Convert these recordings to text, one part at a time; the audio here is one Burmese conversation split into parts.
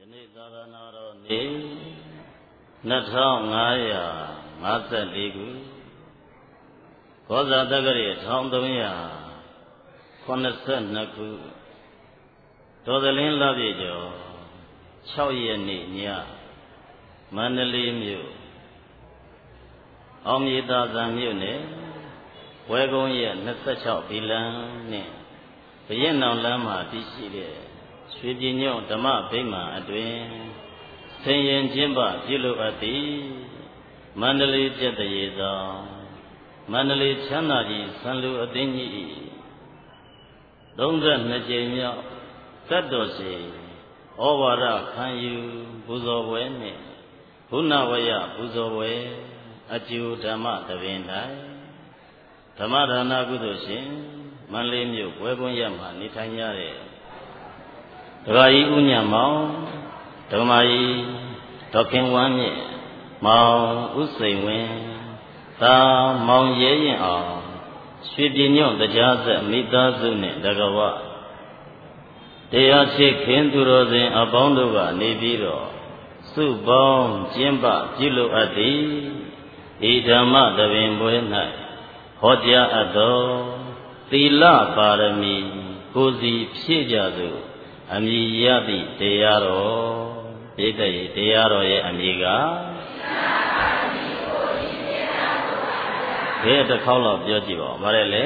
နေ့သာသနာတော်နေ့2554ခုကောဇာတက္ကရာ1382ခုတော်သလင်းလပြည့်ကျော်6ရက်နေ့ညမန္တလေးမြို့အောင်မြေသာဇံမြို့နယ်ဝဲကုန်းရဲ့26ဘီလံနဲ့ဘရင်နောင်လမ်းမှာတည်ရှိတဲ့ရွှေပြည်ညွန့်ဓမ္မဗိမာန်အတွင်ဆင်ရင်ကျင်းပပြုလုပ်အပ်သည်မန္တလေးပြည့်တရေဆောင်မန္တလေးချမ်းသာကြီးဆံလူအသင်းကြီး32ကြိမ်မြောက်တတ်တော်စီဩဝါဒခံယူပူဇော်ပွဲနှင့်ဘုဏဝယပူဇော်ပွဲအကျိုးဓမ္မတပင်၌ဓမ္မဒါနကုသိုလ်ရှင်မန္တလေးမြို့ဝဲကွန်းရပ်မှာနေထိုင်ကြတဲ့ဒကာကြီးဦးညံမောင်ဓမ္မကြီးဒေါခင်ဝမ်းမြင့်မောင်ဦးစိန်ဝင်းသာမောင်ရဲရင်အောင်ရွှေပြည်ညွန့်တရားဆက်မိသားစုနှင့်တကဝတရားချစ်ခင်သူတော်စင်အပေါင်းတို့ကနေပြီးတော့စုပေါင်းကျင်းပပြုလုပ်အပ်သည်ဤဓမ္မတပင်ပွဲ၌ဟောကြားအပ်သောသီလပါရမီကိုယ်စီဖြည့်ကြသို့အမည်ရသည့်တရားတော်ပြည့်တဲ့တရားတော်ရဲ့အမည်ကဘယ်တစ်ခေါက်လောက်ပြောကြည့်ပါဦးဗါတယ်လေ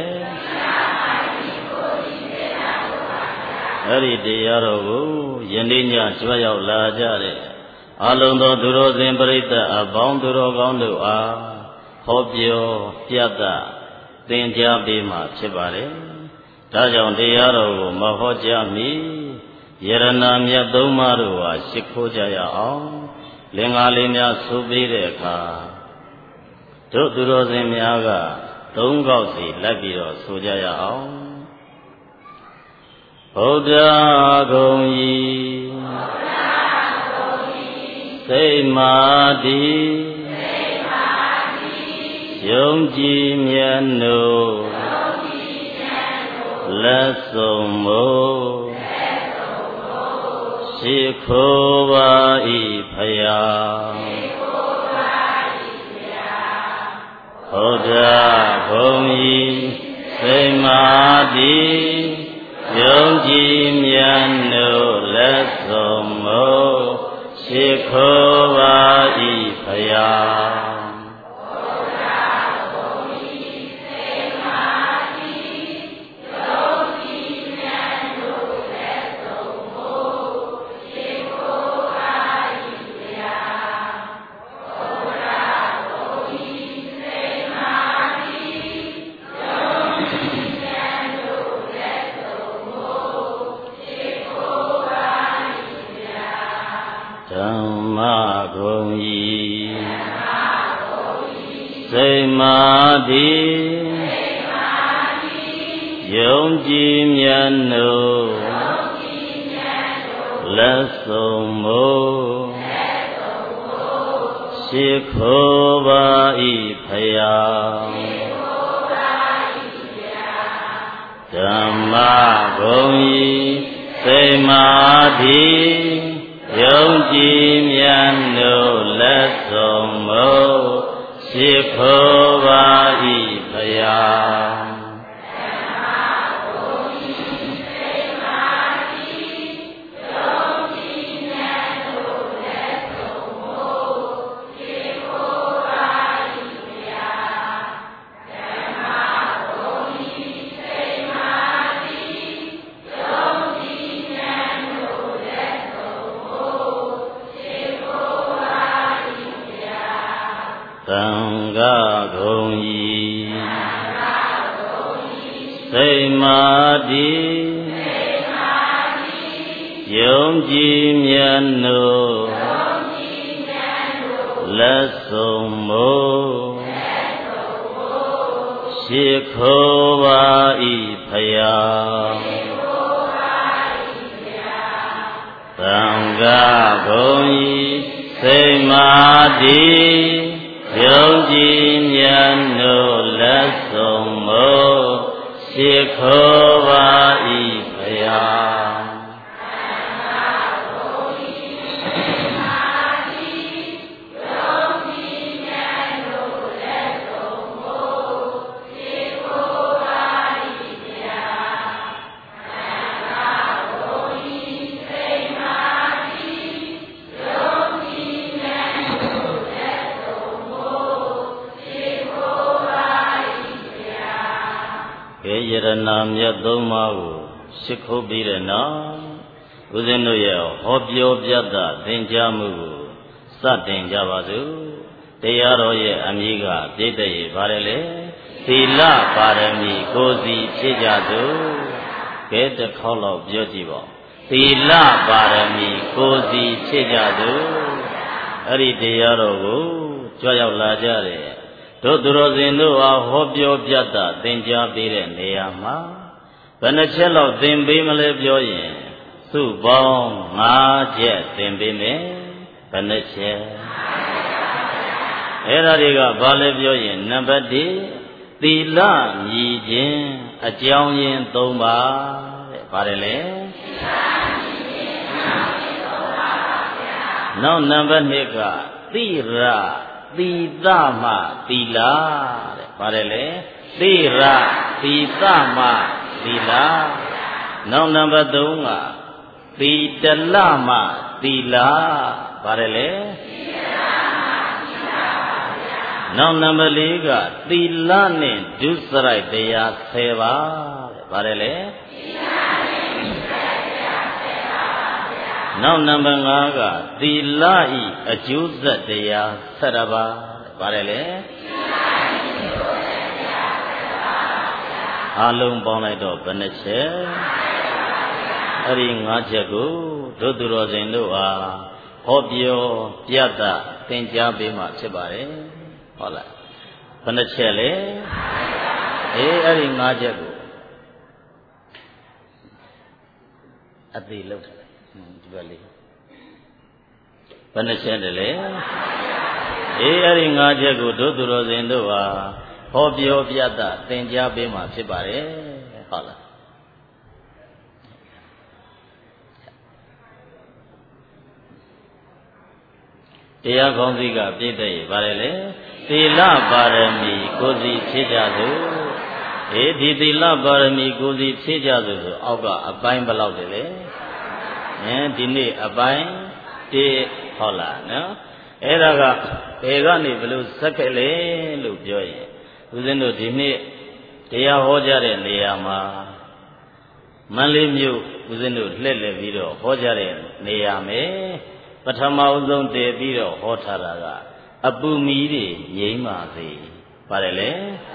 အဲ့ဒီတရားတော်ကိုယနေ့ညကြွရောက်လာကြတဲ့အလုံးသောသူတော်စင်ပရိသတ်အပေါင်းသူတော်ကောင်းတို့အားဟောပြောပြသသင်ကြားပေးမှာဖြစ်ပါတယ်ဒါကြောင့်တရားတော်ကိုမဟောကြားမီယရနာမြတ်သုံးပါးတို့ဟာရှိခိုးကြရအောင်လင်္ကာလေးများဆိုပေးတဲ့အခါတို့သူတော်စင်များကသုံးခေါက်စီလက်ပြီးတော့ဆိုကြရအောင်ဗုဒ္ဓဂုံဤစိတ်မာတိယုံကြည်မြတ်နို့လက်ဆုံးမို့ရှိခိုးပါ၏ဖယားဘုရားဘုံဤစိတ်မာတိယုံကြည်မြတ်နို့လက်ဆုံးမို့ရှိခိုးပါ၏ဖယားစိတ်မာတိယုံကြည်မြတ်နို့လက်ဆုံးမို့ရှိခိုးပါ၏ဖယားဓမ္မဂုံဤစိတ်မာတိယုံကြည်မြတ်နို့လက်ဆုံးမို့ရှိခိုးပါ၏ဖယားသံဃာဂုံဤစိတ်မာတိယုံကြည်မြတ်နို့လက်ဆုံးမို့ရှိခိုးပါ၏ဖယားသံဃာဂုံဤစိတ်မာတိယုံကြည်မြတ်နို့လက်ဆုံးမို့ရှိခိုးပါ၏ဖယားနာမြတ်သုံးပါးကိုရှစ်ခုပြီးတဲ့နောက်ဦးဇင်းတို့ရဲ့ဟောပြောပြသသင်ကြားမှုကိုစတင်ကြပါစို့တရားတော်ရဲ့အမည်ကပြည့်တဲ့ရပါတယ်လေသီလပါရမီကိုယ်စီဖြစ်ကြစို့ကဲတစ်ခေါက်လောက်ပြောကြည့်ပါသီလပါရမီကိုယ်စီဖြစ်ကြစို့အဲ့ဒီတရားတော်ကိုကြွရောက်လာကြတဲ့တို့သူတော်စင်တို့အားဟောပြောပြသသင်ကြားပေးတဲ့နေရာမှာဘယ်နှချက်လောက်သင်ပေးမလဲပြောရင်စုပေါင်း5ချက်သင်ပေးမယ်ဘယ်နှချက်အဲ့ဒါတွေကဘာလဲပြောရင်နံပါတ်1သီလမြည်ခြင်းအကြောင်းရင်း3ပါးတဲ့ပါတယ်လေနောက်နံပါတ်2ကသီရသီသမသီလတဲ့ပါတယ်လေသီရသီသမသီလနောက်နံပါတ်3ကသီတလမသီလပါတယ်လေနောက်နံပါတ်4ကသီလနဲ့ဒုစရိုက်တရား10ပါးတဲ့ပါတယ်လေနောက်နံပါတ်5ကသီလဤအကျိုးဆက်တရား17ပါးပါတယ်လေအလုံးပေါင်းလိုက်တော့ဘယ်နှချက်အဲ့ဒီ5ချက်ကိုတို့သူတော်စင်တို့အားဟောပြောပြသသင်ကြားပေးမှဖြစ်ပါတယ်ဟုတ်လားဘယ်နှချက်လဲအဲ့ဒီ5ချက်ကိုအသေးလောက်တယ်ဒီဘက်လေးဘယ်နှချက်တည်းလဲအဲ့ဒီ5ချက်ကိုတို့သူတော်စင်တို့ဟာဟောပြောပြသသင်ကြားပေးမှဖြစ်ပါတယ်ဟုတ်လားတရားကောင်းစီကပြည့်တဲ့ရပါတယ်လေသီလပါရမီကိုယ်စီဖြစ်ကြစို့ဒီသီလပါရမီကိုယ်စီဖြစ်ကြစို့ဆိုအောက်ကအပိုင်းဘယ်လောက်တည်းလဲဒီနေ့အပိုင်း1ဟုတ်လားနော်အဲ့ဒါကဘယ်ကနေဘလို့ဆက်ခဲ့လဲလို့ပြောရင်ဦးဇင်းတို့ဒီနေ့တရားဟောကြတဲ့နေရာမှာမန္တလေးမြို့ဦးဇင်းတို့လှည့်လည်ပြီးတော့ဟောကြတဲ့နေရာမယ်ပထမဦးဆုံးတည်ပြီးတော့ဟောထားတာကအပူမီတွေငြိမ်းပါစေပါတယ်လေ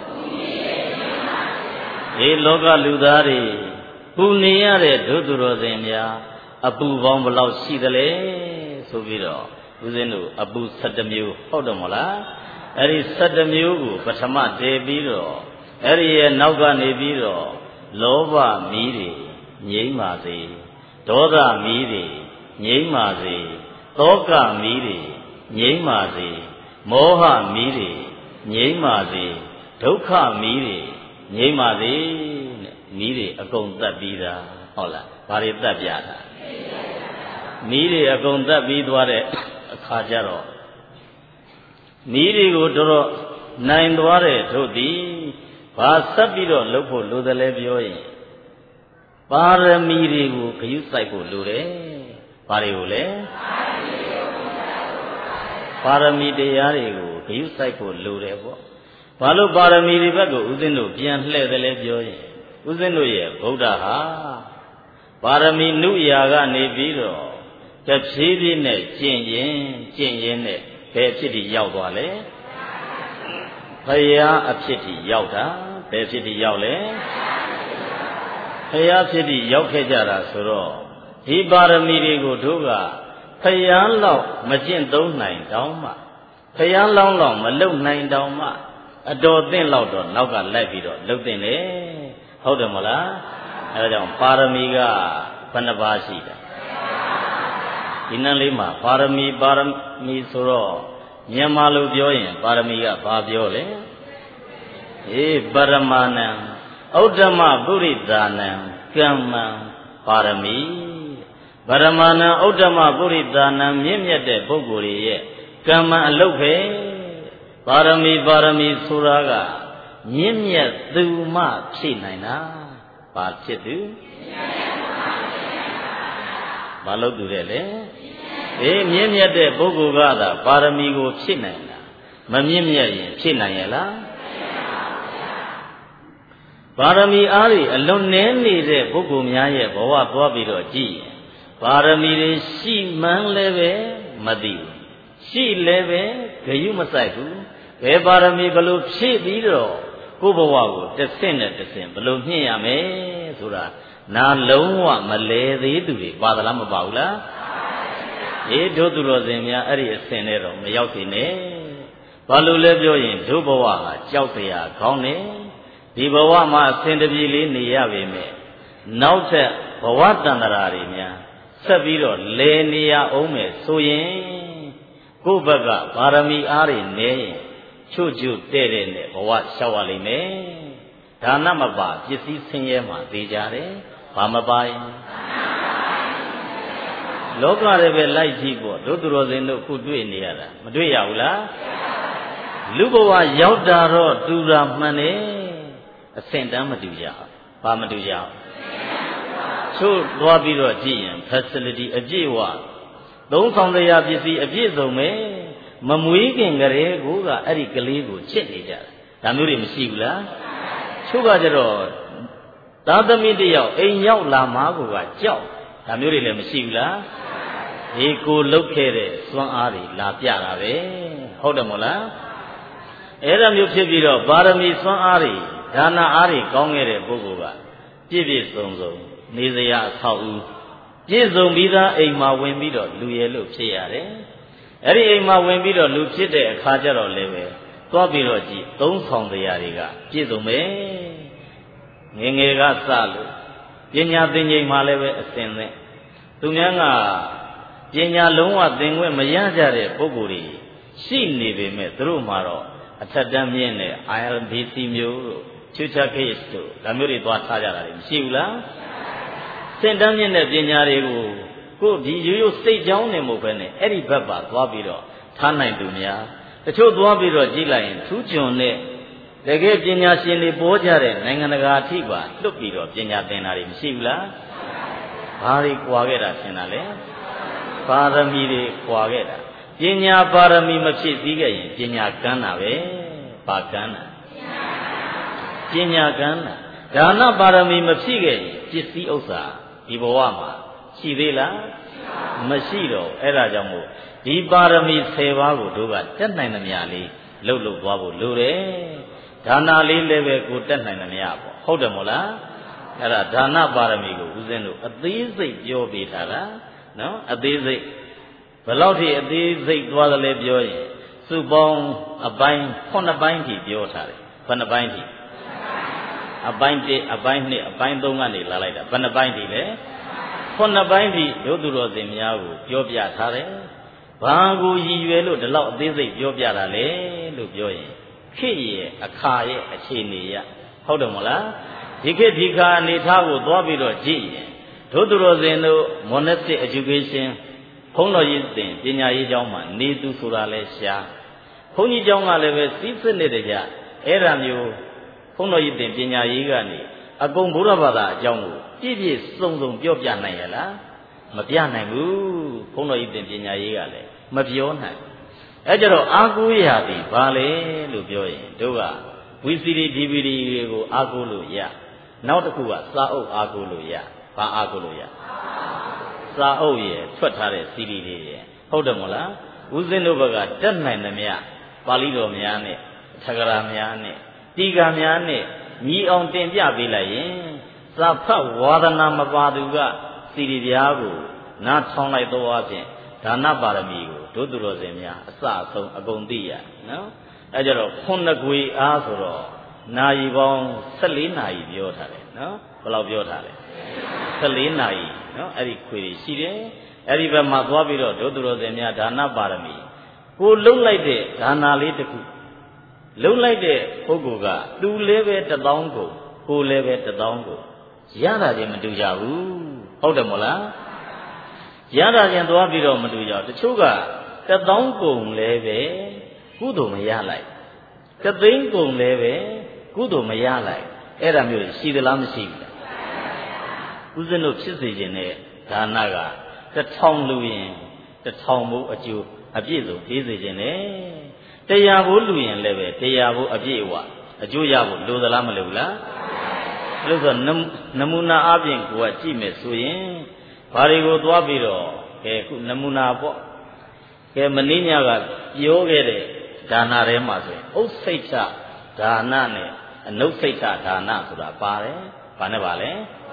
လောကလူသားတွေပူနေရတဲ့ဒုသူတော်စင်များအပူပေါင်းဘယ်လောက်ရှိသလဲဆိုပြီးတော့ဦးဇင်းတို့အပူ17မျိုးဟုတ်တယ်မဟုတ်လားအဲ့ဒီ17မျိုးကိုပထမတည်ပြီးတော့အဲ့ဒီရဲ့နောက်ကနေပြီးတော့လောဘမီးတွေငြိမ်းပါစေဒေါသမီးတွေငြိမ်းပါစေသောကမီးတွေငြိမ်းပါစေမောဟမီးတွေငြိမ်းပါစေဒုက္ခမီးတွေငြိမ်းပါစေတဲ့မီးတွေအကုန်တတ်ပြီးတာဟုတ်လားဘာတွေတတ်ပြတာမီးတွေအကုန်တတ်ပြီးသွားတဲ့အခါကျတော့မီးတွေကိုတော့နိုင်သွားတဲ့တို့သည်ဘာဆက်ပြီးတော့လုပ်ဖို့လိုတယ်လဲပြောရင်ပါရမီတွေကိုဂရုစိုက်ဖို့လိုတယ်ဘာတွေကိုလဲပါရမီတရားတွေကိုဂရုစိုက်ဖို့လိုတယ်ပေါ့ဘာလို့ပါရမီတွေဘက်ကိုဦးဇင်းတို့ပြန်လှည့်တယ်လဲပြောရင်ဦးဇင်းတို့ရဲ့ဗုဒ္ဓဟာပါရမီနုရာကနေပြီးတော့တဖြည်းဖြည်းနဲ့ကျင့်ရင်နဲ့ဘယ်ဖြစ်ပြီးရောက်သွားလဲဘုရားအဖြစ်ပြီးရောက်တာဘယ်ဖြစ်ပြီးရောက်လဲဘုရားဖြစ်ပြီးရောက်ခဲ့ကြတာဆိုတော့ဒီပါရမီတွေကိုတို့ကဘုရားလောက်မကျင့်သုံးနိုင်တောင်မှဘုရားလောင်းလောက်မလုံနိုင်တောင်မှအတော်သင့်လောက်တော့နောက်ကလိုက်ပြီးတော့လှုပ်တင်လေဟုတ်တယ်မလားအဲဒါကြောင့်ပါရမီကဘယ်နှပါးရှိတယ်ဒီနန်းလေးမှာပါရမီဆိုတော့မြန်မာလိုပြောရင်ပါရမီကဘာပြောလဲပရမဏံဥဒ္ဓမပုရိသာနံကမ္မံပါရမီပရမဏံဥဒ္ဓမပုရိသာနံမြင့်မြတ်တဲ့ပုဂ္ဂိုလ်ရဲ့ကမ္မအလုပ်ပဲပါရမီဆိုတာကမြင့်မြတ်သူမှဖြစ်နိုင်တာဘာဖြစ်သူဘာလို့သူတဲ့လဲမြင့်မြတ်တဲ့ပုဂ္ဂိုလ်ကသာပါရမီကိုဖြစ်နိုင်တာမမြင့်မြတ်ရင်ဖြစ်နိုင်ရဲ့လားပပါရမီအားတွေအလွန်နည်းနေတဲ့ပုဂ္ဂိုလ်များရဲ့ဘဝသွားပြီးတော့ကြည့်ပါရမီတွေရှိမှန်းလည်းပဲမသိဘူးရှိလည်းပဲဂယုမဆိုင်ဘူးဘယ်ပါရမီဘလို့ဖြည့်ပြီးတော့ကိုယ့်ဘဝကိုတစ်ဆင့်နဲ့တစ်ဆင့်ဘလို့မြင့်ရမယ်ဆိုတာနာလုံးဝမလဲသေးသူတွေပါသလားမပါဘူးလားအေးတို့သူတော်စင်များအဲ့ဒီအဆင့်နဲ့တော့မရောက်သေးနဲ့ဘာလို့လဲပြောရင်တို့ဘဝဟာကြောက်စရာကောင်းတယ်ဒီဘဝမှာအစဉ်တပြေလေးနေရပေမဲ့နောက်ထပ်ဘဝတန်တရာတွေများဆက်ပြီးတော့လဲနေရအောင်မယ်ဆိုရင်ကိုယ့်ဘက်ကပါရမီအားတွေနည်းရင်ချို့ချို့တဲ့တဲ့နဲ့ဘဝလျှောက်ရလိမ့်မယ်ဒါနမပါပစ္စည်းဆင်းရဲမှာသိကြတယ်ဘာမပါရင်လောကတွေပဲလိုက်ကြည့်ပေါ့တို့သူတော်စင်တို့ခုတွေ့နေရတာမတွေ့ရဘူးလားလူဘဝရောက်တာတော့တူတာမှန်တယ်အဆင့်တန်းမတူကြဘူးဘာမတူကြဘူးချို့သွားပြီးတော့ကြည့်ရင် facility အပြည့်ဝသုံးဆောင်တရားပစ္စည်းအပြည့်စုံပဲမမွေးခင်ကလေးကအဲ့ဒီကလေးကိုချစ်နေကြတယ်ဒါမျိုးတွေမရှိဘူးလားချို့ကကြတော့သားသမီးတယောက်အိမ်ရောက်လာမှကိုကကြောက်ဒါမျိုးတွေလည်းမရှိဘူးလားဒီကိုလှုပ်ခဲ့တဲ့စွမ်းအားတွေလာပြတာပဲဟုတ်တယ်မို့လားအဲ့ဒါမျိုးဖြစ်ပြီးတော့ပါရမီစွမ်းအားတွေဒါနအားတွေကောင်းခဲ့တဲ့ပုဂ္ဂိုလ်ကပြည့်ပြည့်စုံစုံနေစရာအဆောက်အဦပြည့်စုံပြီးသားအိမ်မှာဝင်ပြီးတော့လူရဲလို့ဖြစ်ရတယ်အဲ့ဒီအိမ်မှာဝင်ပြီးတော့လူဖြစ်တဲ့အခါကျတော့လည်းပဲသွားပြီးတော့ကြည့်သုံးဆောင်တရားတွေကပြည့်စုံမယ်ငယ်ငယ်ကစလို့ပညာသင်ချိန်မှာလည်းပဲအစဉ်သင်သူများကပညာလုံးဝသင်ခွင့်မရကြတဲ့ပုဂ္ဂိုလ်တွေရှိနေပေမဲ့သူတို့မှာတော့အထက်တန်းမြင့်တဲ့ ILBC မျိုးတို့ Future Case တို့ဒါမျိုးတွေသွားထားကြတာမရှိဘူးလားစင်တန်းမြင့်တဲ့ပညာတွေကိုကိုဒီရိုးရိုးစိတ်ကြောင်းနေမှုပဲနဲ့အဲ့ဒီဘက်ပါသွားပြီးတော့ထားနိုင်သူများတချို့သွားပြီးတော့ကြည့်လိုက်ရင်ထူးချွန်တဲ့တကယ်ပညာရှင်တွေပေါ်ကြတဲ့နိုင်ငံတကာအထိပါလွတ်ပြီးတော့ပညာသင်တာတွေမရှိဘူးလားဘာတွေကြွာခဲ့တာထင်တာလဲပါရမီတွေကြွာခဲ့တာပညာပါရမီမဖြစ်သေးခဲ့ရင်ပညာကမ်းတာပဲပါကမ်းတာပညာကမ်းတာဒါနပါရမီမဖြစ်ခဲ့ရင်ပစ္စည်းဥစ္စာဒီဘဝမှာရှိသေးလားမရှိတော့အဲ့ဒါကြောင့်မို့ဒီပါရမီ10ပါးကိုတို့ကတက်နိုင်သမျှလေးလှုပ်သွားဖို့လိုတယ်ဒါနလေးလည်းပဲကိုတက်နိုင်သမျှပေါ့ဟုတ်တယ်မို့လားအဲ့ဒါဒါနပါရမီကိုဦးဇင်းတို့အသေးစိတ်ပြောပေးထားတာနော်အသေးစိတ်ဘယ်လောက်ထိအသေးစိတ်သွားသလဲပြောရင်စုပေါင်းအပိုင်း9ပိုင်းထိပြောထားတယ်ဘယ်နှပိုင်းထိအပိုင်း1အပိုင်း2အပိုင်း3ကနေလာလိုက်တာဘယ်နှပိုင်းထိလဲ9ပိုင်းထိတို့သူတော်စင်များကိုပြောပြထားတယ်ဘာကိုရည်ရွယ်လို့ဒီလောက်အသေးစိတ်ပြောပြတာလဲလို့ပြောရင်ခေတ်ရဲ့အခါရဲ့အခြေအနေရဟုတ်တယ်မဟုတ်လားဒီခေတ်ဒီခါအနေထားကိုသွားပြီးတော့ကြည့်ရင်တို့သူတော်စင်တို့ monastic education ဘုန်းတော်ကြီးသင်ပညာရေးကျောင်းမှာနေသူဆိုတာလဲရှားဘုန်းကြီးကျောင်းကလည်းပဲစီးစစ်နေတဲ့ကြအဲ့ဒါမျိုးဘုန်းတော်ကြီးသင်ပညာရေးကနေအကုန်ဘုရားဘာသာအကြောင်းကိုပြည့်ပြည့်စုံစုံပြောပြနိုင်ရလားမပြနိုင်ဘူးဘုန်းတော်ကြီးသင်ပညာရေးကလည်းမပြောနိုင်အဲကြတော့အာကိုရသည်ဘာလဲလို့ပြောရင်တို့က VCD DVD တွေကိုအာကိုလို့ရနောက်တစ်ခုကစာအုပ်အာကိုလို့ရဘာအာကိုလို့ရစာအုပ်ရထွက်ထားတဲ့ CD တွေရဟုတ်တယ်မို့လားဦးဇင်းတို့ဘက်ကတက်နိုင်သမျှပါဠိတော်များနဲ့ထက္ကရာများနဲ့တီကာများနဲ့ညီအောင်တင်ပြပေးလိုက်ရင်စာဖတ်ဝါဒနာမပါသူက CD ပြားကိုနားထောင်လိုက်တော့အပြင်ဒါနပါရမီကိုတို့သူတော်စင်များအစအဆုံးအကုန်သိရနော်အဲကြတော့9ခွေအားဆိုတော့နာရီပေါင်း14နာရီပြောထားတယ်နော်ဘယ်လောက်ပြောထားလဲ14နာရီနော်အဲ့ဒီခွေတွေရှိတယ်အဲ့ဒီဘက်မှာသွားပြီးတော့တို့သူတော်စင်များဒါနပါရမီကိုလုံလိုက်တဲ့ဒါနာလေးတစ်ခုလုံလိုက်တဲ့ပုဂ္ဂိုလ်ကသူလည်းပဲ1000ကိုလည်းပဲ1000ကိုရတာချင်းမတူကြဘူးဟုတ်တယ်မို့လားရတာချင်းသွားပြီးတော့မတူကြဘူးတချို့က1000ကုန်လည်းပဲကုသိုလ်မရလိုက်3သိန်းကုန်လည်းပဲကုသိုလ်မရလိုက်အဲ့ဒါမျိုးရှိသလားမရှိဘူးလားဦးဇင်းတို့ဖြစ်စေခြင်းနဲ့ဒါနက1000လူရင်1000ဘိုးအကျိုးအပြည့်စုံပေးစေခြင်းနဲ့100ဘိုးလူရင်လည်းပဲ100ဘိုးအပြည့်အဝအကျိုးရဖို့လိုသလားမလိုဘူးလားလို့ဆိုနမူနာအပြင်ကိုကကြည့်မယ်ဆိုရင်ဘာတွေကိုသွားပြီးတော့ကဲခုနမူနာပေါ့ကဲမင်းညကပြောခဲ့တဲ့ဒါနထဲမှာဆိုရင်ဥစိတ်ဒါနနဲ့အနုစိတ်ဒါနဆိုတာပါတယ်ဘာနဲ့ပါလဲ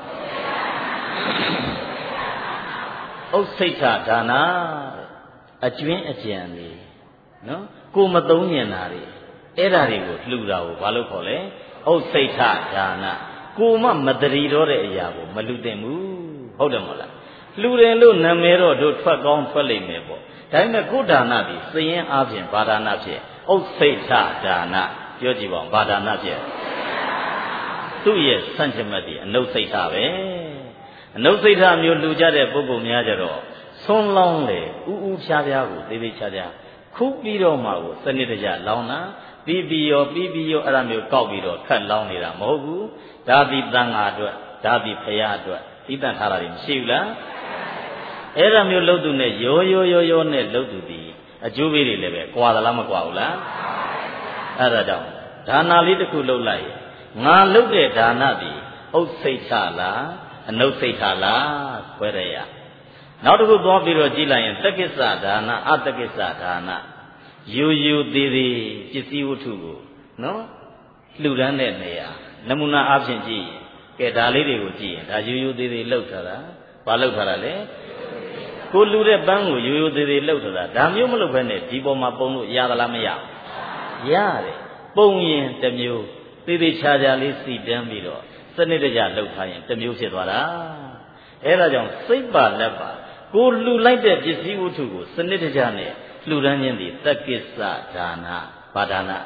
ဥစိတ်ဒါနအကျွင်းအကြံတွေနော်ကိုမသုံးညင်တာတွေအဲ့ဓာတွေကိုလှူတာကိုဘာလို့ခေါ်လဲဥစိတ်ဒါနကိုမတရီတော့တဲ့အရာကိုမလှူသင့်ဘူးဟုတ်တယ်မဟုတ်လားလှူတယ်လို့နာမည်တော့တို့ထွက်ကောင်းထွက်လိမ့်မယ်ပေါ့ဒါပေမဲ့ကိုဒါနဒီစည်ရင်အားဖြင့်ဘာဒါနဖြစ်ဥစိတ်ဒါနပြောကြည့်ပါဦးဘာဒါနဖြစ်သူ့ရဲ့ဆန့်ကျင်ဘက်ဒီအနုစိတ်ပဲအနုစိတ်မျိုးလှူကြတဲ့ပုဂ္ဂိုလ်များကြတော့ဆွန်းလောင်းလေဥဥဖြားဖြားကိုသေးသေးချာချာခုပြီးတော့မှကိုစနစ်တကျလောင်းတာပြီးရောအဲ့ဒါမျိုးကောက်ပြီးတော့ခတ်လောင်းနေတာမဟုတ်ဘူးဒါသည်တန်ဃာအတွက်ဒါသည်ဖရာအတွက်ဤတန်ထားတာမရှိဘူးလားအဲ့ဒါမျိုးလှုပ်သူနဲ့ရောနဲ့လှုပ်သူဒီအကျိုးပေးတွေလည်းပဲကွာသလားမကွာဘူးလားအဲ့ဒါကြောင့်ဒါနာလေးတစ်ခုလှုပ်လိုက်ငါလှုပ်တဲ့ဒါနဒီဥစိတ်လားအနုစိတ်လားခွဲရရနောက်တစ်ခုသွားပြီးတော့ကြည့်လိုက်ရင်တက္ကိစ္စဒါနအတက္ကိစ္စဒါနယူသေးသေးပစ္စည်းဝတ္ထုကိုနော်လှူဒန်းတဲ့နေရာနမူနာအားဖြင့်ကြည့်ရင်ကဲဒါလေးတွေကိုကြည့်ရင်ဒါယူသေးသေးလှုပ်ထားတာဘာလှုပ်ထားတာလဲကိုလှူတဲ့ပန်းကိုယူသေးသေးလှုပ်ထားတာဒါမျိုးမလှုပ်ဘဲနဲ့ဒီပေါ်မှာပုံလို့ရသလားမရဘူးရတယ်ပုံရင်တစ်မျိုးသေးသေးချာချာလေးစီတန်းပြီးတော့စနစ်တကျလှုပ်ထားရင်တစ်မျိုးဖြစ်သွားတာအဲ့ဒါကြောင့်စိတ်ပါလက်ပါကိုလှူလိုက်တဲ့ပစ္စည်းဝတ္ထုကိုစနစ်တကျနဲ့လှူဒန်းခြင်းဒီတက္ကိစ္စဒါနဘာဒါန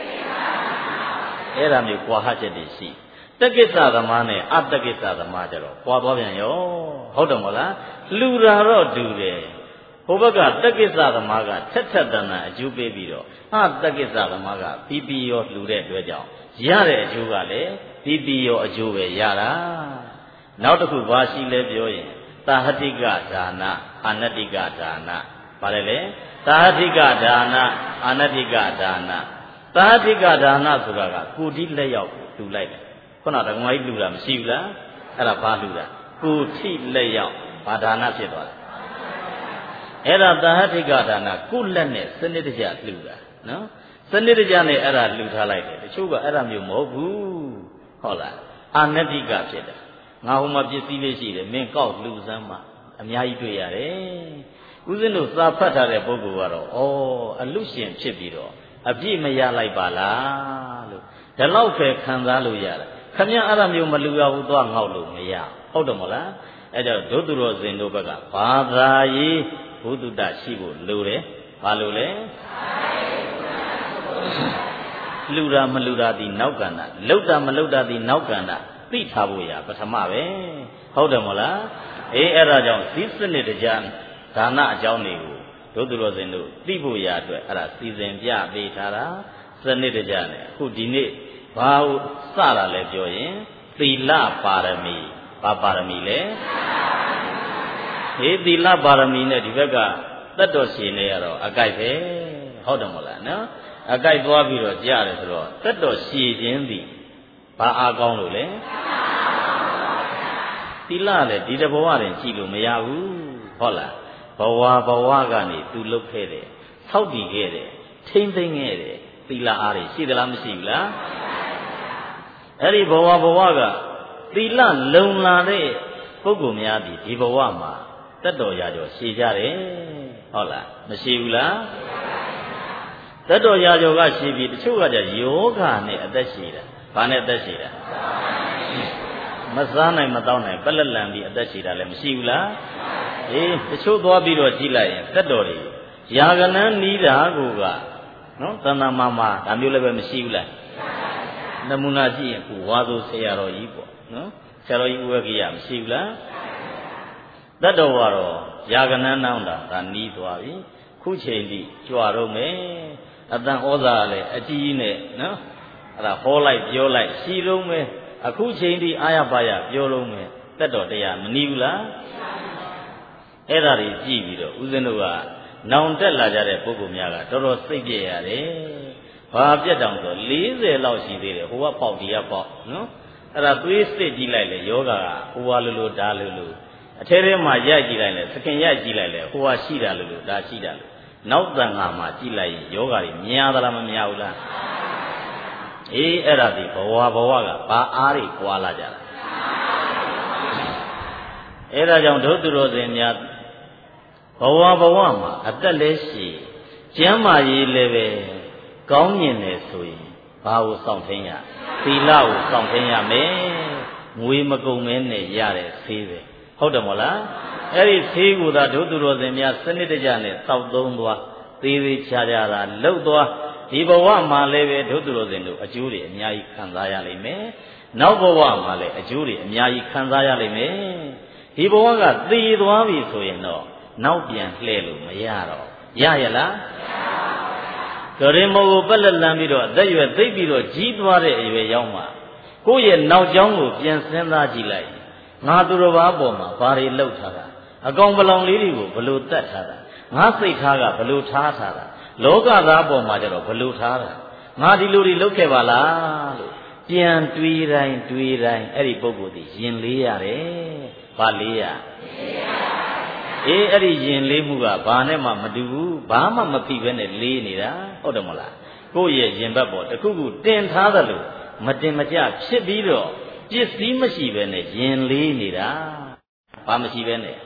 အဲ့ဒါမျိုးကွာဟချက်တွေရှိတက္ကိစ္စသမားနဲ့အတက္ကိစ္စသမားကြတော့ကွာသွားပြန်ရောဟုတ်တယ်မဟုတ်လားလှူတာတော့တူတယ်ဟိုဘက်ကတက္ကိစ္စသမားကထက်တန်အကျိုးပေးပြီးတော့အတက္ကိစ္စသမားကပြီးရောလှူတဲ့အတွက်ကြောင့်ရတဲ့အကျိုးကလည်းပြီးရောအကျိုးပဲရတာနောက်တစ်ခုဘာရှိလဲပြောရင်သာဟတိကဒါနအာနတိကဒါနဘာလဲလဲသာဟတိကဒါနအာနတိကဒါနသာဟတိကဒါနဆိုတာကကိုတိလက်ရောက်ကိုလှူလိုက်တယ်ခုနကဓမ္မကြီးလှူတာမရှိဘူးလားအဲ့ဒါဘာလှူတာကိုထိလက်ရောက်ဘာဒါနဖြစ်သွားတယ်အဲ့ဒါသာဟတိကဒါနကိုလက်နဲ့စနစ်တကျလှူတာနော်စနစ်တကျနဲ့အဲ့ဒါလှူထားလိုက်တယ်တချို့ကအဲ့ဒါမျိုးမဟုတ်ဘူးဟုတ်လားအာနတိကဖြစ်တယ်ငါဟိုမှာပစ္စည်းလေးရှိတယ်မင်းကောက်လှူစမ်းမှအများကြီးတွေ့ရတယ်ဦးဇင်းတို့စာဖတ်ထားတဲ့ပုဂ္ဂိုလ်ကတော့အလူရှင်ဖြစ်ပြီးတော့အပြည့်မရလိုက်ပါလားလို့ဒီလောက်ပဲခံစားလို့ရတယ်ခမည်းအဲ့ဒါမျိုးမလူရဘူးသွားငေါ့လို့မရဟုတ်တယ်မဟုတ်လားအဲ့ကြောင့်ဒုသူတော်စင်တို့ဘက်ကဘာသာရေးဘုဒ္ဓတရှိဖို့လိုတယ်ဘာလို့လဲလူတာမလူတာဒီနောက်ကန္တာလှုပ်တာမလှုပ်တာဒီနောက်ကန္တာသိထားဖို့ရပထမပဲဟုတ်တယ်မဟုတ်လားအဲ့ဒါကြောင့်သီးစနစ်တကြဒါနအကြောင်းတွေကိုဒုသူတော်စင်တို့သိဖို့ရအတွက်အဲ့ဒါစီစဉ်ပြပေးထားတာစနစ်တကြနဲ့အခုဒီနေ့ဘာလို့စတာလဲပြောရင်သီလပါရမီဘာပါရမီလဲသီလပါရမီနဲ့ဒီဘက်ကတတ်တော်ရှင်နေရတော့အကြိုက်ပဲဟုတ်တယ်မဟုတ်လားနော်အကြိုက်သွားပြီးတော့ကြားတယ်ဆိုတော့တတ်တော်ရှင်ခြင်းသည်ဘာအားကောင်းလို့လဲသီလလည်းဒီတဘဝတင်ကြည့်လို့မရဘူးဟုတ်လားဘဝကနေသူလုတ်ခဲ့တယ်ဆောက်တည်ခဲ့တယ်ထိမ့်သိမ့်ခဲ့တယ်သီလအားတွေရှိသလားမရှိဘူးလားအဲ့ဒီဘဝကသီလလုံလာတဲ့ပုဂ္ဂိုလ်များဒီဘဝမှာတတ်တော်ရာကျော်ရှည်ကြတယ်ဟုတ်လားမရှိဘူးလားတတ်တော်ရာကျော်ကရှည်ပြီးတချို့ကကြယောဂနဲ့အသက်ရှည်တယ်ဘာနဲ့အသက်ရှည်တယ်မစားနိုင်မတောင်းနိုင်ပလက်လန်ပြီးအသက်ရှည်တာလည်းမရှိဘူးလားတချို့သွားပြီးတော့ကြည့်လိုက်ရင်တတ်တော်တွေယာကနန်းနီးတာကိုကနော်သန္တာမဒါမျိုးလည်းပဲမရှိဘူးလားနမူနာကြည့်ရင်ဝါဆိုဆရာတော်ကြီးပေါ့နော်ဆရာတော်ကြီးဥဝကိယမရှိဘူးလားတတ်တော်ကတော့ယာကနန်းနောင်တာဒါနီးသွားပြီခုချိန်ထိကြွတော့မယ်အတန်ဩဇာလည်းအကြီးနဲ့နော်အဲ့ဒါဟောလိုက်ပြောလိုက်ရှိတော့မယ်အခုချိန်ထိအာရပါရပြောတော့မယ်တတ်တော်တရားမနီးဘူးလားအဲ့ဒါတွေကြည့်ပြီးတော့ဦးဇင်းတို့ကနောင်တက်လာကြတဲ့ပုဂ္ဂိုလ်များကတော်တော်စိတ်ပြည့်ရတယ်။ဘာပြတ်တောင်ဆို40လောက်ရှိသေးတယ်ဟိုကပေါက်ဒီကပေါက်နော်အဲ့ဒါသွေးစစ်ကြည့်လိုက်လေယောဂကဟိုဟာလိုဒါလိုအထဲထဲမှာရိုက်ကြည့်လိုက်လေသခင်ရိုက်ကြည့်လိုက်လေဟိုဟာရှိတာလိုဒါရှိတာလိုနောက်တန်ခါမှာကြည့်လိုက်ရင်ယောဂတွေများသလားမများဘူးလားအေးအဲ့ဒါဒီဘဝကဘာအားတွေကွာလာကြလားအဲ့ဒါကြောင့်ဒုသူတော်စင်များဘဝမှာအသက်လည်းရှိကျမ်းမာရေးလည်းပဲကောင်းမြင်တယ်ဆိုရင်ဘာကိုစောင့်ထင်းရသီလကိုစောင့်ထင်းရမယ်ငွေမကုန်မဲနဲ့ရတဲ့ဆေးပဲဟုတ်တယ်မို့လားအဲ့ဒီဆေးကိုသာဒုသူတော်စင်များစနစ်တကျနဲ့တောက်သုံးသွားသေးသေးချာချာသာလှုပ်သွားဒီဘဝမှာလည်းပဲဒုသူတော်စင်တို့အကျိုးတွေအများကြီးခံစားရလိမ့်မယ်နောက်ဘဝမှာလည်းအကျိုးတွေအများကြီးခံစားရလိမ့်မယ်ဒီဘဝကသိသွားပြီဆိုရင်တော့နောက်ပြန်လှည့်လို့မရတော့ရရလားကရင်မောကိုပက်လက်လန်းပြီးတော့အသက်ရွယ်သိပ်ပြီးတော့ကြီးသွားတဲ့အရွယ်ရောက်မှကိုယ့်ရဲ့နောက်ကျောင်းကိုပြန်စဉ်းစားကြည့်လိုက်ငါသူတော်ဘာပေါ်မှာဘာတွေလှုပ်ထားတာအကောင်ပလောင်လေးတွေကိုဘလို့တတ်ထားတာငါစိတ်ထားကဘလို့ထားတာလောကသားပေါ်မှာကျတော့ဘလို့ထားတာငါဒီလိုတွေလုပ်ခဲ့ပါလားလို့ပြန်တွေးတိုင်းအဲ့ဒီပုဂ္ဂိုလ်ဒီရင်လေးရတယ်ဘာလေးရအေးအဲ့ဒီရင်လေးမှုကဘာနဲ့မှမတူဘူးဘာမှမဖိဘဲနဲ့လေးနေတာဟုတ်တယ်မလားကိုယ့်ရဲ့ရင်ဘက်ပေါ်တခုခုတင်ထားတယ်လို့မတင်မကျဖြစ်ပြီးတော့ပစ္စည်းမရှိဘဲနဲ့ရင်လေးနေတာဘာမရှိဘဲနဲ့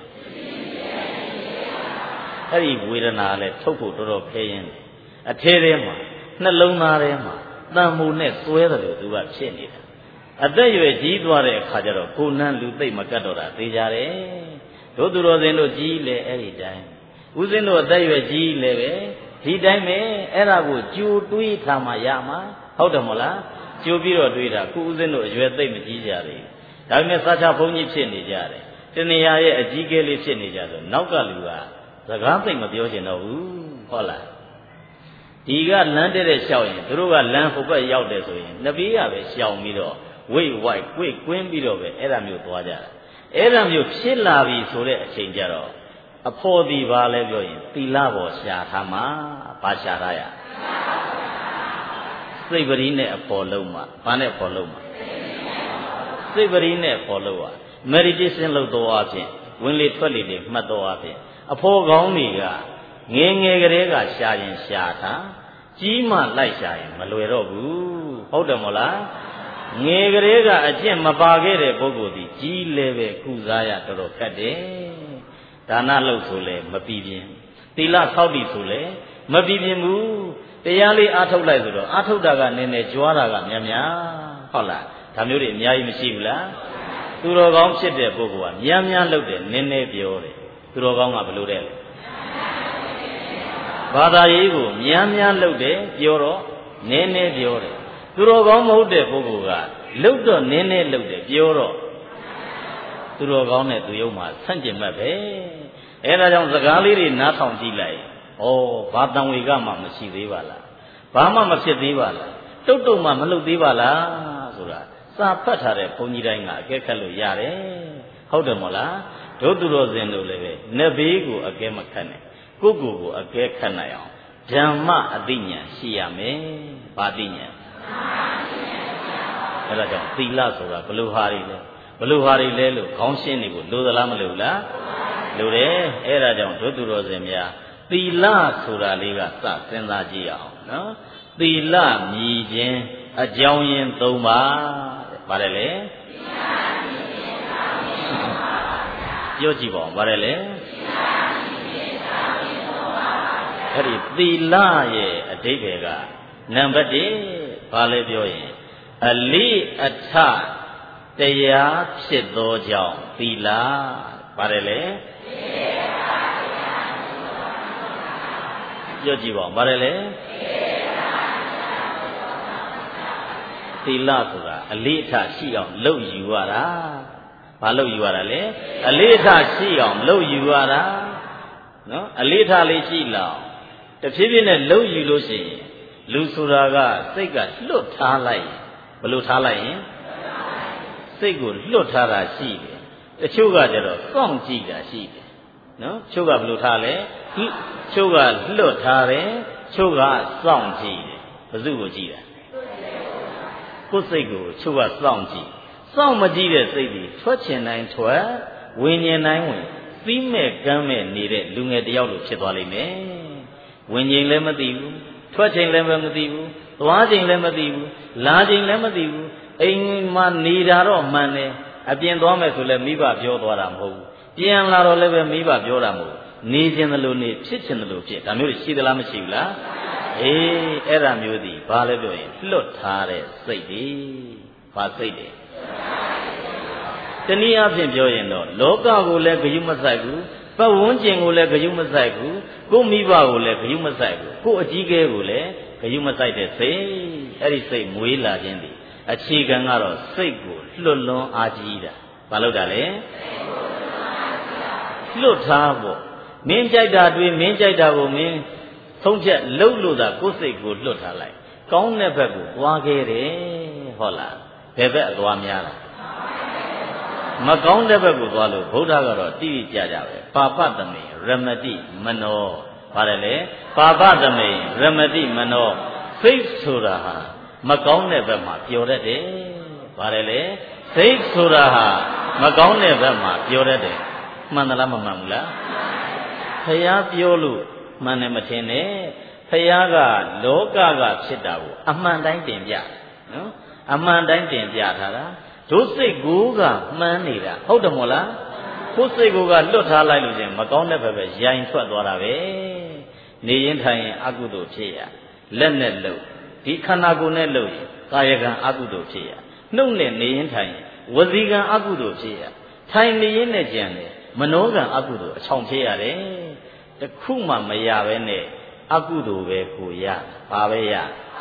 အဲ့ဒီဝေဒနာလည်းထုတ်ဖို့တော်တော်ခဲရင်အထဲထဲမှာနှလုံးသားထဲမှာတန်မိုးနဲ့သွဲတယ်လို့သူကဖြစ်နေတာအသက်ရွယ်ကြီးသွားတဲ့အခါကျတော့ကိုယ်နန်းလူသိမ့်မကတ်တော့တာသိကြတယ်တို့သူတော်စင်တို့ကြီးလေအဲ့ဒီတိုင်းဦးစင်းတို့အသက်ရွယ်ကြီးလေပဲဒီတိုင်းပဲအဲ့ဒါကိုကြိုတွေးထားမှရမှာဟုတ်တယ်မဟုတ်လားကြိုပြီးတော့တွေးတာခုဦးစင်းတို့အရွယ်သိမ့်မကြီးကြသေးဘူးဒါပေမဲ့စာချဘုန်းကြီးဖြစ်နေကြတယ်တဏှာရဲ့အကြီးကဲလေးဖြစ်နေကြဆိုနောက်ကလူကစကားသိမ့်မပြောချင်တော့ဘူးဟုတ်လားဒီကလမ်းတဲ့ရှောက်ရင်သူတို့ကလမ်းဟိုဘက်ရောက်တယ်ဆိုရင်နှစ်ပြေးရပဲရှောင်ပြီးတော့ဝိတ်ဝိုက်ကွင်းပြီးတော့ပဲအဲ့ဒါမျိုးသွားကြတာအဲ့ဒါမျိုးဖြစ်လာပြီဆိုတဲ့အချိန်ကျတော့အဖို့ဒီပါလဲပြောရင်သီလပေါ်ရှာထားမှာဘာရှာထားရစိတ်ပရိနဲ့အဖို့လုံးမှာဘာနဲ့ဖို့လုံးမှာစိတ်ပရိနဲ့ဖို့လုံးอ่ะ meditation လုပ်တော့အဖြစ်ဝင်လေထွက်လေတွေမှတ်တော့အဖြစ်အဖို့ကောင်းတွေကငယ်ကလေးကရှာရင်ရှာထားကြီးမှလိုက်ရှာရင်မလွယ်တော့ဘူးဟုတ်တယ်မို့လားငယ်ကလေးကအကျင့်မပါခဲ့တဲ့ပုဂ္ဂိုလ်ဒီကြီးလည်းပဲကုစားရတော်တော်ခက်တယ်ဒါနလုပ်ဆိုလဲမပြီးပြင်းသီလဆောက်တည်ဆိုလဲမပြီးပြင်းဘူးတရားလေးအားထုတ်လိုက်ဆိုတော့အားထုတ်တာကနည်းနည်းကြွားတာကများများဟုတ်လားဒါမျိုးတွေအများကြီးမရှိဘူးလားသူတော်ကောင်းဖြစ်တဲ့ပုဂ္ဂိုလ်ကများများလုပ်တယ်နည်းနည်းပြောတယ်သူတော်ကောင်းကဘယ်လိုတဲ့လဲဘာသာရေးကိုများများလုပ်တယ်ပြောတော့နည်းနည်းပြောတယ်သူတော်ကောင်းမဟုတ်တဲ့ပုဂ္ဂိုလ်ကလှုပ်တော့နည်းနည်းလှုပ်တယ်ပြောတော့သူတော်ကောင်းတဲ့သူယုံမှာဆန့်ကျင်ဘက်ပဲအဲဒါကြောင့်စကားလေးတွေနားထောင်ကြည့်လိုက်ဩဘာတန်ဝေကမှမရှိသေးပါလားဘာမှမဖြစ်သေးပါလားတုတ်မှမလှုပ်သေးပါလားဆိုတာစာဖတ်ထားတဲ့ဘုန်းကြီးတိုင်းကအကဲခတ်လို့ရတယ်ဟုတ်တယ်မို့လားတို့သူတော်စင်တို့လည်းပဲနေဘေးကိုအကဲမခတ်နဲ့ကိုယ့်ကိုယ်အကဲခတ်နိုင်အောင်ဓမ္မအသိဉာဏ်ရှိရမယ်ဘာသိဉာဏ်အဲ့ဒါကြောင့်သီလဆိုတာဘလို့ဟာတွေလဲလို့ခေါင်းရှင်းနေကိုလိုသလားမလိုဘူးလားလိုတယ်အဲ့ဒါကြောင့်တို့သူတော်စင်များသီလဆိုတာလေးကစစဉ်းစားကြည့်အောင်နော်သီလမြည်ခြင်းအကြောင်းရင်း၃ပါးပါတယ်လေပြောကြည့်ပါဦးပါတယ်လေအဲ့ဒီသီလရဲ့အဓိပ္ပာယ်ကနံပါတ်1ဘာလဲပြောရင်အလိအထတရားဖြစ်သောကြောင့်သီလပါတယ်လေပြောကြည့်ပါဦးပါတယ်လေသီလဆိုတာအလိအထရှိအောင်လုပ်ယူရတာဘာလုပ်ယူရတာလဲအလိအထရှိအောင်လုပ်ယူရတာနော်အလိအထလေးရှိလောက်တဖြည်းဖြည်းနဲ့လှုပ်ယူလို့ရှိရင်လူဆိုတာကစိတ်ကလွတ်ထားလိုက်ဘယ်လိုထားလိုက်ရင်စိတ်ကိုလွတ်ထားတာရှိတယ်တချို့ကကျတော့စောင့်ကြည့်တာရှိတယ်နော်ချို့ကဘယ်လိုထားလဲချို့ကလွတ်ထားတယ်ချို့ကစောင့်ကြည့်တယ်ဘယ်သူကိုကြည့်တာကိုယ်စိတ်ကိုချို့ကစောင့်ကြည့်စောင့်မကြည့်တဲ့စိတ်တွေထွက်ချင်တိုင်းထွက်ဝิญဉ်တိုင်းဝင်သီးမဲ့ကမ်းမဲ့နေတဲ့လူငယ်တယောက်လိုဖြစ်သွားလိမ့်မယ်ဝิญဉ်လည်းမသိဘူးထွက်ချိန်လည်းမသိဘူးသွားချိန်လည်းမသိဘူးလာချိန်လည်းမသိဘူးအိမ်မှာနေတာတော့မှန်တယ်အပြင်သွားမယ်ဆိုလည်းမိဘပြောသွားတာမဟုတ်ဘူးပြန်လာတော့လည်းပဲမိဘပြောတာမဟုတ်နေခြင်းသလိုနေဖြစ်ခြင်းသလိုဖြစ်ဒါမျိုးရှိသလားမရှိဘူးလားအေးအဲ့ဒါမျိုးဒီဘာလဲပြောရင်လွတ်ထားတဲ့စိတ်တွေဘာစိတ်တွေတနည်းအားဖြင့်ပြောရင်တော့လောကကိုလည်းဂရုမစိုက်ဘူးပတ်ဝန်းကျင်ကိုလည်းဂရုမစိုက်ဘူးကိုမိဘကိုလည်းဂရုမစိုက်ဘူးကိုအကြီးကဲကိုလည်းဂရုမစိုက်တဲ့စိတ်အဲ့ဒီစိတ်မွေးလာခြင်းဒီအခြေခံကတော့စိတ်ကိုလွတ်လွန်းအားကြီးတာဘာလို့တာလဲလွတ်ထားဖို့မင်းကြိုက်တာတွေမင်းကြိုက်တာကိုမင်းသုံးချက်လှုပ်လို့သာကိုယ်စိတ်ကိုလွတ်ထားလိုက်ကောင်းတဲ့ဘက်ကိုသွားခဲ့တယ်ဟုတ်လားဘယ်ဘက်အသွားများလားမကောင်းတဲ့ဘက်ကိုသွားလို့ဗုဒ္ဓကတော့တိတိကျကျပဲပါပသမေရမတိမနောပါတယ်လေပါပသမေရမတိမနောစိတ်ဆိုတာဟာမကောင်းတဲ့ဘက်မှာပျော်တတ်တယ်ပါတယ်လေစိတ်ဆိုတာဟာမကောင်းတဲ့ဘက်မှာပျော်တတ်တယ်မှန်သလားမမှန်ဘူးလားဖယားပြောလို့မှန်တယ်မထင်နဲ့ဖယားကလောကကဖြစ်တာကိုအမှန်တိုင်းတင်ပြနော်အမှန်တိုင်းတင်ပြထားတာတို့စိတ်ကိုကမှန်းနေတာဟုတ်တယ်မို့လားကိုယ်စိတ်ကိုကလွတ်ထားလိုက်လို့ချင်းမကောင်းတဲ့ဘက်ပဲရိုင်ထွက်သွားတာပဲနေရင်ထိုင်ရင်အကုသိုလ်ဖြစ်ရလက်နဲ့လှုပ်ဒီခန္ဓာကိုယ်နဲ့လှုပ်ရင်ကာယကံအကုသိုလ်ဖြစ်ရနှုတ်နဲ့နေရင်ထိုင်ရင်ဝစီကံအကုသိုလ်ဖြစ်ရထိုင်နေရင်နဲ့ကြံတယ်မနောကံအကုသိုလ်အချောင်ဖြစ်ရတယ်တခုမှမရပဲနဲ့အကုသိုလ်ပဲကိုရဘာပဲရ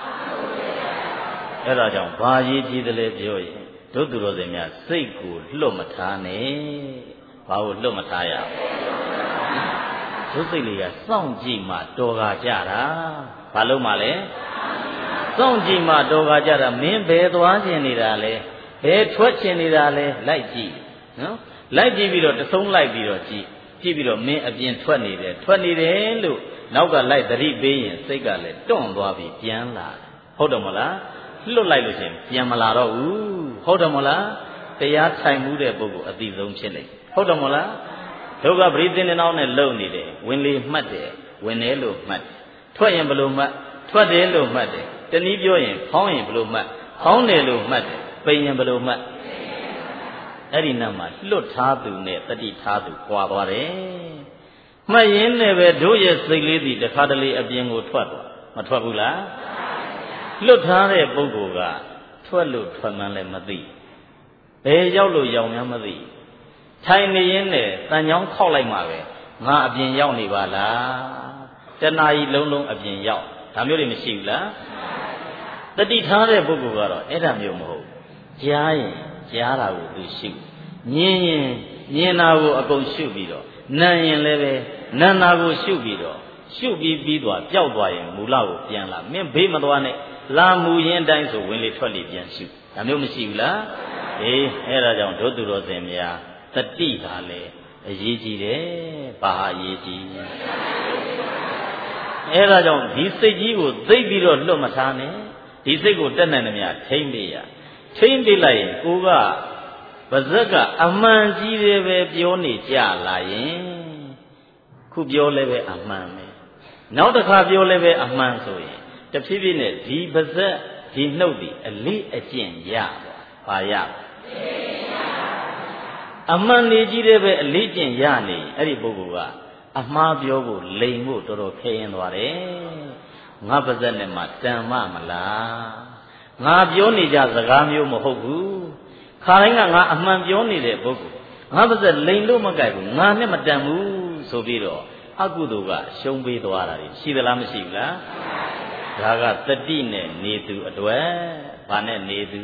အဲ့ဒါကြောင့်ဘာရေးကြည့်တယ်လဲပြောရင်တို့သူတော်စင်များစိတ်ကိုလွတ်မထားနဲ့ဘာကိုလွတ်မထားရတို့စိတ်လေးကစောင့်ကြည့်မှတော်ကားကြတာဘာလို့မှလဲစောင့်ကြည့်မှတော်ကားကြတာမင်းဘယ်သွားခြင်းနေတာလဲဘယ်ထွက်ခြင်းနေတာလဲလိုက်ကြည့်နော်လိုက်ကြည့်ပြီးတော့တဆုံးလိုက်ပြီးတော့ကြည့်ပြီးတော့မင်းအပြင်ထွက်နေတယ်လို့နောက်ကလိုက်သတိပေးရင်စိတ်ကလည်းတွန့်သွားပြီးပြန်လာဟုတ်တယ်မလားလွတ်လိုက်လို့ရှင်ပြန်မလာတော့ဘူးဟုတ်တယ်မလားတရားထိုင်မှုတဲ့ပုဂ္ဂိုလ်အတိဆုံးဖြစ်နေဟုတ်တယ်မလားဒုက္ခပရိသေနှောင်းနဲ့လုံနေတယ်ဝင်လေမှတ်တယ်ဝင်တယ်လို့မှတ်တယ်ထွက်ရင်ဘယ်လိုမှတ်ထွက်တယ်လို့မှတ်တယ်တနည်းပြောရင်ဖောင်းရင်ဘယ်လိုမှတ်ဖောင်းတယ်လို့မှတ်တယ်ပိန်ရင်ဘယ်လိုမှတ်အဲ့ဒီနောက်မှာလွတ်ထားသူနဲ့တတိထားသူကြွားသွားတယ်မှတ်ရင်းနဲ့ပဲတို့ရဲ့စိတ်လေးဒီတစ်ခါတလေအပြင်ကိုထွက်သွားမထွက်ဘူးလားလွတ်ထားတဲ့ပုဂ္ဂိုလ်ကထွက်လို့ထွက်မှန်းလည်းမသိဘယ်ရောက်လို့ရောက်မှန်းမသိထိုင်နေရင်းနဲ့တန်ချောင်းခောက်လိုက်မှပဲငါအပြင်ရောက်နေပါလားတဏှာကြီးလုံးလုံးအပြင်ရောက်ဒါမျိုးတွေမရှိဘူးလားတတိထားတဲ့ပုဂ္ဂိုလ်ကတော့အဲ့ဒါမျိုးမဟုတ်ကြားရင်ကြားတာကိုသူရှုမြင်ရင်မြင်တာကိုအကုန်ရှုပြီးတော့နာရင်လည်းပဲနာတာကိုရှုပြီးတော့ရှုပြီးသွားပျောက်သွားရင်မူလကိုပြန်လာမင်းဘေးမသွားနဲ့လာမူရင်တိုင်းဆိုဝင်လေထွက်လေပြန်ရှုဒါမျိုးမရှိဘူးလားအေးအဲ့ဒါကြောင့်တို့သူတော်စင်များတတိဟာလေအရေးကြီးတယ်ဘာဟာအရေးကြီးအဲ့ဒါကြောင့်ဒီစိတ်ကြီးကိုသိပြီးတော့လွတ်မထားနဲ့ဒီစိတ်ကိုတက်နိုင်သမျှထိမ့်ပေးရထိမ့်ပေးလိုက်ရင်ကိုကပါဇက်ကအမှန်ကြီးတယ်ပဲပြောနေကြလာရင်ခုပြောလည်းပဲအမှန်ပဲနောက်တစ်ခါပြောလည်းပဲအမှန်ဆိုရင်တဖြည်းဖြည်းနဲ့ဒီပါဇက်ဒီနှုတ်ဒီအလေးအကျင့်ရပါရအမှန်နေကြီးတယ်ပဲအလေးကျင့်ရနေအဲ့ဒီပုဂ္ဂိုလ်ကအမှားပြောဖို့လိမ်ဖို့တော်တော်ခဲရင်သွားတယ်ငါပါဇက်နဲ့မှတန်မမလားငါပြောနေကြစကားမျိုးမဟုတ်ဘူးခါတိုင်းကငါအမှန်ပြောနေတဲ့ပုဂ္ဂိုလ်ငါပါဇက်လိမ်လို့မကြိုက်ဘူးငါနဲ့မတန်ဘူးဆိုပြီးတော့အကုသိုလ်ကရှုံးပေးသွားတာရှိသလားမရှိဘူးလားဒါကတတိနဲ့နေသူအတွက်ဘာနဲ့နေသူ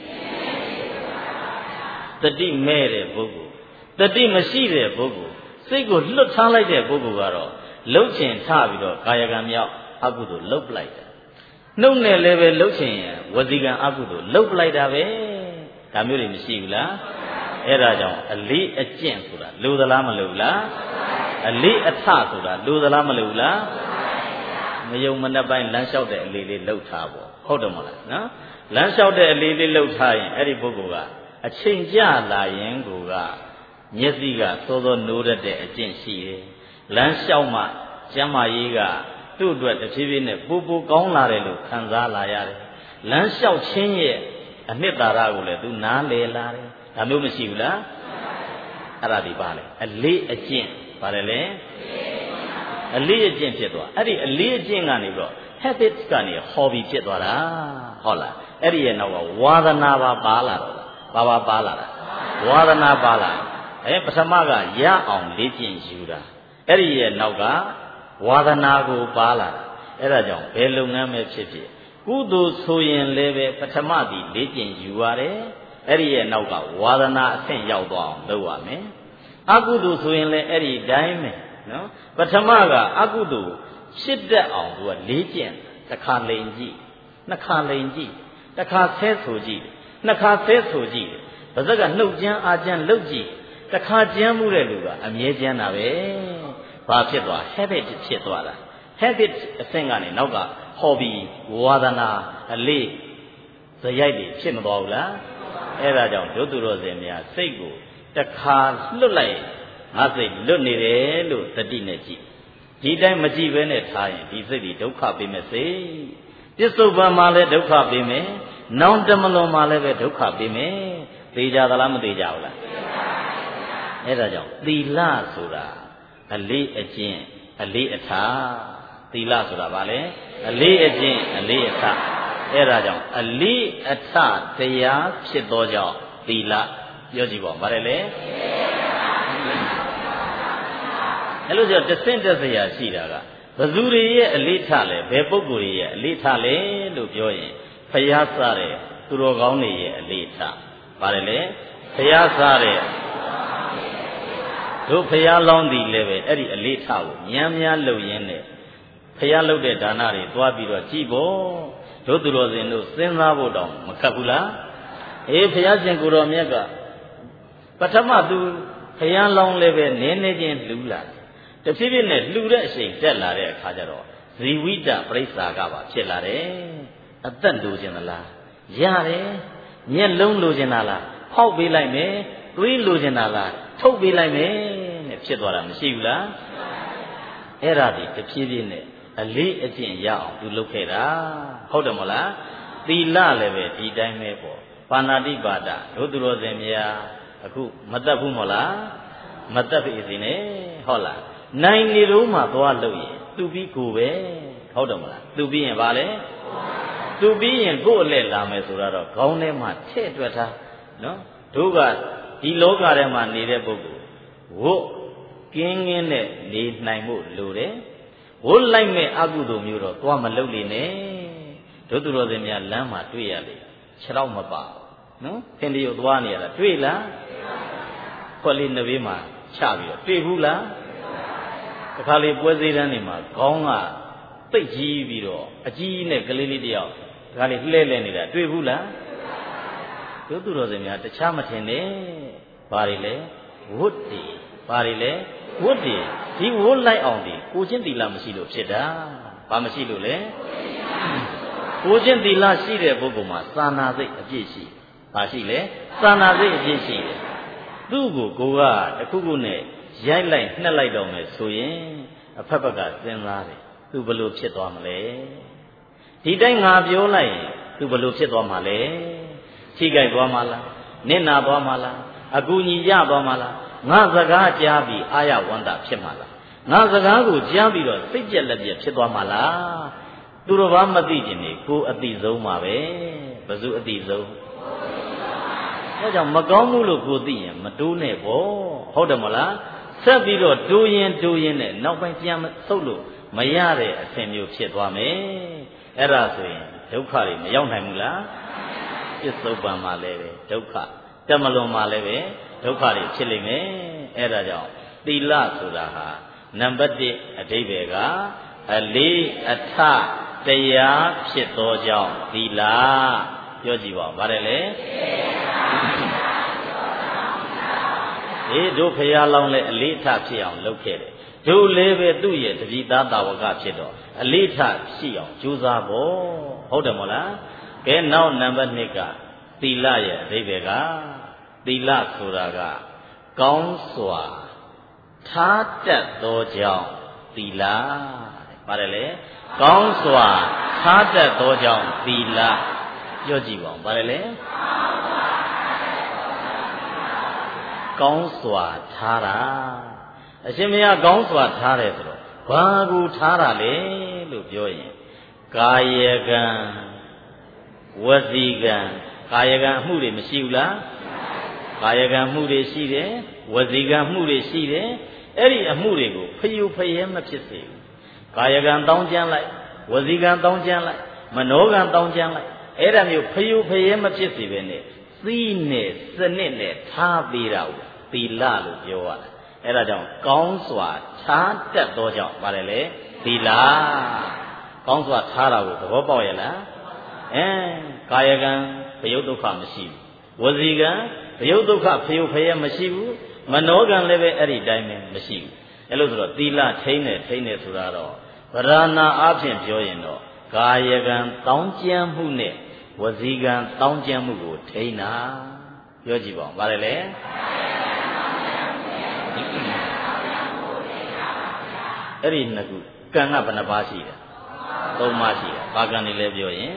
တတိမဲ့တဲ့ပုဂ္ဂိုလ်တတိမရှိတဲ့ပုဂ္ဂိုလ်စိတ်ကိုလွတ်ထားလိုက်တဲ့ပုဂ္ဂိုလ်ကတော့လှုပ်ချင်ထပြီးတော့ကာယကံမြောက်အကုသိုလ်လှုပ်ပလိုက်တာနှုတ်နဲ့လည်းပဲလှုပ်ချင်ရင်ဝစီကံအကုသိုလ်လှုပ်ပလိုက်တာပဲဒါမျိုးတွေမရှိဘူးလားအဲ့ဒါကြောင့်အလေးအကျင့်ဆိုတာလိုသလားမလိုဘူးလားအလေးအထဆိုတာလိုသလားမလိုဘူးလားမယုံမနှက်ပိုင်းလမ်းလျှောက်တဲ့အလေးလေးလှုပ်ထားပေါ့ဟုတ်တယ်မဟုတ်လားနော်လမ်းလျှောက်တဲ့အလေးလေးလှုပ်ထားရင်အဲ့ဒီပုဂ္ဂိုလ်ကအချိန်ကြလာရင်ကိုကမျက်စိကစောစောနိုးတတ်တဲ့အကျင့်ရှိတယ်လမ်းလျှောက်မှကျမ်းမာရေးကသူ့အတွက်တစ်ဖြည်းဖြည်းနဲ့ပူပူကောင်းလာတယ်လို့ခံစားလာရတယ်လမ်းလျှောက်ခြင်းရဲ့အနှစ်သာရကိုလည်းသူနားလည်လာတယ်ဒါမျိုးမရှိဘူးလားအဲ့ဒါဒီပါလေအလေးအကျင့်ပါတယ်လေအလေးအကျင့်ဖြစ်သွားအဲ့ဒီအလေးအကျင့်ကနေပြီးတော့ habit ကနေ hobby ဖြစ်သွားတာဟုတ်လားအဲ့ဒီရဲ့နောက်ကဝါဒနာပါလာတော့ဘာပါလာတာဝါဒနာပါလာပထမကရအောင်လေ့ကျင့်ယူတာအဲ့ဒီရဲ့နောက်ကဝါဒနာကိုပါလာအဲ့ဒါကြောင့်ဘယ်လုပ်ငန်းပဲဖြစ်ဖြစ်ကုသိုလ်ဆိုရင်လည်းပဲပထမသည်လေ့ကျင့်ယူရတယ်အဲ့ဒီရဲ့နောက်ကဝါဒနာအဆင့်ရောက်သွားအောင်လုပ်ရမယ်အကုသိုလ်ဆိုရင်လည်းအဲ့ဒီတိုင်းပဲနော်ပထမကအကုသိုလ်ဖြစ်တတ်အောင်သူကလေ့ကျင့်တစ်ခါလိန်ကြည့်နှစ်ခါလိန်ကြည့်တစ်ခါဆဲဆိုကြည့်နှစ်ခါဆဲဆိုကြည့်ပါဇက်ကနှုတ်ကြမ်းအာကြမ်းလှုပ်ကြည့်တစ်ခါကြမ်းမှုတဲ့လူကအမြဲကြမ်းတာပဲဘာဖြစ်သွား habit ဖြစ်သွားတာ habit အဆင့်ကနေနောက်က hobby ဝါဒနာအလေးဇယိုက်တွေဖြစ်မသွားဘူးလားအဲ့ဒါကြောင့်ဒုသူတော်စင်များစိတ်ကိုတစ်ခါလွတ်လိုက်ငါစိတ်လွတ်နေတယ်လို့သတိနဲ့ကြည့်ဒီတိုင်းမကြည့်ဘဲနဲ့ထားရင်ဒီစိတ်ဒီဒုက္ခပေးမယ်စိတ်ပစ္စုပန်မှာလည်းဒုက္ခပေးမယ်နောင်တမလွန်မှာလည်းပဲဒုက္ခပေးမယ်သိကြသလားမသိကြဘူးလားအဲ့ဒါကြောင့်သီလဆိုတာအလေးအကျင့်အလေးအထားသီလဆိုတာဗာလဲအလေးအကျင့်အလေးအထားအဲ့ဒါကြောင့်အလေးအထားတရားဖြစ်သောကြောင့်သီလပြောကြည့်ပါဦးဗါတယ်လေအဲ့လိုဆိုတဆင့်တက်စရာရှိတာကဘသူတွေရဲ့အလေးထားလဲဘယ်ပုဂ္ဂိုလ်တွေရဲ့အလေးထားလဲလို့ပြောရင်ဖယားစားတဲ့သူတော်ကောင်းတွေရဲ့အလေးထားဗါတယ်လေဖယားစားတဲ့တို့ဖယားလောင်းသည်လည်းပဲအဲ့ဒီအလေးထားကိုညံများလုပ်ရင်းနဲ့ဖယားလုပ်တဲ့ဒါနတွေသွားပြီးတော့ကြည်ဖို့တို့သူတော်စင်တို့စဉ်းစားဖို့တောင်မခက်ဘူးလားအေးဖယားရှင်ကိုတော်မြတ်ကပထမသူဖယားလောင်းလည်းပဲနည်းနည်းချင်းလှူလာတဖြည်းဖြည်းနဲ့လှူတဲ့အချိန်တက်လာတဲ့အခါကျတော့ဇီဝိတပရိစ္ဆာကပါဖြစ်လာတယ်အသက်လိုချင်သလားရတယ်မျက်လုံးလိုချင်တာလားဖောက်ပေးလိုက်မယ်သွေးလိုချင်တာလားထုတ်ပေးလိုက်မယ်နဲ့ဖြစ်သွားတာမရှိဘူးလားအဲ့ဒါဒီတဖြည်းဖြည်းနဲ့အလေးအကျင့်ရအောင်သူလုပ်ခဲ့တာဟုတ်တယ်မလားသီလလည်းပဲဒီတိုင်းပဲပေါ့ပါဏာတိပါဒတို့သူတော်စင်များအခုမတတ်ဘူးမလားမတတ်ပြီစီနဲ့ဟုတ်လားနိုင်နေတော့မှသွားလို့ရင်သူပြီးကိုပဲဟုတ်တယ်မလားသူပြီးရင်ဗာလဲသူပြီးရင်ကို့အလက်လာမယ်ဆိုတော့ခေါင်းထဲမှာထည့်တွက်ထားနော်တို့ကဒီလောကထဲမှာနေတဲ့ပုဂ္ဂိုလ်ဝတ်ကင်းကင်းနဲ့နေနိုင်ဖို့လိုတယ်ဝတ်လိုက်မဲ့အကုသိုလ်မျိုးတော့သွားမလုပ်လေနဲ့တို့သူတော်စင်များလမ်းမှာတွေ့ရလေခြေတော့မပါနော်သင်တရုပ်သွားနေရတာတွေ့လားခွက်လေးနှစ်ဘေးမှာချပြီးတော့တွေ့ဘူးလားတခါလေပွဲစည်းတန်းနေမှာခေါင်းကပိတ်ကြီးပြီးတော့အကြီးနဲ့ကလေးလေးတယောက်တခါလေလှဲလဲနေတာတွေ့ဘူးလားတို့သူတော်စင်များတခြားမထင်နဲ့ဘာတွေလဲဝတ်တွေဘာတွေလဲဝတ်တွေဒီဝတ်လိုက်အောင်ဒီကိုချင်းသီလမရှိလို့ဖြစ်တာဘာမရှိလို့လဲကိုချင်းသီလရှိတဲ့ပုဂ္ဂိုလ်မှာသာနာစိတ်အပြည့်ရှိဘာရှိလဲသာနာစိတ်အပြည့်ရှိတယ်သူ့ကိုကိုကတခုခုနဲ့ရိုက်လိုက်နှက်လိုက်တော့မယ်ဆိုရင်အဖက်ဖက်ကစဉ်းစားတယ်သူဘယ်လိုဖြစ်သွားမလဲဒီတိုင်းငါပြောလိုက်ရင်သူဘယ်လိုဖြစ်သွားမှာလဲထိကြိုက်သွားမှာလားနစ်နာသွားမှာလားအကူညီရသွားမှာလားငါစကားကြားပြီးအာရဝန္တာဖြစ်မှာလားငါစကားကိုကြားပြီးတော့စိတ်ကြက်လက်ပြက်ဖြစ်သွားမှာလားသူတော်ဘာမသိခြင်းနေကိုအတိဆုံးမှာပဲဘယ်သူအတိဆုံးဒါကြောင့်မကောင်းမှုလို့ကိုသိရင်မတိုးနဲ့ပေါ့ဟုတ်တယ်မလားဆက်ပြီးတော့တိုးရင်နဲ့နောက်ပိုင်းပြန်ဆုပ်လို့မရတဲ့အဆင်မျိုးဖြစ်သွားမယ်အဲ့ဒါဆိုရင်ဒုက္ခတွေမရောက်နိုင်ဘူးလားပစ္စုပန်မှာလည်းပဲဒုက္ခတမလွန်မှာလည်းပဲဒုက္ခတွေဖြစ်လိမ့်မယ်အဲ့ဒါကြောင့်သီလဆိုတာဟာနံပါတ်1အဓိပ္ပာယ်ကအလေးအထတရားဖြစ်သောကြောင့်သီလပြောကြည့်ပါဦးဗါတယ်လေတို့ဖရာလောင်းလည်းအလေးအထဖြစ်အောင်လုပ်ခဲ့တယ်တို့လည်းပဲသူ့ရဲ့တပည့်သားတာဝကဖြစ်တော့အလေးအထရှိအောင်ကြိုးစားဖို့ဟုတ်တယ်မဟုတ်လားကဲနောက်နံပါတ်2ကသီလရဲ့အဓိပ္ပာယ်ကသီလဆိုတာကကောင်းစွာထားတတ်သောကြောင့်သီလပါတယ်လေကောင်းစွာထားတတ်သောကြောင့်သီလပြောကြည့်ပါဦးပါတယ်လေကောင်းစွာထားတာအရှင်မယားကောင်းစွာထားတယ်ဆိုတော့ဘာကိုထားတာလဲလို့ပြောရင်ကာယကံဝစီကံကာယကံမှုတွေမရှိဘူးလားကာယကံမှုတွေရှိတယ်ဝစီကံမှုတွေရှိတယ်အဲ့ဒီအမှုတွေကိုဖျူဖျဲမဖြစ်စေဘူးကာယကံတောင်းကျမ်းလိုက်ဝစီကံတောင်းကျမ်းလိုက်မနောကံတောင်းကျမ်းလိုက်အဲ့ဒါမျိုးဖျူဖျဲမဖြစ်စေပဲနဲ့သီးနဲ့စနစ်နဲ့ထားပေးတာကိုသီလလို့ပြောရတယ်အဲ့ဒါကြောင့်ကောင်းစွာထားတတ်သောကြောင့်ပါတယ်လေသီလကောင်းစွာထားတာကိုသဘောပေါက်ရဲ့လားကာယကံဘယုတ်ဒုက္ခမရှိဘူးဝစီကံဘယုတ်ဒုက္ခဖျူဖျဲမရှိဘူးမနောကံလည်းပဲအဲ့ဒီတိုင်းပဲမရှိဘူးအဲ့လိုဆိုတော့သီလထိန်းတယ်ဆိုတာတော့ဗရဏာအဖြစ်ပြောရင်တော့ကာယကံတောင်းကျမ်းမှုနဲ့ဝစီကံတောင်းကျမ်းမှုကိုထိန်းတာပြောကြည့်ပါဦးဗါတယ်လေအဲ့ဒီနှစ်ခုကံကဘယ်နှပါးရှိတယ်သုံးပါးရှိတယ်ဘာကံတွေလဲပြောရင်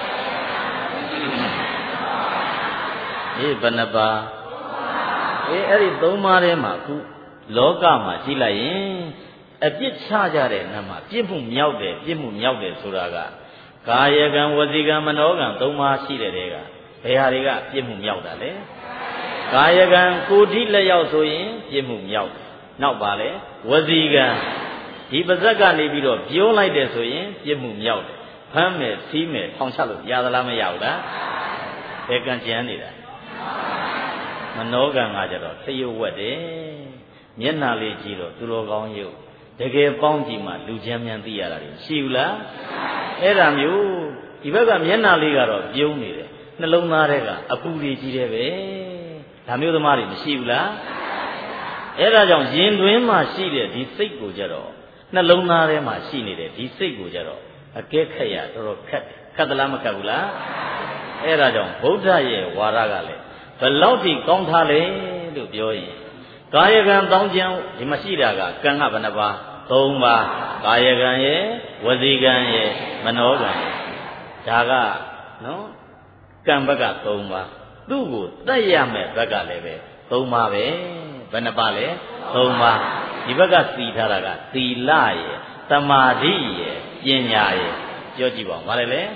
ဘယ်နှပါးအဲ့ဒီသုံးပါးထဲမှာခုလောကမှာကြည့်လိုက်ရင်အပြစ်ချကြတဲ့နမှာပြစ်မှုမြောက်တယ်ဆိုတာကကာယကံဝစီကံမနောကံသုံးပါးရှိတဲ့တဲကဘယ်ဟာတွေကပြစ်မှုမြောက်တာလဲကာယကံကိုယ်ထိလက်ရောက်ဆိုရင်ပြစ်မှုမြောက်တယ်နောက်ပါလဲဝစီကံဒီပါဇက်ကနေပြီးတော့ပြောလိုက်တယ်ဆိုရင်ပြစ်မှုမြောက်တယ်ဖမ်းမယ်စီးမယ်ထောင်ချလို့ရသလားမရဘူးလားဘယ်ကံကြမ်းနေတာမနောကံကကြတော့သရုပ်ဝက်တယ်မျက်နှာလေးကြည့်တော့သူတော်ကောင်းရုပ်တကယ်ပေါင်းကြည့်မှလူချမ်းမြန်သိရတာရှိဘူးလားအဲ့ဒါမျိုးဒီဘက်ကမျက်နှာလေးကတော့ပြုံးနေတယ်နှလုံးသားထဲကအပူတွေကြီးတယ်ပဲဒါမျိုးသမားတွေမရှိဘူးလားအဲ့ဒါကြောင့်ရင်တွင်းမှာရှိတဲ့ဒီစိတ်ကိုကြတော့နှလုံးသားထဲမှာရှိနေတဲ့ဒီစိတ်ကိုကြတော့အကဲခက်ရတော်တော်ခက်သလားမခက်ဘူးလားအဲ့ဒါကြောင့်ဗုဒ္ဓရဲ့ဝါဒကလည်းဘယ်လောက်ထိကောင်းထားလဲလို့ပြောရင်ကာယကံတောင်းကျမ်းဒီမှာရှိတာကကံကဘယ်နှပါး၃ပါးကာယကံရဲ့ဝစီကံရဲ့မနောကံရဲ့ဒါကနော်ကံဘက်က၃ပါးသူ့ကိုတတ်ရမယ်ဘက်ကလည်းပဲ၃ပါးပဲဘယ်နှပါးလဲ၃ပါးဒီဘက်ကစီထားတာကသီလရဲ့သမာဓိရဲ့ပညာရဲ့ပြောကြည့်ပါဦးဗါလဲလေ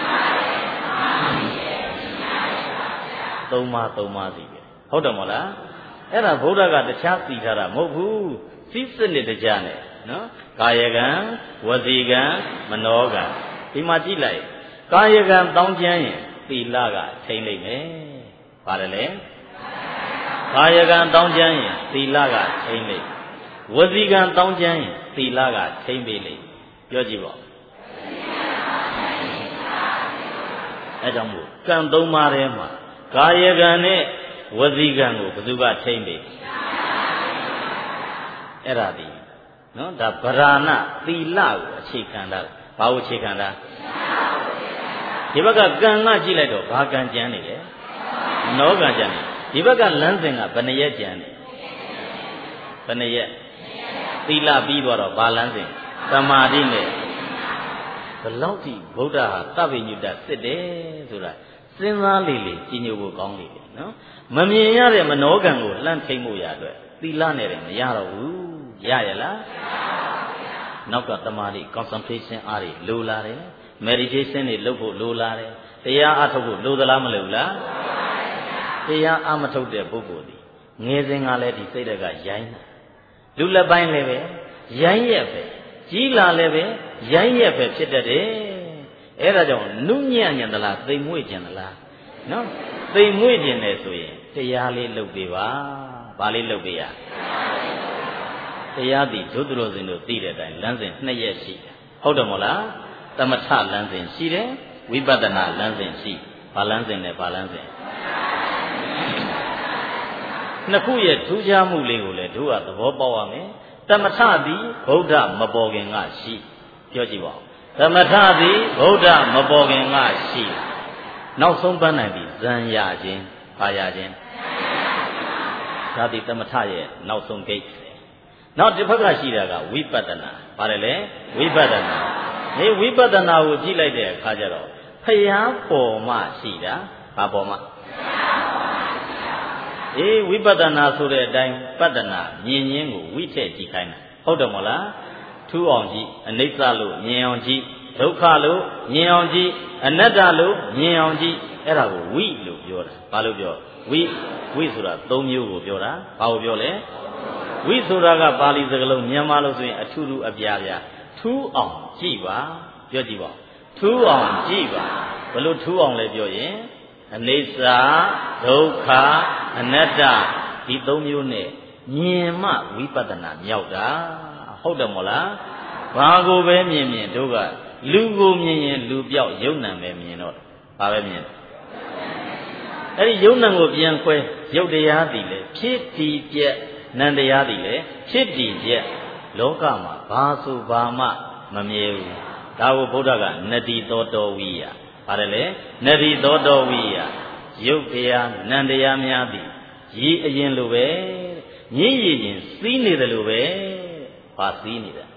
၃ပါးစီပဲဟုတ်တယ်မို့လားအဲ့ဒါဗုဒ္ဓကတခြားစီထားတာမဟုတ်ဘူးစီးစနစ်တကြနဲ့နော်ကာယကံဝစီကံမနောကံဒီမှာကြည့်လိုက်ကာယကံတောင်းကျမ်းရင်သီလကထိန်းလိုက်မယ်ဗါတယ်လေကာယကံတောင်းကျမ်းရင်သီလကထိန်းလိုက်ဝစီကံတောင်းကျမ်းရင်သီလကထိန်းပေးလိုက်ပြောကြည့်ပါအဲ့ကြောင့်မို့ကံ၃ပါးထဲမှာကာယကံနဲ့ဝစီကံကိုဘယ်သူကထိန်းပေးအဲ့ဒါဒီနော်ဒါဗရဏသီလကိုအခြေခံတာဘာကိုအခြေခံတာဒီဘက်ကကံကကြည့်လိုက်တော့ဘာကံကြမ်းနေလဲနောကံကြမ်းနေဒီဘက်ကလမ်းစဉ်ကဘယ်နှရက်ကြမ်းနေဘယ်နှရက်သီလပြီးသွားတော့ဘာလမ်းစဉ်သမာဓိနဲ့ဘယ်လောက်ထိဗုဒ္ဓဟာသဗ္ဗညုတစစ်တယ်ဆိုတာစဉ်းစားလေကြီးညိုဖို့ကောင်းလေနော်မမြင်ရတဲ့မနောကံကိုလှမ်းထိန်ဖို့ရအတွက်သီလနဲ့လည်းမရတော့ဘူးရရလားနောက်ကသမာဓိ concentration အားတွေလိုလာတယ် meditation တွေလုပ်ဖို့လိုလာတယ်တရားအထုတ်ဖို့လိုသလားမလိုလားတရားအမထုတ်တဲ့ပုဂ္ဂိုလ်ဒီငယ်စဉ်ကလည်းဒီစိတ်ဓာတ်ကရိုင်းတာလူလက်ပိုင်းလည်းပဲရိုင်းရက်ပဲကြီးလာလည်းပဲရိုင်းရက်ပဲဖြစ်တတ်တယ်အဲ့ဒါကြောင့်နုညံ့ညံသလားသိမ်မွေ့ကျင်သလားနော်သိမ်မွေ့ကျင်တယ်ဆိုရင်တရားလေးလုပ်ပေးပါဘာလေးလုပ်ပေးရတရားသည်ဒုသရောစဉ်တို့သိတဲ့အတိုင်းလမ်းစဉ်2ရက်ရှိတယ်ဟုတ်တယ်မို့လားသမထလမ်းစဉ်ရှိတယ်ဝိပဿနာလမ်းစဉ်ရှိဘာလမ်းစဉ်နဲ့ဘာလမ်းစဉ်နှစ်ခုရဲ့ထူးခြားမှုလေးကိုလည်းတို့ကသဘောပေါက်ရမယ်သမထသည်ဗုဒ္ဓမပေါ်ခင်ကရှိပြောကြည့်ပါဦးသမထသည်ဗုဒ္ဓမပေါ်ခင်ကရှိနောက်ဆုံးပန်းနိုင်ပြီဇံရခြင်းဘာရခြင်းဒါဒီသမထရဲ့နောက်ဆုံးဂိတ်နောက်တစ်ဖက်ကရှိတာကဝိပဿနာပါတယ်လေဝိပဿနာဒီဝိပဿနာကိုကြည့်လိုက်တဲ့အခါကျတော့ဖျားပေါ်မှရှိတာဘာပေါ်မှဝိပဿနာဆိုတဲ့အတိုင်းပဿနာမြင်ရင်းကိုဝိထည့်ကြည့်ခိုင်းတာဟုတ်တယ်မဟုတ်လားထူးအောင်ကြည့်အနိစ္စလို့မြင်အောင်ကြည့်ဒုက္ခလို့မြင်အောင်ကြည့်အနတ္တလို့မြင်အောင်ကြည့်အဲ့ဒါကိုဝိလို့ပြောတာဘာလို့ပြောဝိဆိုတာ၃မျိုးကိုပြောတာဘာကိုပြောလဲဝိဆိုတာကပါဠိစကားလုံးမြန်မာလို့ဆိုရင်အထူးထူးအပြားပြားထူးအောင်ကြည့်ပါပြောကြည့်ပါထူးအောင်ကြည့်ပါဘယ်လိုထူးအောင်လဲပြောရင်အနိစ္စဒုက္ခအနတ္တဒီ၃မျိုးနဲ့မြင်မှဝိပဿနာမြောက်တာဟုတ်တယ်မို့လားဘာကိုပဲမြင်တို့ကလူကိုမြင်ရင်လူပြောက်ယုံ nant ပဲမြင်တော့ဘာပဲမြင်အဲ့ဒီယုံ nant ကိုပြန်ခွဲရုပ်တရားတည်လေဖြစ်တည်ပြက်နံတရားတည်လေဖြစ်တည်ပြက်လောကမှာဘာဆိုဘာမှမမြဲဘူးဒါကိုဗုဒ္ဓကနတ္တိသောတောဝိယပါတယ်လေနတ္တိသောတောဝိယရုပ်တရားနံတရားများသည်ရည်အရင်လိုပဲညည်ရည်ချင်းစီးနေတယ်လို့ပဲဘာစီးနေတာ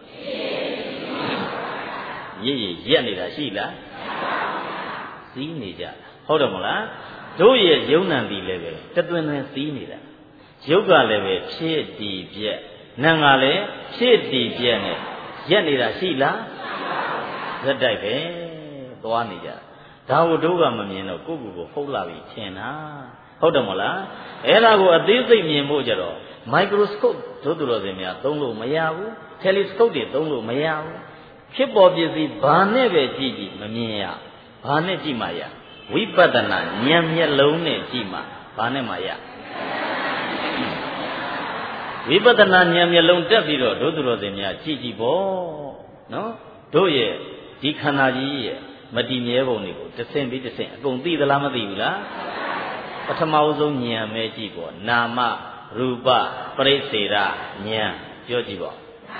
ရည်ရည်ရက်နေတာရှိလားစီးနေကြဟုတ်တယ်မဟုတ်လားတို့ရဲ့ယုံ nant သည်လည်းပဲတသွင်သွင်စီးနေတာရုပ်ကလည်းပဲဖြစ်တည်ပြက်နံကလည်းဖြစ်တည်ပြက်နဲ့ရက်နေတာရှိလားဇက်တိုက်ပဲသွားနေကြဒါကိုတို့ကမမြင်တော့ကိုယ့်ကိုယ်ကိုဟုတ်လာပြီထင်တာဟုတ်တယ်မဟုတ်လားအဲ့ဒါကိုအသေးစိတ်မြင်ဖို့ကြတော့ microscope တို့သူတော်စင်များသုံးလို့မရဘူး telescope တွေသုံးလို့မရဘူးဖြစ်ပေါ်ပစ္စည်းဘာနဲ့ပဲကြည့်ကြည့်မမြင်ရဘာနဲ့ကြည့်မှရဝိပဿနာဉာဏ်မျက်လုံးနဲ့ကြည့်မှဘာနဲ့မှရဝိပဿနာဉာဏ်မျက်လုံးတက်ပြီးတော့တို့သူတော်စင်များကြည့်ကြည့်ပေါ့နော်တို့ရဲ့ဒီခန္ဓာကြီးရဲ့မတည်မြဲပုံတွေကိုတစ်ဆင့်ပြီးတစ်ဆင့်အကုန်သိသလားမသိဘူးလားပထမဆုံးဉာဏ်ပဲကြည့်ပေါ့နာမရူပပရိစ္ဆေဒဉာဏ်ပြောကြည့်ပေါ့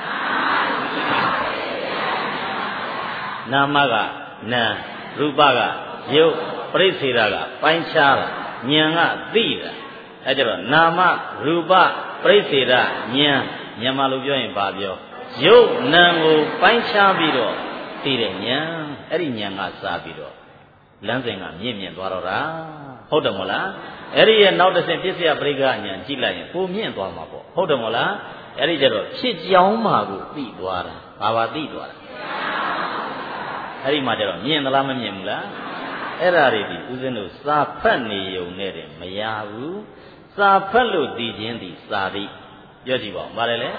နာမကနာရူပကရုပ်ပရိစ္ဆေဒကပိုင်းခြားတာဉာဏ်ကသိတာအဲကြတော့နာမရူပပရိစ္ဆေဒဉာဏ်မြန်မာလိုပြောရင်ဘာပြောရုပ်နာမ်ကိုပိုင်းခြားပြီးတော့သိတဲ့ဉာဏ်အဲ့ဒီဉာဏ်ကစားပြီးတော့လမ်းစဉ်ကမြင့်မြင့်သွားတော့တာဟုတ်တယ်မို့လားအဲ့ဒီရဲ့နောက်တစ်ဆင့်ပြစ္ဆယပရိက္ခဉာဏ်ကြည့်လိုက်ရင်ကိုမြင့်သွားမှာပေါ့ဟုတ်တယ်မို့လားအဲ့ဒီကျတော့ဖြစ်ကြောင်းမှာကိုသိသွားတာဘာသိသွားတာအဲ့ဒီမှာကျတော့မြင်သလားမမြင်ဘူးလားအဲ့ဒါတွေဒီဦးဇင်းတို့စာဖတ်နေုံနဲ့တည်းမရဘူးစာဖတ်လို့သိခြင်းသည်စာသည်ပြောကြည့်ပါဦးဘာလဲလဲ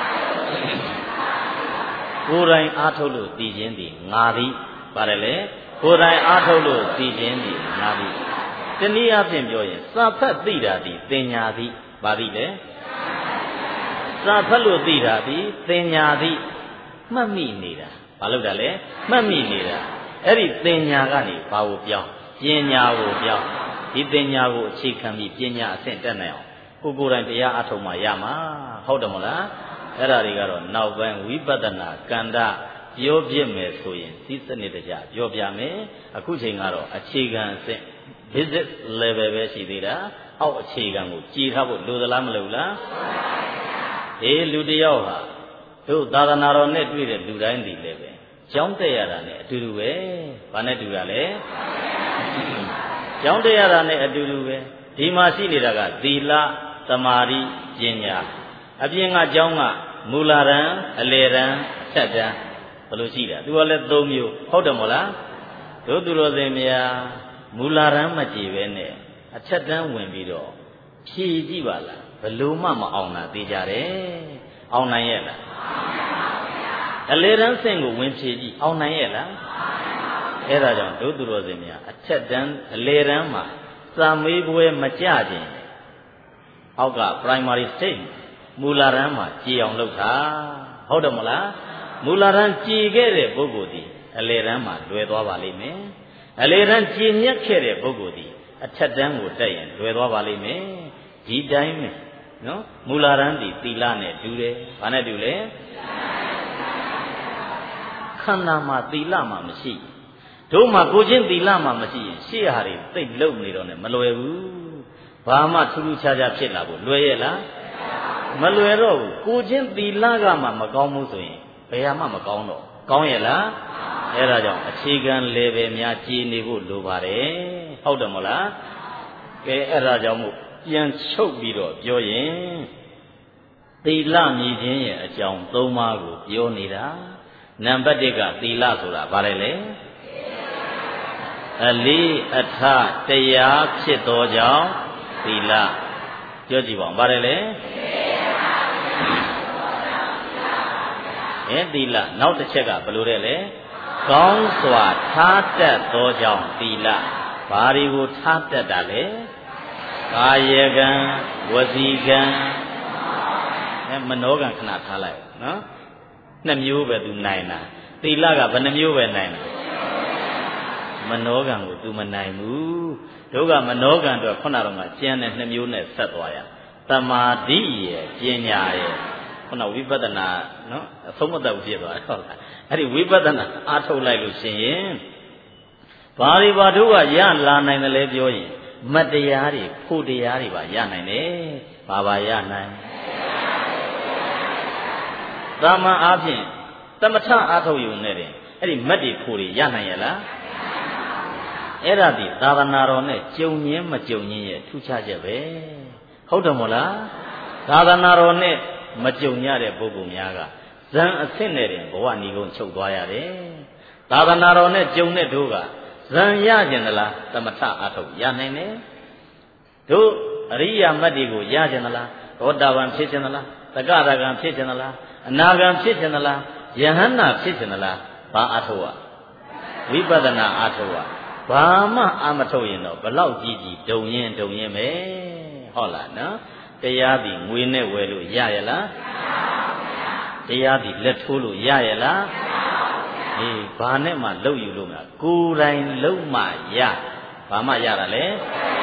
ကိုယ်တိုင်အားထုတ်လို့သိခြင်းသည်ငါသည်ပါတယ်လေကိုယ်တိုင်အားထုတ်လို့သိခြင်းသည်ငါသည်တနည်းအားဖြင့်ပြောရင်စာဖတ်သိတာသည်သင်ညာသည်ဘာသည်လဲစာဖတ်လို့သိတာသည်သင်ညာသည်မှတ်မိနေတာဘာလို့တာလဲမှတ်မိနေတာအဲ့ဒီသင်ညာကနေဘာကိုပြောင်းပညာကိုပြောင်းဒီပညာကိုအခြေခံပြီးပညာအဆင့်တက်နိုင်အောင်ကိုယ်တိုင်တရားအထုတ်မှရမှာဟုတ်တယ်မဟုတ်လားအဲ့ဒါတွေကတော့နောက်ပိုင်းဝိပဿနာကန္တပြောပြမယ်ဆိုရင်စီးစနစ်တကျပြောပြမယ်အခုချိန်ကတော့အခြေခံအဆင့် basic level ပဲရှိသေးတာအောက်အခြေခံကိုကြည်ထားဖို့လိုသလားမလိုဘူးလားလူတယောက်ဟာတို့သာသနာတော်နဲ့တွေ့တဲ့လူတိုင်းဒီလည်းပဲကျောင်းတက်ရတာနဲ့အတူတူပဲဘာနဲ့တူတာလဲကျောင်းတက်ရတာနဲ့အတူတူပဲဒီမှာရှိနေတာကသီလသမာဓိပညာအပြင်ကကျောင်းကမူလတန်းအလယ်တန်းအထက်တန်းဘယ်လိုရှိတာသူကလည်း၃မျိုးဟုတ်တယ်မို့လားတို့သူတော်စင်များမူလတန်းမကြည်ပဲနဲ့အထက်တန်းဝင်ပြီးတော့ဖြည့်ကြည့်ပါလားဘယ်လိုမှမအောင်တာသိကြတယ်အောင်နိုင်ရဲ့လားအလယ်တန်းဆင့်ကိုဝင်ဖြည့်ကြည့်အောင်နိုင်ရဲ့လားအဲ့ဒါကြောင့်တို့သူတော်စင်များအထက်တန်းအလယ်တန်းမှာစာမေးပွဲမကြခြင်းအောက်က primary stage မူလတန်းမှာကြည်အောင်လုပ်တာဟုတ်တယ်မလားမူလတန်းကြည်ခဲ့တဲ့ပုဂ္ဂိုလ်ဒီအလယ်တန်းမှာလွယ်သွားပါလိမ့်မယ်အလယ်တန်းကြည်မြတ်ခဲ့တဲ့ပုဂ္ဂိုလ်ဒီအထက်တန်းကိုတက်ရင်လွယ်သွားပါလိမ့်မယ်ဒီတိုင်းပဲနော်မူလတန်းဒီသီလနဲ့တူတယ်ဘာနဲ့တူလဲခန္ဓာမှာသီလမှာမရှိတို့မှာကိုချင်းသီလမှာမရှိရင်ရှေ့ဟာတွေသိပ်လုံနေတော့နဲ့မလွယ်ဘူးဘာမှထူးထူးခြားခြားဖြစ်လာဖို့လွယ်ရဲ့လားမလွယ်တော့ဘူးကိုချင်းသီလကမှမကောင်းဘူးဆိုရင်ဘယ်မှမကောင်းတော့ကောင်းရဲ့လားအဲ့ဒါကြောင့်အခြေခံ level များကြည်နေဖို့လိုပါတယ်ဟုတ်တယ်မဟုတ်လားကဲအဲ့ဒါကြောင့်မို့ပြန်ချုပ်ပြီးတော့ပြောရင်သီလမြည်ခြင်းရဲ့အကြောင်း၃ပါးကိုပြောနေတာနံပါတ်1ကသီလဆိုတာဘာလဲလဲအလေးအထတရားဖြစ်သောကြောင့်သီလပြောကြည့်ပါဦးဘာလဲလဲသီလနောက်တစ်ချက်ကဘယ်လိုလဲလဲကောင်းစွာထားတတ်သောကြောင့်သီလဘာတွေကိုထားတတ်တာလဲကာယကံဝစီကံမနောကံခဏထားလိုက်နော်နှစ်မျိုးပဲသူနိုင်တာသီလကဘယ်နှမျိုးပဲနိုင်တာမနောကံကိုသူမနိုင်ဘူးတို့ကမနောကံတော့ခုနတော့ကကျန်တဲ့နှစ်မျိုးနဲ့ဆက်သွားရသမာဓိရဲ့ပညာရဲ့ခုနဝိပဿနာနော်အဆုံးမသက်ဘူးဖြစ်သွားတယ်ဟုတ်လားအဲ့ဒီဝိပဿနာအားထုတ်လိုက်လို့ရှင်ရင်ဘာတွေဘာတို့ကရလာနိုင်တယ်လဲပြောရင်မတရားတွေဖို့တရားတွေပါရနိုင်တယ်ဘာပါရနိုင်သာမန်အားဖြင့်သမထအားထုတ်ယူနေတယ်အဲ့ဒီမတ်တွေဖို့တွေရနိုင်ရလားအဲ့ဒါဒီသာသနာတော်နဲ့ကြုံချင်းမကြုံချင်းရဲ့ထူးခြားချက်ပဲဟုတ်တယ်မို့လားသာသနာတော်နဲ့မကြုံရတဲ့ပုဂ္ဂိုလ်များကဇံအဆင့်နဲ့တင်ဘဝဏီကုန်းချုပ်သွားရတယ်သာသနာတော်နဲ့ကြုံတဲ့တို့ကဇံရကျင်သလားသမထအားထုတ်ရနိုင်တယ်တို့အရိယာမတ်တွေကိုရကျင်သလားသောတာပန်ဖြစ်ကျင်သလားသက္ကရာဂံဖြစ်ကျင်သလားအနာဂံဖြစ်ကျင်သလားယဟန္တာဖြစ်ကျင်သလားဘာအားထုတ်ရဝိပဿနာအားထုတ်ရဘာမှအာမထုတ်ရင်တော့ဘလောက်ကြီးကြီးဒုံရင်ပဲဟုတ်လားနော်တရားဒီငွေနဲ့ဝယ်လို့ရရလားတရားဒီလက်ထိုးလို့ရရလားအေးဘာနဲ့မှလုပ်ယူလို့မလားကိုယ်တိုင်လုပ်မှရဘာမှရတာလဲ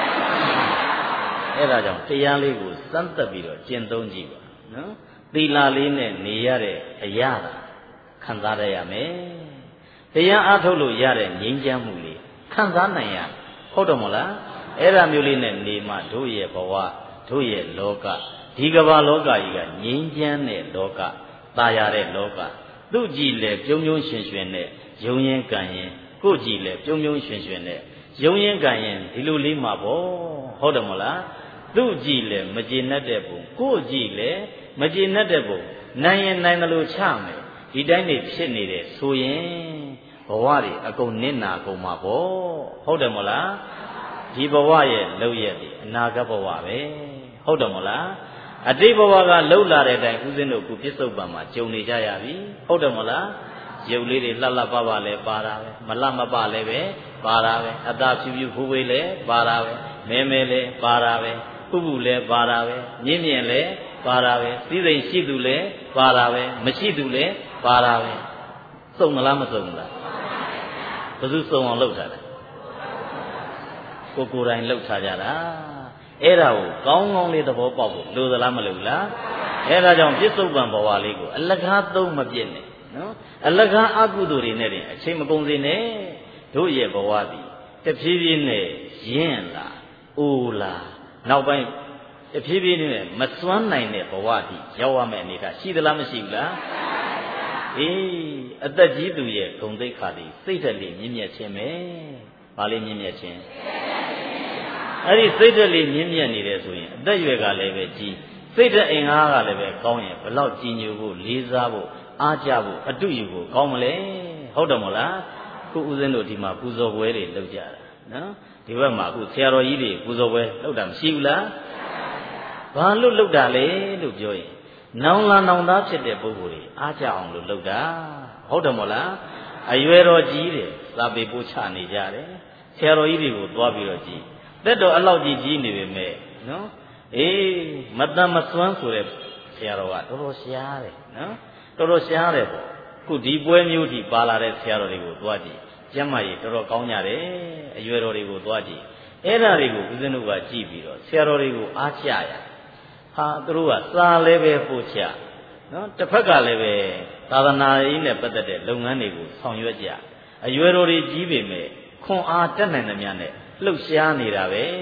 အဲ့ဒါကြောင့်တရားလေးကိုစမ်းသပ်ပြီးတော့ကျင့်သုံးကြည့်ပါနော်သီလလေးနဲ့နေရတဲ့အရာခံစားရရမယ်တရားအားထုတ်လို့ရတဲ့ငြိမ်းချမ်းမှုလေးခံစားနိုင်ရဟုတ်တယ်မဟုတ်လားအဲ့ဒါမျိုးလေးနဲ့နေမှတို့ရဲ့ဘဝတို့ရဲ့လောကဒီကမ္ဘာလောကကြီးကငြိမ်းချမ်းတဲ့လောကตายရတဲ့လောကသူ့ကြည်လေပြုံးပြုံးရွှင်ရွှင်နဲ့ယုံရင်ကံရင်ကို့ကြည်လေပြုံးပြုံးရွှင်ရွှင်နဲ့ယုံရင်ကံရင်ဒီလိုလေးမှာပေါ့ဟုတ်တယ်မဟုတ်လားသူ့ကြည်လေမကျေနပ်တဲ့ပုံကို့ကြည်လေမကျေနပ်တဲ့ပုံနိုင်ရင်နိုင်တယ်လို့ချမယ်ဒီတိုင်းနေဖြစ်နေတယ်ဆိုရင်ဘဝတွေအကုန်နစ်နာကုန်မှာပေါ့ဟုတ်တယ်မဟုတ်လားဒီဘဝရဲ့လောက်ရက်ဒီအနာဂတ်ဘဝပဲဟုတ်တယ်မဟုတ်လားအတိတ်ဘဝကလှုပ်လာတဲ့အတိုင်းဦးဇင်းတို့ခုပြစ္ဆုတ်ပံမှာကြုံနေကြရပြီဟုတ်တယ်မဟုတ်လားရုပ်လေးတွေလှလှပပလည်းပါတာပဲမလှမပလည်းပဲပါတာပဲအသာဖြူဖြူဖွေးဖွေးလည်းပါတာပဲမဲမဲလည်းပါတာပဲပုပုလည်းပါတာပဲမြင့်မြင့်လည်းပါတာပဲစည်းစိမ်ရှိသူလည်းပါတာပဲမရှိသူလည်းပါတာပဲစုံမလားမစုံဘူးလားဘယ်သူစုံအောင်လုပ်ထားလဲကိုယ်တိုင်လှုပ်ထားကြတာအဲ့ဒါကိုကောင်းကောင်းလေးသဘောပေါက်ဖို့လိုသလားမလိုဘူးလားအဲ့ဒါကြောင့်ပြစ္ဆုတ်ပံဘဝလေးကိုအလကားသုံးမပြည့်နဲ့နော်အလကားအကုသိုလ်တွေနဲ့တင်အချိန်မကုန်စေနဲ့တို့ရဲ့ဘဝသည်တဖြည်းဖြည်းနဲ့ရင့်လာအိုလာနောက်ပိုင်းတဖြည်းဖြည်းနဲ့မစွမ်းနိုင်တဲ့ဘဝသည်ရောက်ရမယ့်အနေအထားရှိသလားမရှိဘူးလားအေးအသက်ကြီးသူရဲ့ဂုဏ်သိက္ခာသည်စိတ်ဓာတ်လေးမြင့်မြတ်ခြင်းပဲဘာလေးမြင့်မြတ်ခြင်းအဲ့ဒီစိတ်ဓာတ်လေးမြင့်မြတ်နေတယ်ဆိုရင်အသက်ရွယ်ကလည်းပဲကြီးစိတ်ဓာတ်အင်အားကလည်းပဲကောင်းရင်ဘလောက်ကြည်ညိုဖို့လေးစားဖို့အားကြဖို့အတုယူဖို့ကောင်းမလဲဟုတ်တယ်မို့လားခုဦးဇင်းတို့ဒီမှာပူဇော်ပွဲတွေလုပ်ကြတာနော်ဒီဘက်မှာအခုဆရာတော်ကြီးတွေပူဇော်ပွဲလုပ်တာမရှိဘူးလားဘာလို့လုပ်တာလဲလို့ပြောရင်နောင်လာနောင်သားဖြစ်တဲ့ပုဂ္ဂိုလ်တွေအားကြအောင်လို့လုပ်တာဟုတ်တယ်မို့လားအရွယ်တော်ကြီးတယ်သာပေပို့ချနေကြတယ်ဆရာတော်ကြီးတွေကိုသွားပြီးတော့ကြည်တက်တော်အလောက်ကြီးနေပေမဲ့နော်အေးမတန်မစွမ်းဆိုတဲ့ဆရာတော်ကတော်တော်ရှားတယ်နော်တော်တော်ရှားတယ်ပေါ့ခုဒီပွဲမျိုးထိပါလာတဲ့ဆရာတော်တွေကိုသွားကြည့်ကျမ်းမာရေးတော်တော်ကောင်းကြတယ်အရွယ်တော်တွေကိုသွားကြည့်အဲ့ဒါတွေကိုဦးဇင်းတို့ကကြည့်ပြီးတော့ဆရာတော်တွေကိုအားကျရဟာသူတို့ကစာလည်းပဲပို့ချနော်တစ်ဖက်ကလည်းပဲသာသနာရေးနဲ့ပတ်သက်တဲ့လုပ်ငန်းတွေကိုဆောင်ရွက်ကြအရွယ်တော်တွေကြီးပေမဲ့ခွန်အားတက်နိုင်သမျှနဲ့လှုပ်ရှားနေတာပဲ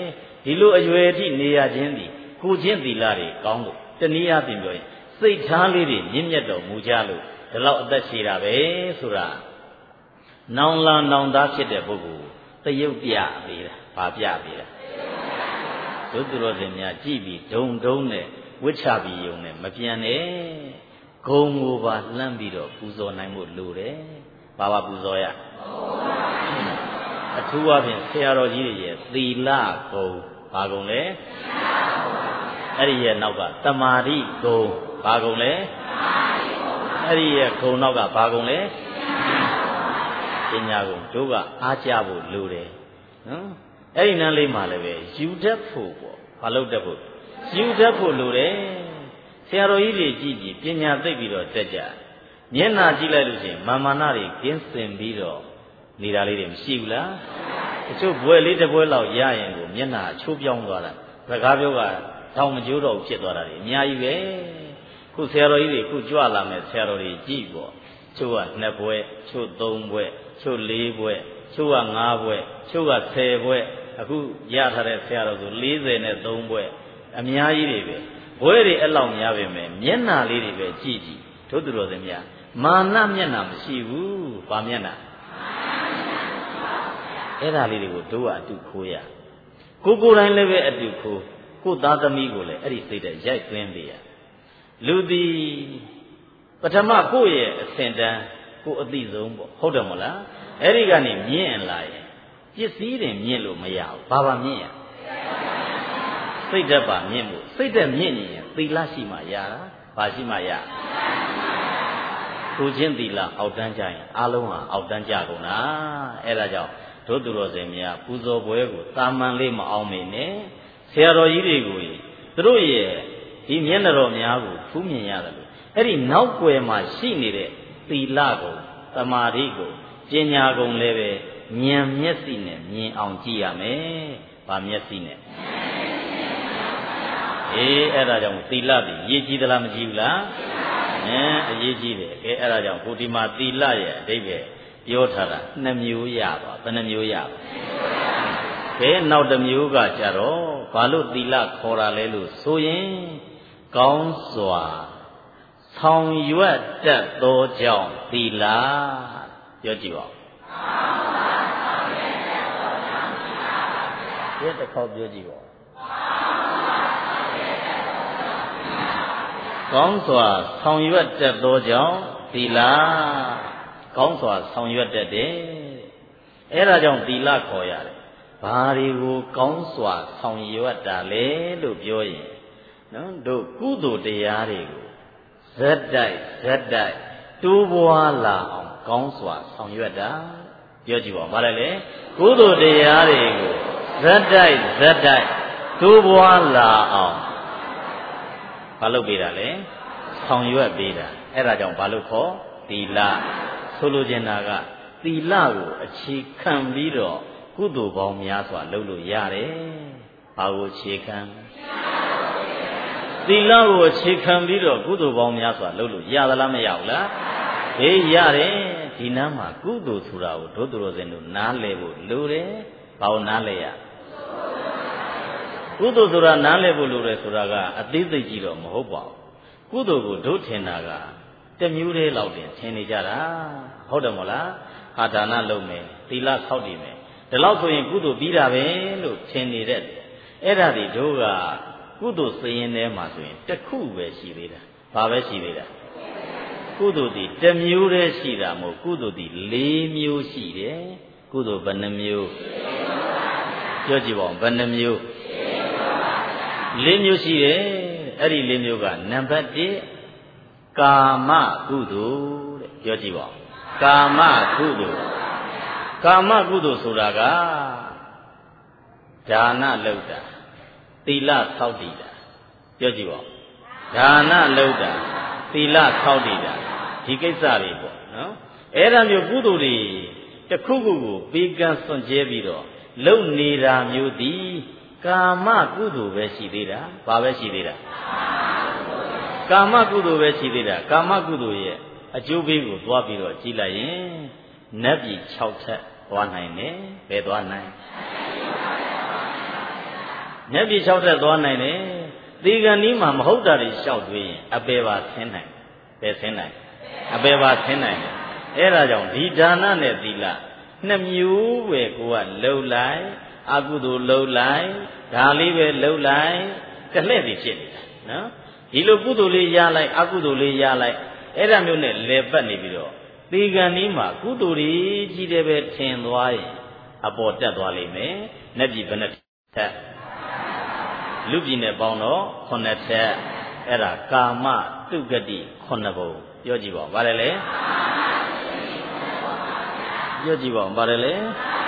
ဒီလိုအရွယ်ထိနေရခြင်းသည်ကိုချင်းသီလတွေကောင်းလို့တနည်းအားဖြင့်ပြောရင်စိတ်ထားလေးတွေမြင့်မြတ်တော်မူကြလို့ဒီလောက်အသက်ရှည်တာပဲဆိုတာနောင်လာနောင်သားဖြစ်တဲ့ပုဂ္ဂိုလ်တရုပ်ပြပေးတာဗာပြပေးတာတို့သူတော်စင်များကြည့်ပြီးဒုံဒုံနဲ့ဝိချပြီးယုံနဲ့မပြန်နဲ့ဂုံကိုပါလှမ်းပြီးတော့ပူဇော်နိုင်မှုလိုတယ်ဘာပါပူဇော်ရအထူးအဖြင့်ဆရာတော်ကြီးတွေရဲ့သီလဂုံဘာဂုံလဲအဲ့ဒီရဲ့နောက်ကတမာတိဂုံဘာဂုံလဲအဲ့ဒီရဲ့ဂုံနောက်ကဘာဂုံလဲပညာဂုံတို့ကအားကြဖို့လိုတယ်နော်အဲ့ဒီနန်းလေးမှာလည်းပဲယူတတ်ဖို့ပေါ့ဘာလို့တတ်ဖို့ယူတတ်ဖို့လိုတယ်ဆရာတော်ကြီးတွေကြည့်ကြည့်ပညာသိပြီးတော့တက်ကြမျက်နာကြည့်လိုက်လို့ရှိရင်မာနတွေကင်းစင်ပြီးတော့နေတာလေးတွေမရှိဘူးလားတချို့ဘွယ်လေးတစ်ဘွယ်လောက်ရရင်ကိုမျက်နာချိုးပြောင်းသွားတာစကားပြောကတောင်မကျိုးတော့ဖြစ်သွားတာတွေအများကြီးပဲခုဆရာတော်ကြီးတွေခုကြွလာမယ်ဆရာတော်တွေကြည့်ပေါ့ချို့က2ဘွယ်ချို့3ဘွယ်ချို့4ဘွယ်ချို့က5ဘွယ်ချို့က10ဘွယ်အခုရထားတဲ့ဆရာတော်ဆို43ဘွယ်အများကြီးတွေပဲဘွယ်တွေအဲ့လောက်များပဲမယ်မျက်နာလေးတွေပဲကြည့်ကြည့်တို့သူတော်စင်များမာနမျက်နာမရှိဘူးဗာမျက်နာအဲ့ဒါလေးတွေကိုတို့ကအတူခိုးရကိုယ်တိုင်လည်းပဲအတူခိုးကိုသားသမီးကိုလည်းအဲ့ဒီစိတ်နဲ့ရိုက်သွင်းပေးရလူသည်ပထမကိုယ့်ရဲ့အစဉ်တန်းကိုယ်အသိဆုံးပေါ့ဟုတ်တယ်မလားအဲ့ဒီကနေမြင့်လာရင်ပစ္စည်းတွေမြင့်လို့မရဘူးဘာမြင့်ရစိတ်ဓာတ်ပါမြင့်ဖို့စိတ်ဓာတ်မြင့်ရင်သီလရှိမှရတာဘာရှိမှရကိုချင်းသီလအောက်တန်းကြရင်အလုံးဟာအောက်တန်းကြကုန်တာအဲ့ဒါကြောင့်တို့သူတော်စင်များပူဇော်ပွဲကိုတာမန်လေးမအောင်မေနဲ့ဆရာတော်ကြီးတွေကိုသူတို့ရဲ့ဒီမျက်နှာတော်များကိုဖူးမြင်ရတယ်လို့အဲ့ဒီနောက်ွယ်မှာရှိနေတဲ့သီလကိုသမာဓိကိုပညာကိုလည်းပဲဉာဏ်မျက်စိနဲ့မြင်အောင်ကြည့်ရမယ်။ဘာမျက်စိနဲ့အဲ့ဒါကြောင့်သီလပြီးရေးကြည့်သလားမကြည့်ဘူးလားအရေးကြီးတယ်ကဲအဲ့ဒါကြောင့်ကိုဒီမှာသီလရဲ့အဓိပ္ပာယ်ပြောထားတာ2မျိုးရပါဘယ်နှမျိုးရပါကဲနောက်တစ်မျိုးကကြတော့ဘာလို့သီလခေါ်တာလဲလို့ဆိုရင်ကောင်းစွာဆောင်ရွက်တတ်သောကြောင့်သီလပြောကြည့်ပါဦးဒီတစ်ခေါက်ပြောကြည့်ပါကောင်းစွာဆောင်ရွက်တတ်သောကြောင့်သီလကောင်းစွာဆောင်ရွက်တတ်တယ်အဲ့ဒါကြောင့်သီလခေါ်ရတယ်ဘာတွေကိုကောင်းစွာဆောင်ရွက်တာလဲလို့ပြောရင်နော်တို့ကုသိုလ်တရားတွေကိုဇက်တိုက်တိုးပွားလာအောင်ကောင်းစွာဆောင်ရွက်တာပြောကြည့်ပါဦးဗါလဲလေကုသိုလ်တရားတွေကိုဇက်တိုက်တိုးပွားလာအောင်ဘာလုပ်ပေးတာလဲဆောင်ရွက်ပေးတာအဲ့ဒါကြောင့်ဘာလို့ခေါ်သီလဆိုလိုချင်တာကသီလကိုအခြေခံပြီးတော့ကုသိုလ်ပေါင်းများစွာလုပ်လို့ရတယ်ဘာကိုအခြေခံသီလကိုအခြေခံပြီးတော့ကုသိုလ်ပေါင်းများစွာလုပ်လို့ရသလားမရဘူးလားအေးရတယ်ဒီနားမှာကုသိုလ်ဆိုတာကိုတို့သူတော်စင်တို့နားလည်ဖို့လိုတယ်ဘာလို့နားလည်ရကုသိုလ်ဆိုတာနားလည်ဖို့လိုတယ်ဆိုတာကအသေးစိတ်ကြီးတော့မဟုတ်ပါဘူးကုသိုလ်ကိုတို့ထင်တာကတမျိုးတည်းလောက်တင်ထင်နေကြတာဟုတ်တယ်မဟုတ်လားဟာဒါနလုပ်မယ်သီလဆောက်တည်မယ်ဒီလောက်ဆိုရင်ကုသိုလ်ပြီးတာပဲလို့ထင်နေတဲ့အဲ့ဒါဒီတို့ကကုသိုလ်စရင်ထဲမှာဆိုရင်တစ်ခုပဲရှိသေးတာဘာပဲရှိသေးတာကုသိုလ်ဒီတစ်မျိုးတည်းရှိတာမဟုတ်ကုသိုလ်ဒီ4မျိုးရှိတယ်ကုသိုလ်ဘယ်နှမျိုးပြောကြည့်ပါဦးဘယ်နှမျိုး4မျိုးရှိတယ်အဲ့ဒီ4မျိုးကနံပါတ်1ကာမကုသိုလ်တဲ့ပြောကြည့်ပါဦးကာမကုသိုလ်ဆိုတာကဒါနလုပ်တာသီလဆောက်တည်တာပြောကြည့်ပါဦးဒါနလုပ်တာသီလဆောက်တည်တာဒီကိစ္စတွေပေါ့နော်အဲ့ဒါမျိုးကုသိုလ်တွေတစ်ခုခုကိုပေးကမ်းစွန့်ကြဲပြီးတော့လုပ်နေတာမျိုးသည်ကာမကုသိုလ်ပဲရှိသေးတာဘာပဲရှိသေးတာကာမကုသိုလ်ပဲရှိသေးတာကာမကုသိုလ်ရဲ့အကျိုးပေးကိုသွားပြီးတော့ကြည့်လိုက်ရင်နတ်ပြည်6ထပ်သွားနိုင်တယ်ဘယ်သွားနိုင်မျက်ပြ6တက်သွားနိုင်တယ်ဒီကံဒီမှာမဟုတ်တာတွေလျှောက်သွင်းရင်အပေပါဆင်းနိုင်တယ်ဆင်းနိုင်အပေပါဆင်းနိုင်တယ်အဲ့ဒါကြောင့်ဒီဒါနနဲ့သီလနှစ်မျိုးပဲကိုကလှုပ်လိုက်အကုသိုလ်လှုပ်လိုက်ဒါလေးပဲလှုပ်လိုက်ကလှဲ့ပြီးဖြစ်နေတာနော်ဒီလိုကုသိုလ်လေးရလိုက်အကုသိုလ်လေးရလိုက်အဲ့ဒါမျိုးနဲ့လဲပတ်နေပြီးတော့ဒီကံဒီမှာကုသိုလ်ကြီးကြီးတယ်ပဲထင်သွားရင်အပေါ်တက်သွားလိမ့်မယ်။နတ်ပြည်ဘယ်နှထက်လူပြည်နဲ့ပေါင်းတော့9ထက်အဲ့ဒါကာမတုဂတိ9ဘုံပြောကြည့်ပါဦး။ဗါတယ်လေပြောကြည့်ပါဦး။ဗါတယ်လေ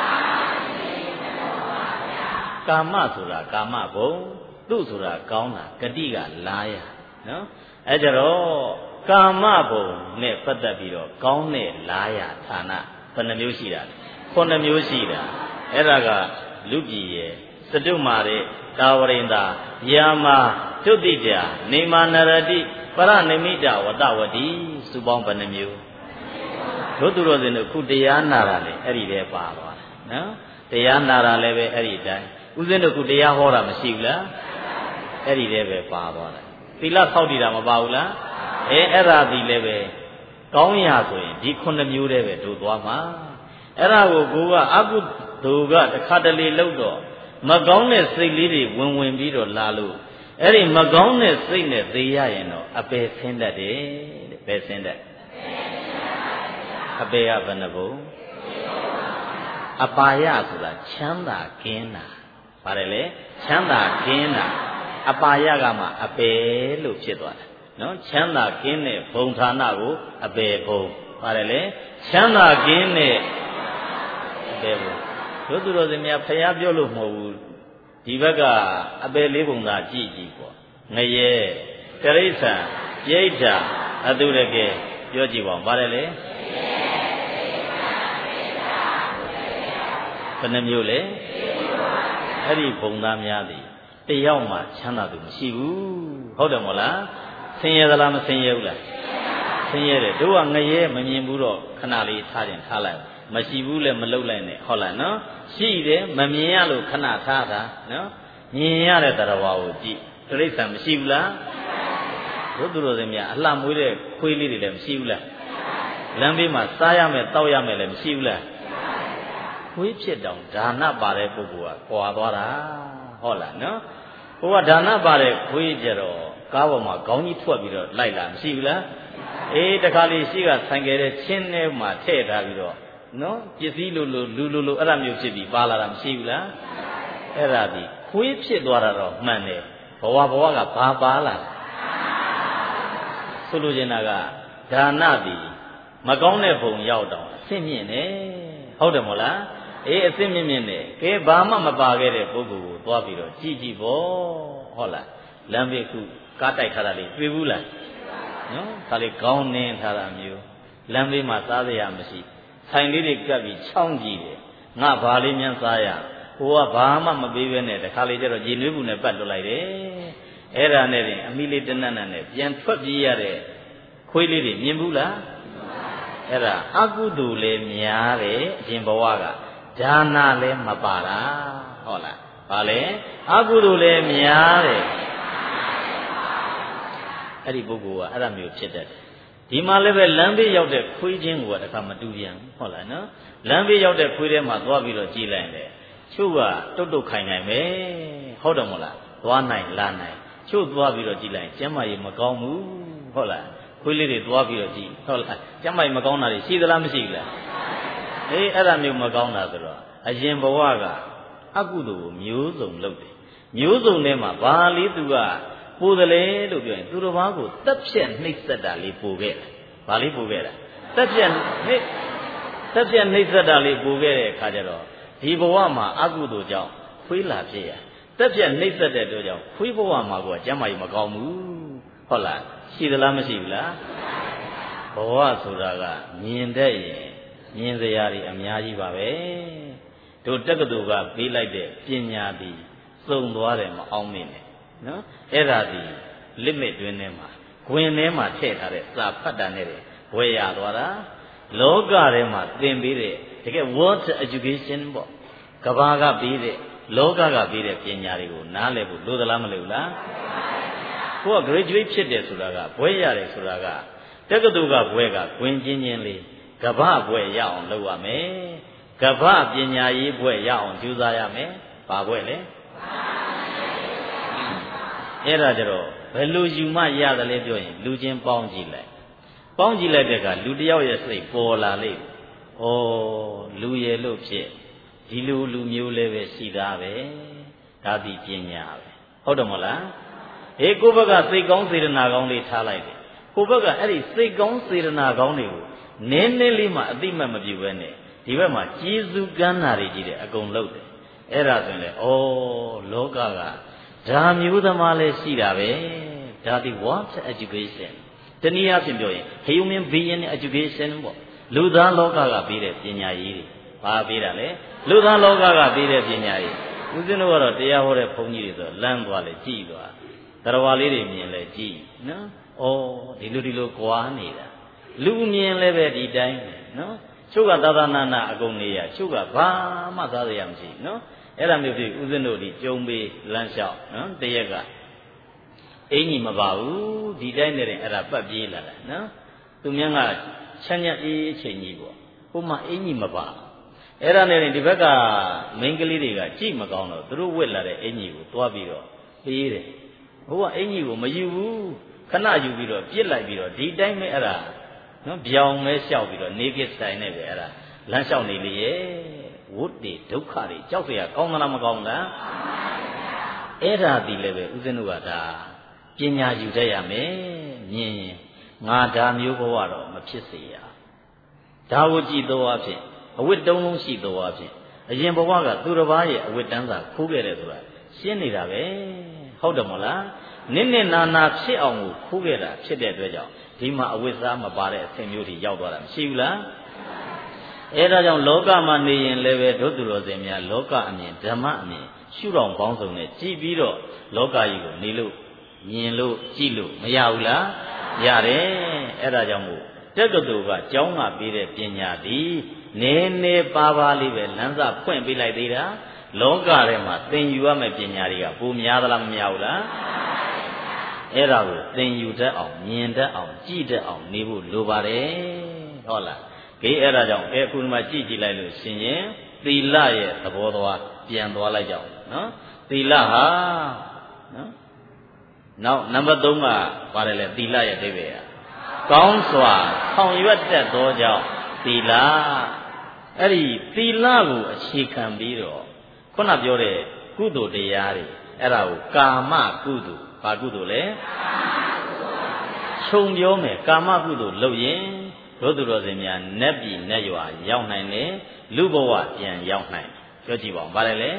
ကာမဆိုတာကာမဘုံတုဆိုတာကောင်းတာဂတိကလာရနော်အဲ့ကြတော့ကာမဘုံနဲ့ပတ်သက်ပြီးတော့ကောင်းတဲ့လာရဌာနဘယ်နှမျိုးရှိတာလဲ9မျိုးရှိတာအဲ့ဒါကလူပြည်ရဲ့စတုမာတဲ့တာဝရိန္ဒာယာမတုတိတနေမာနရတိပရနိမိတဝတဝတိစုပေါင်းဘယ်နှမျိုးတို့သူတော်စင်တို့ခုတရားနာတာလေအဲ့ဒီတည်းပါသွားတယ်နော်တရားနာတာလည်းပဲအဲ့ဒီတိုင်းဦးဇင်းတို့ခုတရားဟောတာမရှိဘူးလားအဲ့ဒီတည်းပဲပါသွားတယ်သီလဆောက်တည်တာမပါဘူးလားအဲ့ဒါဒီလည်းပဲကောင်းရာဆိုရင်ဒီ9မျိုးတည်းပဲတို့သွားမှာအဲ့ဒါကိုကိုကအကုသိုလ်ကတခါတလေလောက်တော့မကောင်းတဲ့စိတ်လေးတွေဝင်ပြီးတော့လာလို့အဲ့ဒီမကောင်းတဲ့စိတ်နဲ့သေရရင်တော့အပယ်ဆင်းတတ်တယ်တဲ့ပယ်ဆင်းတတ်အပယ်ကဘယ်နှဘုံအပါယဆိုတာချမ်းသာကင်းတာပါတယ်လေချမ်းသာကင်းတာအပါယကမှအပယ်လို့ဖြစ်သွားတယ်နော်ချမ်းသာကင်းတဲ့ဘုံဌာနကိုအပယ်ဘုံပါတယ်လေချမ်းသာကင်းတဲ့အပယ်ဘုံတို့သူတော်စင်များဖျားပြောလို့မဟုတ်ဘူးဒီဘက်ကအပယ်လေးပုံသာကြည့်ကြည့်ပေါ့ငရဲတရိစ္ဆာန်ပြိဋ္ဌာအတုရကဲပြောကြည့်ပါဦးပါတယ်လေဘယ်နှမျိုးလဲအဲ့ဒီဘုံသားများသည်တယောက်မှချမ်းသာသူမရှိဘူးဟုတ်တယ်မို့လားဆင်းရဲသလားမဆင်းရဲဘူးလားဆင်းရဲတယ်တို့ကငရဲမမြင်ဘူးတော့ခဏလေးထားရင်ထားလိုက်မရှိဘူးလည်းမလှုပ်လိုက်နဲ့ဟုတ်လားနော်ရှိတယ်မမြင်ရလို့ခဏထားတာနော်မြင်ရတဲ့တရားဝါကိုကြည့်တိရစ္ဆာန်မရှိဘူးလားတို့သူတို့စင်များအလှမွေးတဲ့ခွေးလေးတွေလည်းမရှိဘူးလားလမ်းဘေးမှာစားရမယ်တောက်ရမယ်လည်းမရှိဘူးလားခွေးဖြစ်တောင်ဒါနပါတဲ့ပုဂ္ဂိုလ်ကကွာသွားတာဟုတ်လားနော်ဟိုကဒါနပါတဲ့ခွေးကြတော့ကားပေါ်မှာခေါင်းကြီးထွက်ပြီးတော့လိုက်လာမရှိဘူးလားအေးတခါလေးရှိကဆိုင်ကယ်တဲ့ချင်းထဲမှာထည့်ထားပြီးတော့နော်ပစ္စည်းလိုလူလိုအဲ့ဒါမျိုးဖြစ်ပြီးပါလာတာမရှိဘူးလားအဲ့ဒါဒီခွေးဖြစ်သွားတာတော့မှန်တယ်ဘဝကဘာပါလာဆိုလိုချင်တာကဒါနသည်မကောင်းတဲ့ဘုံရောက်တော့အဆင့်မြင့်နေဟုတ်တယ်မို့လားအေးအဆင့်မြင့်နေကဲဘာမှမပါခဲ့တဲ့ပုဂ္ဂိုလ်ကိုသွားပြီးတော့ကြည်ပေါ့ဟုတ်လားလမ်းဘေးခုကားတိုက်ထားတာလေးတွေ့ဘူးလားနော်ဒါလေးကောင်းနေထားတာမျိုးလမ်းဘေးမှာစားစရာမရှိဆိုင်လေးတွေကပ်ပြီးချောင်းကြည့်တယ်ငါဘာလေးများစားရဟိုကဘာမှမပေးဘဲနဲ့တခါလေကျတော့ရေနွေးဘူးနဲ့ပတ်လွတ်လိုက်တယ်အဲ့ဒါနဲ့တင်အမိလေးတနတ်နဲ့ပြန်ထွက်ပြေးရတဲ့ခွေးလေးတွေမြင်ဘူးလားအဲ့ဒါအကုသိုလ်လည်းများတယ်အရှင်ဘဝကဒါနလည်းမပါတာဟုတ်လားဘာလဲအကုသိုလ်လည်းများတယ်အဲ့ဒီပုဂ္ဂိုလ်ကအဲ့ဒါမျိုးဖြစ်တတ်တယ်ဒီမှာလည်းပဲလမ်းဘေးရောက်တဲ့ခွေးချင်းကတခါမတူပြန်ဘူးဟုတ်လားနော်လမ်းဘေးရောက်တဲ့ခွေးထဲမှာသွားပြီးတော့ကြည်လိုက်တယ်ချို့ကတုတ်ခိုင်နိုင်ပဲဟုတ်တယ်မဟုတ်လားသွားနိုင်လာနိုင်ချို့သွားပြီးတော့ကြည်လိုက်ကျမ်းမာရေးမကောင်းဘူးဟုတ်လားခွေးလေးတွေသွားပြီးတော့ကြည်ဟုတ်လားကျမ်းမာရေးမကောင်းတာတွေရှိသလားမရှိဘူးလားအေးအဲ့ဒါမျိုးမကောင်းတာဆိုတော့အရင်ဘဝကအကုသိုလ်ကိုမျိုးစုံလုပ်တယ်မျိုးစုံထဲမှာဘာလေးသူကပိုတယ်လေလို့ပြောရင်သူတော်ဘာကိုတက်ဖြက်နှိပ်စက်တာလေးပိုခဲ့တယ်ဘာလေးပိုခဲ့တာတက်ဖြက်နှိပ်စက်တာလေးပိုခဲ့တဲ့အခါကျတော့ဒီဘဝမှာအကုသိုလ်ကြောင့်ခွေးလာဖြစ်ရတက်ဖြက်နှိပ်စက်တဲ့တို့ကြောင့်ခွေးဘဝမှာကကျမ်းမာရေးမကောင်းဘူးဟုတ်လားရှိသလားမရှိဘူးလားဘဝဆိုတာကမြင်တတ်ရင်မြင်စရာတွေအများကြီးပါပဲတို့တက္ကသိုလ်ကပေးလိုက်တဲ့ပညာသည်စုံသွားတယ်မအောင်မင်းနဲ့နော်အဲ့ဒါဒီ limit တွင်းထဲမှာဂွင်ထဲမှာထည့်ထားတဲ့စာဖတ်တာနဲ့ဘွယ်ရသွားတာလောကထဲမှာသင်ပေးတဲ့တကယ် world education ပေါ့ကဘာကပေးတဲ့လောကကပေးတဲ့ပညာတွေကိုနားလည်ဖို့လိုသလားမလိုဘူးလားကိုက graduate ဖြစ်တယ်ဆိုတာကဘွဲရတယ်ဆိုတာကတက္ကသိုလ်ကဘွဲကဝင်ချင်းချင်းလေးကဗ္ဗဘွဲရအောင်လုပ်ရမယ်ကဗ္ဗပညာရေးဘွဲရအောင်ကြိုးစားရမယ်ဘာဘွဲလဲအဲ့ဒါကြတော့ဘယ်လိုယူမှရတယ်လဲပြောရင်လူချင်းပေါင်းကြည့်လိုက်တဲ့အခါလူတယောက်ရဲ့စိတ်ပေါ်လာလိမ့်ဩလူရည်လို့ဖြစ်ဒီလူမျိုးလည်းပဲရှိတာပဲဒါဒီပညာပဲဟုတ်တယ်မဟုတ်လားအေးကိုယ့်ဘက်ကစိတ်ကောင်းစေတနာကောင်းလေးထားလိုက်တယ်ကိုယ့်ဘက်ကအဲ့ဒီစိတ်ကောင်းစေတနာကောင်းတွေကိုနည်းနည်းလေးမှအတိမတ်မပြုဘဲနဲ့ဒီဘက်မှာကျေးဇူးကမ်းနာတွေကြီးတယ်အကုန်လုပ်တယ်အဲ့ဒါဆိုရင်လေဩလောကကဓာမျိုးသမားလည်းရှိတာပဲဒါဒီ what education တနည်းအားဖြင့်ပြောရင် human being education ပေါ့လူသားလောကကပေးတဲ့ပညာရေးတွေဘာပေးတာလဲလူသားလောကကပေးတဲ့ပညာရေးဦးဇင်းတို့ကတော့တရားဟောတဲ့ဘုန်းကြီးတွေဆိုလမ်းသွားလေကြည်သွားတရားဝါလေးတွေမြင်လဲကြည်နော်ဩဒီလိုကွာနေတာလူမြင်လည်းပဲဒီတိုင်းပဲနော်ချုပ်ကသာသနာအကုန်နေရချုပ်ကဘာမှသားရရမရှိနော်အဲ့ဒါမျိုးဖြစ်ဦးဇင်းတို့ဒီကြုံပေးလမ်းလျှောက်နော်တရက်ကအင်ကြီးမပါဘူးဒီတိုင်းနဲ့အဲ့ဒါပတ်ပြေးလာတယ်နော်သူများကချမ်းချမ်းအေးအချိန်ကြီးပေါ့ဟိုမှာအင်ကြီးမပါအဲ့ဒါနဲ့ဒီဘက်ကမိန်းကလေးတွေကကြည့်မကောင်းတော့သူတို့ဝက်လာတဲ့အင်ကြီးကိုတွားပြီးတော့ပေးတယ်ဟိုကအင်ကြီးကိုမယူဘူးခဏယူပြီးတော့ပြစ်လိုက်ပြီးတော့ဒီတိုင်းပဲအဲ့ဒါနော်ပြောင်းမဲလျှောက်ပြီးတော့နေကစ်ဆိုင်နဲ့ပဲအဲ့ဒါလမ်းလျှောက်နေလေရဲ့ဝတ်တွေဒုက္ခတွေကြောက်เสียကောင်းသလားမကောင်းလားအဲ့ဒါဒီလည်းပဲဦးဇင်းတို့ကဒါပညာယူတတ်ရမယ်မြင်ရင်ငါဒါမျိုးဘဝတော့မဖြစ်စေရဒါကိုကြည်တော်အဖြစ်အဝတ်တုံးလုံးရှိတော်အဖြစ်အရင်ဘဝကသူတစ်ပါးရဲ့အဝတ်တန်းစာခိုးခဲ့တယ်ဆိုတာရှင်းနေတာပဲဟုတ်တယ်မဟုတ်လားနစ်နာဖြစ်အောင်ကိုခိုးခဲ့တာဖြစ်တဲ့အတွက်ကြောင့်ဒီမှာအဝတ်စားမပါတဲ့အဆင့်မျိုးတွေရောက်သွားတာမရှိဘူးလားအဲ့ဒါကြောင့်လောကမှာနေရင်လည်းပဲဒုသူတော်စင်များလောကအမြင်ဓမ္မအမြင်ရှုတော်ပေါင်းစုံနဲ့ကြည်ပြီးတော့လောကကြီးကိုနေလို့မြင်လို့ကြည့်လို့မရဘူးလားရတယ်အဲ့ဒါကြောင့်မို့တက္ကသိုလ်ကကျောင်းကပေးတဲ့ပညာဒီနည်းနည်းပါးလေးပဲလမ်းစာဖွင့်ပေးလိုက်သေးတာလောကထဲမှာသင်ယူရမယ့်ပညာတွေကပိုများသလားမများဘူးလားအဲ့ဒါကိုသင်ယူတတ်အောင်မြင်တတ်အောင်ကြည့်တတ်အောင်နေဖို့လိုပါတယ်ဟုတ်လားခေအဲ့ဒါကြောင့်အခုဒီမှာကြည့်လိုက်လို့ရှင်ရင်သီလရဲ့သဘောသွားပြန်သွားလိုက်ကြအောင်နော်သီလဟာနော်နောက်နံပါတ်3ကပါတယ်လေသီလရဲ့အဓိပ္ပာယ်ကောင်းစွာဆောင်ရွက်တတ်သောကြောင့်သီလအဲ့ဒီသီလကိုအခြေခံပြီးတော့ခုနပြောတဲ့ကုသိုလ်တရားတွေအဲ့ဒါကိုကာမကုသိုလ်ဘာကုသိုလ်လဲခြုံပြောမယ်ကာမကုသိုလ်လုပ်ရင်တို့သူတော်စင်များနတ်ပြည်နတ်ရွာရောက်နိုင်တယ်လူဘဝပြန်ရောက်နိုင်ပြောကြည့်ပါဦးဗါတယ်လေ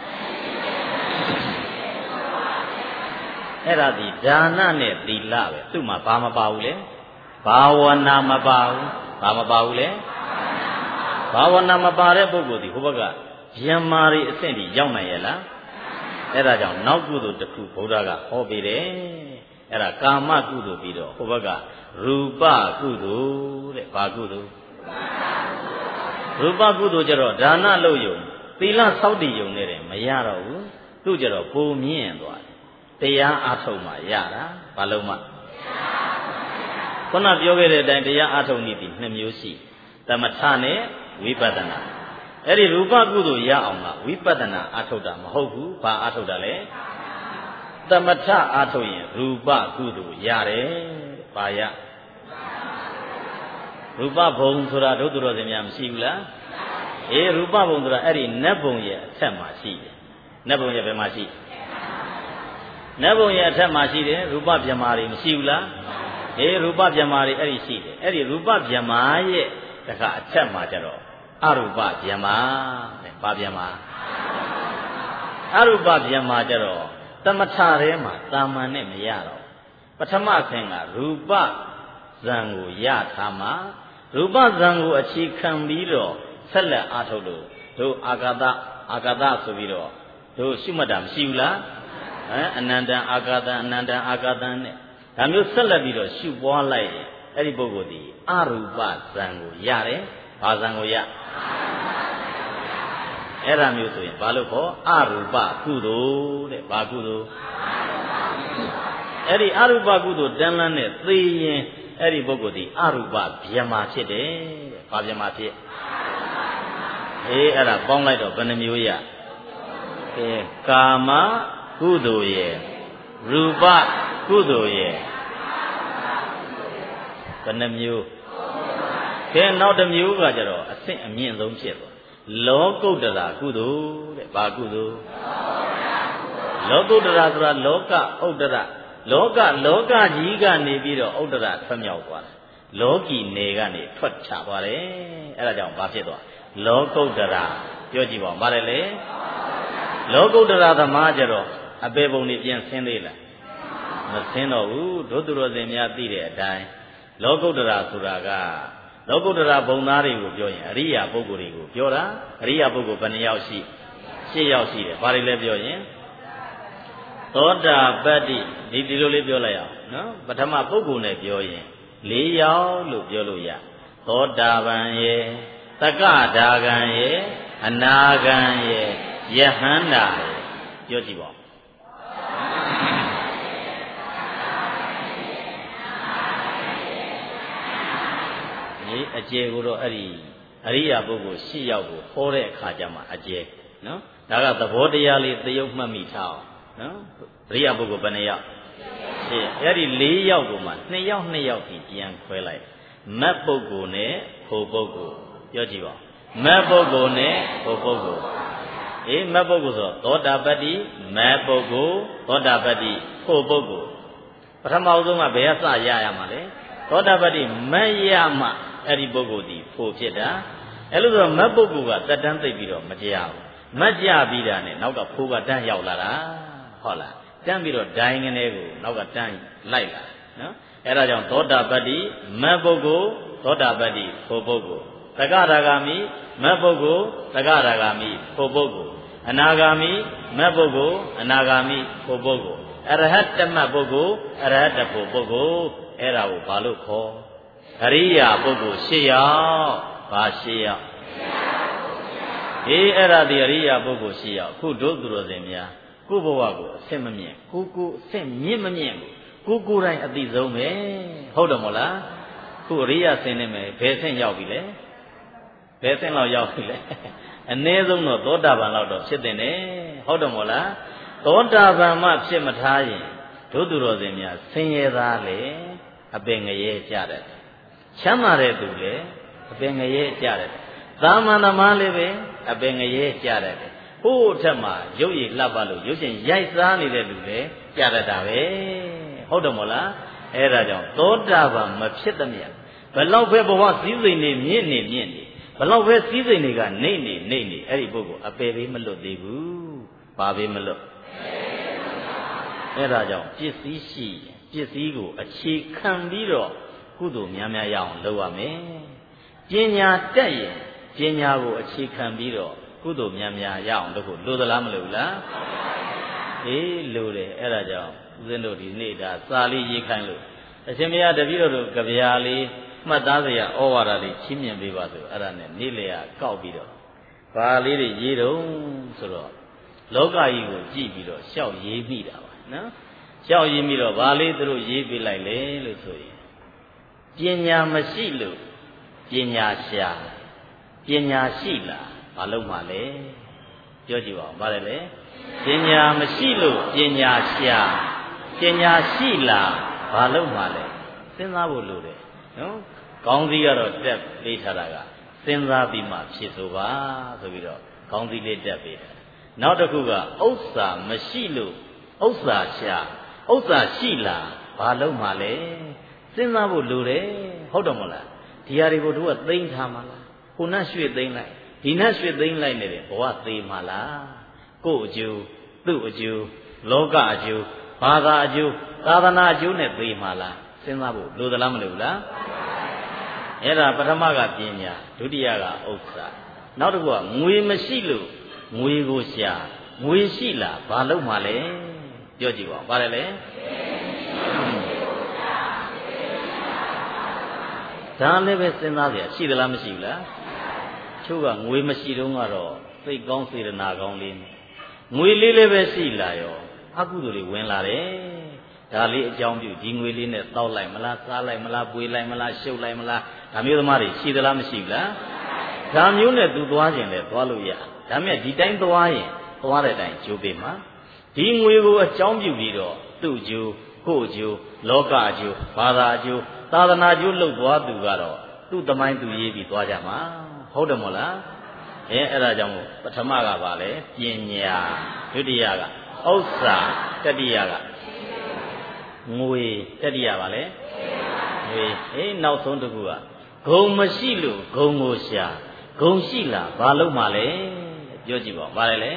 အဲ့ဒါဒီဒါနနဲ့သီလပဲသူ့မှာဘာမပါဘူးလဲဘာဝနာမပါဘူးဘာမပါဘူးလဲဘာဝနာမပါတဲ့ပုဂ္ဂိုလ်ဒီဟိုဘက်ကယမ္မာရီအဆင့်ဒီရောက်နိုင်ရဲ့လားအဲ့ဒါကြောင့်နောက်ကုသိုလ်တစ်ခုဘုရားကဟောပေးတယ်အဲ့ဒါကာမကုသိုလ်ပြီးတော့ဟိုဘက်ကရူပကုသိုလ်တဲ့ဘာကုသိုလ်ရူပကုသိုလ်ကျတော့ဒါနလုပ်ယုံသီလစောင့်တည်ယုံနဲ့တယ်မရတော့ဘူးသူ့ကျတော့ပုံမြင့်သွားတယ်တရားအားထုတ်မှရတာဘာလို့မှခုနပြောခဲ့တဲ့အတိုင်းတရားအားထုတ်နည်းဒီ2မျိုးရှိသမထနဲ့ဝိပဿနာအဲ့ဒီရူပကုသိုလ်ရအောင်ကဝိပဿနာအားထုတ်တာမဟုတ်ဘူးဘာအားထုတ်တာလဲသမထအားထုတ်ရင်ရူပကုသိုလ်ရတယ်ဘာရရူပဘုံဆိုတာဒုသူတော်စင်များမရှိဘူးလားအေးရူပဘုံဆိုတာအဲ့ဒီနတ်ဘုံရဲ့အထက်မှာရှိတယ်နတ်ဘုံရဲ့ဘယ်မှာရှိနတ်ဘုံရဲ့အထက်မှာရှိတယ်ရူပဗြဟ္မာတွေမရှိဘူးလားအေးရူပဗြဟ္မာတွေအဲ့ဒီရှိတယ်အဲ့ဒီရူပဗြဟ္မာရဲ့တခါအထက်မှာကျတော့အရူပဗြဟ္မာတဲ့ဘာဗြဟ္မာအရူပဗြဟ္မာကျတော့သမထထဲမှာတာမန်နဲ့မရတော့ပထမဆင့်ကရူပဇံကိုရထားမှာရူပဇံကိုအခြေခံပြီးတော့ဆက်လက်အားထုတ်လို့တို့အာဂတဆိုပြီးတော့တို့ရှုမှတ်တာမရှိဘူးလားအနန္တအာဂတအနန္တအာဂတနဲ့ဒါမျိုးဆက်လက်ပြီးတော့ရှုပွားလိုက်ရင်အဲ့ဒီပုဂ္ဂိုလ်ဒီအရူပဇံကိုရတယ်ဘာဇံကိုရအဲ့ဒါမျိုးဆိုရင်ဘာလို့ခေါ်အရူပကုသိုလ်တဲ့ဘာကုသိုလ်အဲ့ဒီအရူပကုသိုလ်တန်းလန်းနဲ့သိရင်အဲ့ဒီပုဂ္ဂိုလ်ဒီအရူပဗျမဖြစ်တယ်တဲ့ဘာဗျမဖြစ်အဲ့ဒါပေါင်းလိုက်တော့ဘယ်နှမျိုးရကာမကုသိုလ်ရဲ့ရူပကုသိုလ်ရဲ့ဘယ်နှမျိုးနောက်တစ်မျိုးကကြတော့အဆင့်အမြင့်ဆုံးဖြစ်သွားလောကုတ္တရာကုသိုလ်တဲ့ဘာကုသိုလ်လောကုတ္တရာဆိုတာလောကဥဒ္ဒရလောကကြီးကနေပြီးတော့ဥဒ္ဒရထွက်မြောက်သွားတယ်လောကီနေကနေထွက်ချသွားတယ်အဲ့ဒါကြောင့်ဘာဖြစ်သွားလောကုတ္တရာပြောကြည့်ပါဦးဗါတယ်လေလောကုတ္တရာသမားကြတော့အပေပုံတွေပြန်ဆင်းသေးလားမဆင်းတော့ဘူးဒုသူတော်စင်များသိတဲ့အတိုင်းလောကုတ္တရာဆိုတာကလောကုတ္တရာဘုံသားတွေကိုပြောရင်အရိယာပုဂ္ဂိုလ်တွေကိုပြောတာအရိယာပုဂ္ဂိုလ်ဘယ်နှယောက်ရှိ7ယောက်ရှိတယ်ဘာတွေလဲပြောရင်သောတာပတ္တိဒီလိုလေးပြောလိုက်အောင်နော်ပထမပုဂ္ဂိုလ်နဲ့ပြောရင်4ယောက်လို့ပြောလို့ရသောတာပန်ရဲ့သက္ကဒါဂံရဲ့အနာဂံရဲ့ယဟန္တာရဲ့ပြောကြည့်ပါဦးအကျယ်ကိုတော့အဲ့ဒီအရိယာပုဂ္ဂိုလ်10ယောက်ကိုဟောတဲ့အခါကျမှအကျယ်နော်ဒါကသဘောတရားလေးသရုပ်မှတ်မိထားအောင်နော်အရိယာပုဂ္ဂိုလ်ဘယ်နှယောက်အဲ့ဒီ4ယောက်ကိုမှ2ယောက်ဒီပြန်ခွဲလိုက်မတ်ပုဂ္ဂိုလ်နဲ့ဖို့ပုဂ္ဂိုလ်ပြောကြည့်ပါမတ်ပုဂ္ဂိုလ်နဲ့ဖို့ပုဂ္ဂိုလ်မတ်ပုဂ္ဂိုလ်ဆိုသောတာပတ္တိမတ်ပုဂ္ဂိုလ်သောတာပတ္တိဖို့ပုဂ္ဂိုလ်ပထမဆုံးကဘယ်ကစရရမှာလဲသောတာပတ္တိမတ်ရမှအဲ့ဒီပုဂ္ဂိုလ်ဒီဖို့ဖြစ်တာအဲ့လိုဆိုမတ်ပုဂ္ဂိုလ်ကတက်တန်းသိပ်ပြီးတော့မကြဘူးမတ်ကြပြီးတာနဲ့နောက်ကဖိုးကတန်းရောက်လာတာဟုတ်လားတန်းပြီးတော့ဒိုင်းကနေကိုနောက်ကတန်းလိုက်လာနော်အဲ့ဒါကြောင့်သောတာပတ္တိမတ်ပုဂ္ဂိုလ်သောတာပတ္တိဖို့ပုဂ္ဂိုလ်သက္ကရာဂာမိမတ်ပုဂ္ဂိုလ်သက္ကရာဂာမိဖို့ပုဂ္ဂိုလ်အနာဂာမိမတ်ပုဂ္ဂိုလ်အနာဂာမိဖို့ပုဂ္ဂိုလ်အရဟတမတ်ပုဂ္ဂိုလ်အရဟတဖို့ပုဂ္ဂိုလ်အဲ့ဒါကိုဘာလို့ခေါ်အရိယာပုဂ္ဂိုလ်10ယောက်ဘာ10ယောက်အဲ့ဒါဒီအရိယာပုဂ္ဂိုလ်10ယောက်အခုတို့သူတော်စင်များကိုယ့်ဘဝကိုအဆင့်မမြင့်ကိုအဆင့်မြင့်မမြင့်ကိုယ်တိုင်းအသိဆုံးပဲဟုတ်တယ်မို့လားခုအရိယာဆင်းနေမယ်ဘယ်ဆင့်ရောက်ပြီလဲဘယ်ဆင့်လောက်ရောက်ပြီလဲအနည်းဆုံးတော့သောတာပန်လောက်တော့ဖြစ်တဲ့နဲ့ဟုတ်တယ်မို့လားသောတာပန်မှဖြစ်မထားရင်တို့သူတော်စင်များဆင်းရဲသားလေအပင်ငရဲကြတယ်ချမ်းသာတဲ့သူလေအပင်ငရဲကြတယ်သာမန်သမားလေးပဲအပင်ငရဲကြတယ်ဟိုးထက်မှာရုပ်ရည်လှပ်ပါလို့ရုပ်ရှင်ရိုက်စားနေတဲ့လူလေကြတတ်တာပဲဟုတ်တယ်မို့လားအဲ့ဒါကြောင့်သောတာပန်မဖြစ်သမျှဘလောက်ပဲဘဝစည်းစိမ်နေမြင့်နေဘလောက်ပဲစည်းစိမ်တွေကနေအဲ့ဒီပုဂ္ဂိုလ်အပယ်ပေးမလွတ်သေးဘူးဘာပေးမလွတ်အဲ့ဒါကြောင့်ပစ္စည်းရှိပစ္စည်းကိုအခြေခံပြီးတော့ကုသိုလ်များများရအောင်လုပ်ရမယ်ပညာတက်ရင်ပညာကိုအခြေခံပြီးတော့ကုသိုလ်များများရအောင်လုပ်ဖို့လိုသလားမလိုဘူးလားလိုတယ်အဲ့ဒါကြောင့်ဦးဇင်းတို့ဒီနေ့ဒါစာလေးရေးခိုင်းလို့အရှင်ဘုရားတပည့်တော်တို့ကြဗျာလေးမှတ်သားစရာဩဝါဒလေးချီးမြှင့်ပေးပါဆိုအဲ့ဒါနဲ့နေ့လေကောက်ပြီးတော့ဘာလေးတွေရေးတော့ဆိုတော့လောကကြီးကိုကြည့်ပြီးတော့ရှောက်ရေးမိတာပါနော်ရှောက်ရေးမိတော့ဘာလေးသူတို့ရေးပေးလိုက်လေလို့ဆိုရင်ပညာမရှိလို့ပညာရှာပညာရှိလားဘာလို့မှလဲပြောကြည့်ပါဦးဗါတယ်လေပညာမရှိလို့ပညာရှာပညာရှိလားဘာလို့မှလဲစဉ်းစားဖို့လိုတယ်နော်ကောင်းစီကတော့တက်ပေးထားတာကစဉ်းစားပြီးမှဖြေဆိုပါဆိုပြီးတော့ကောင်းစီလေးတက်ပေးတယ်နောက်တစ်ခုကဥစ္စာမရှိလို့ဥစ္စာရှာဥစ္စာရှိလားဘာလို့မှလဲစဉ်းစားဖို့လိုတယ်ဟုတ်တယ်မလားဒီဟာတွေကိုတို့ကသိမ်းထားမှာလားခုနရွှေ့သိမ်းလိုက်ဒီနရွှေ့သိမ်းလိုက်နေတယ်ဘဝသေးမှာလားကို့အကျိုးသူ့အကျိုးလောကအကျိုးဘာသာအကျိုးသာသနာအကျိုးနဲ့သေးမှာလားစဉ်းစားဖို့လိုသလားမလိုဘူးလားအဲ့ဒါပထမကပညာဒုတိယကဥစ္စာနောက်တစ်ခုကငွေမရှိလို့ငွေကိုရှာငွေရှိလားဘာလို့မှလဲပြောကြည့်ပါဦးဘာလဲလဲဒါလည်းပဲစဉ်းစားကြရရှိသလားမရှိဘူးလားချို့ကငွေမရှိတော့ကတော့စိတ်ကောင်းစေတနာကောင်းလေးငွေလေးလည်းပဲရှိလာရောအကုသိုလ်တွေဝင်လာတယ်ဒါလေးအကြောင်းပြုဒီငွေလေးနဲ့တောက်လိုက်မလားစားလိုက်မလားပွေလိုက်မလားရှုပ်လိုက်မလားဒါမျိုးသမားတွေရှိသလားမရှိဘူးလားဒါမျိုးနဲ့သူသွားခြင်းလည်းသွားလို့ရဒါမဲ့ဒီတိုင်းသွားရင်သွားတဲ့အတိုင်းကျိုးပေးမှာဒီငွေကိုအကြောင်းပြုပြီးတော့သူ့ကျိုးကိုယ့်ကျိုးလောကအကျိုးဘာသာအကျိုးသာသနာကျိုးလှုပ်သွားသူကတော့သူ့သမိုင်းသူရေးပြီးသွားကြမှာဟုတ်တယ်မို့လားအဲ့ဒါကြောင့်မို့ပထမကပါလေပညာဒုတိယကဥစ္စာတတိယကငွေတတိယပါလေငွေနောက်ဆုံးတစ်ခုကဂုံမရှိလို့ဂုံကိုရှာဂုံရှိလားဘာလို့မှလဲပြောကြည့်ပါဘာလဲလဲ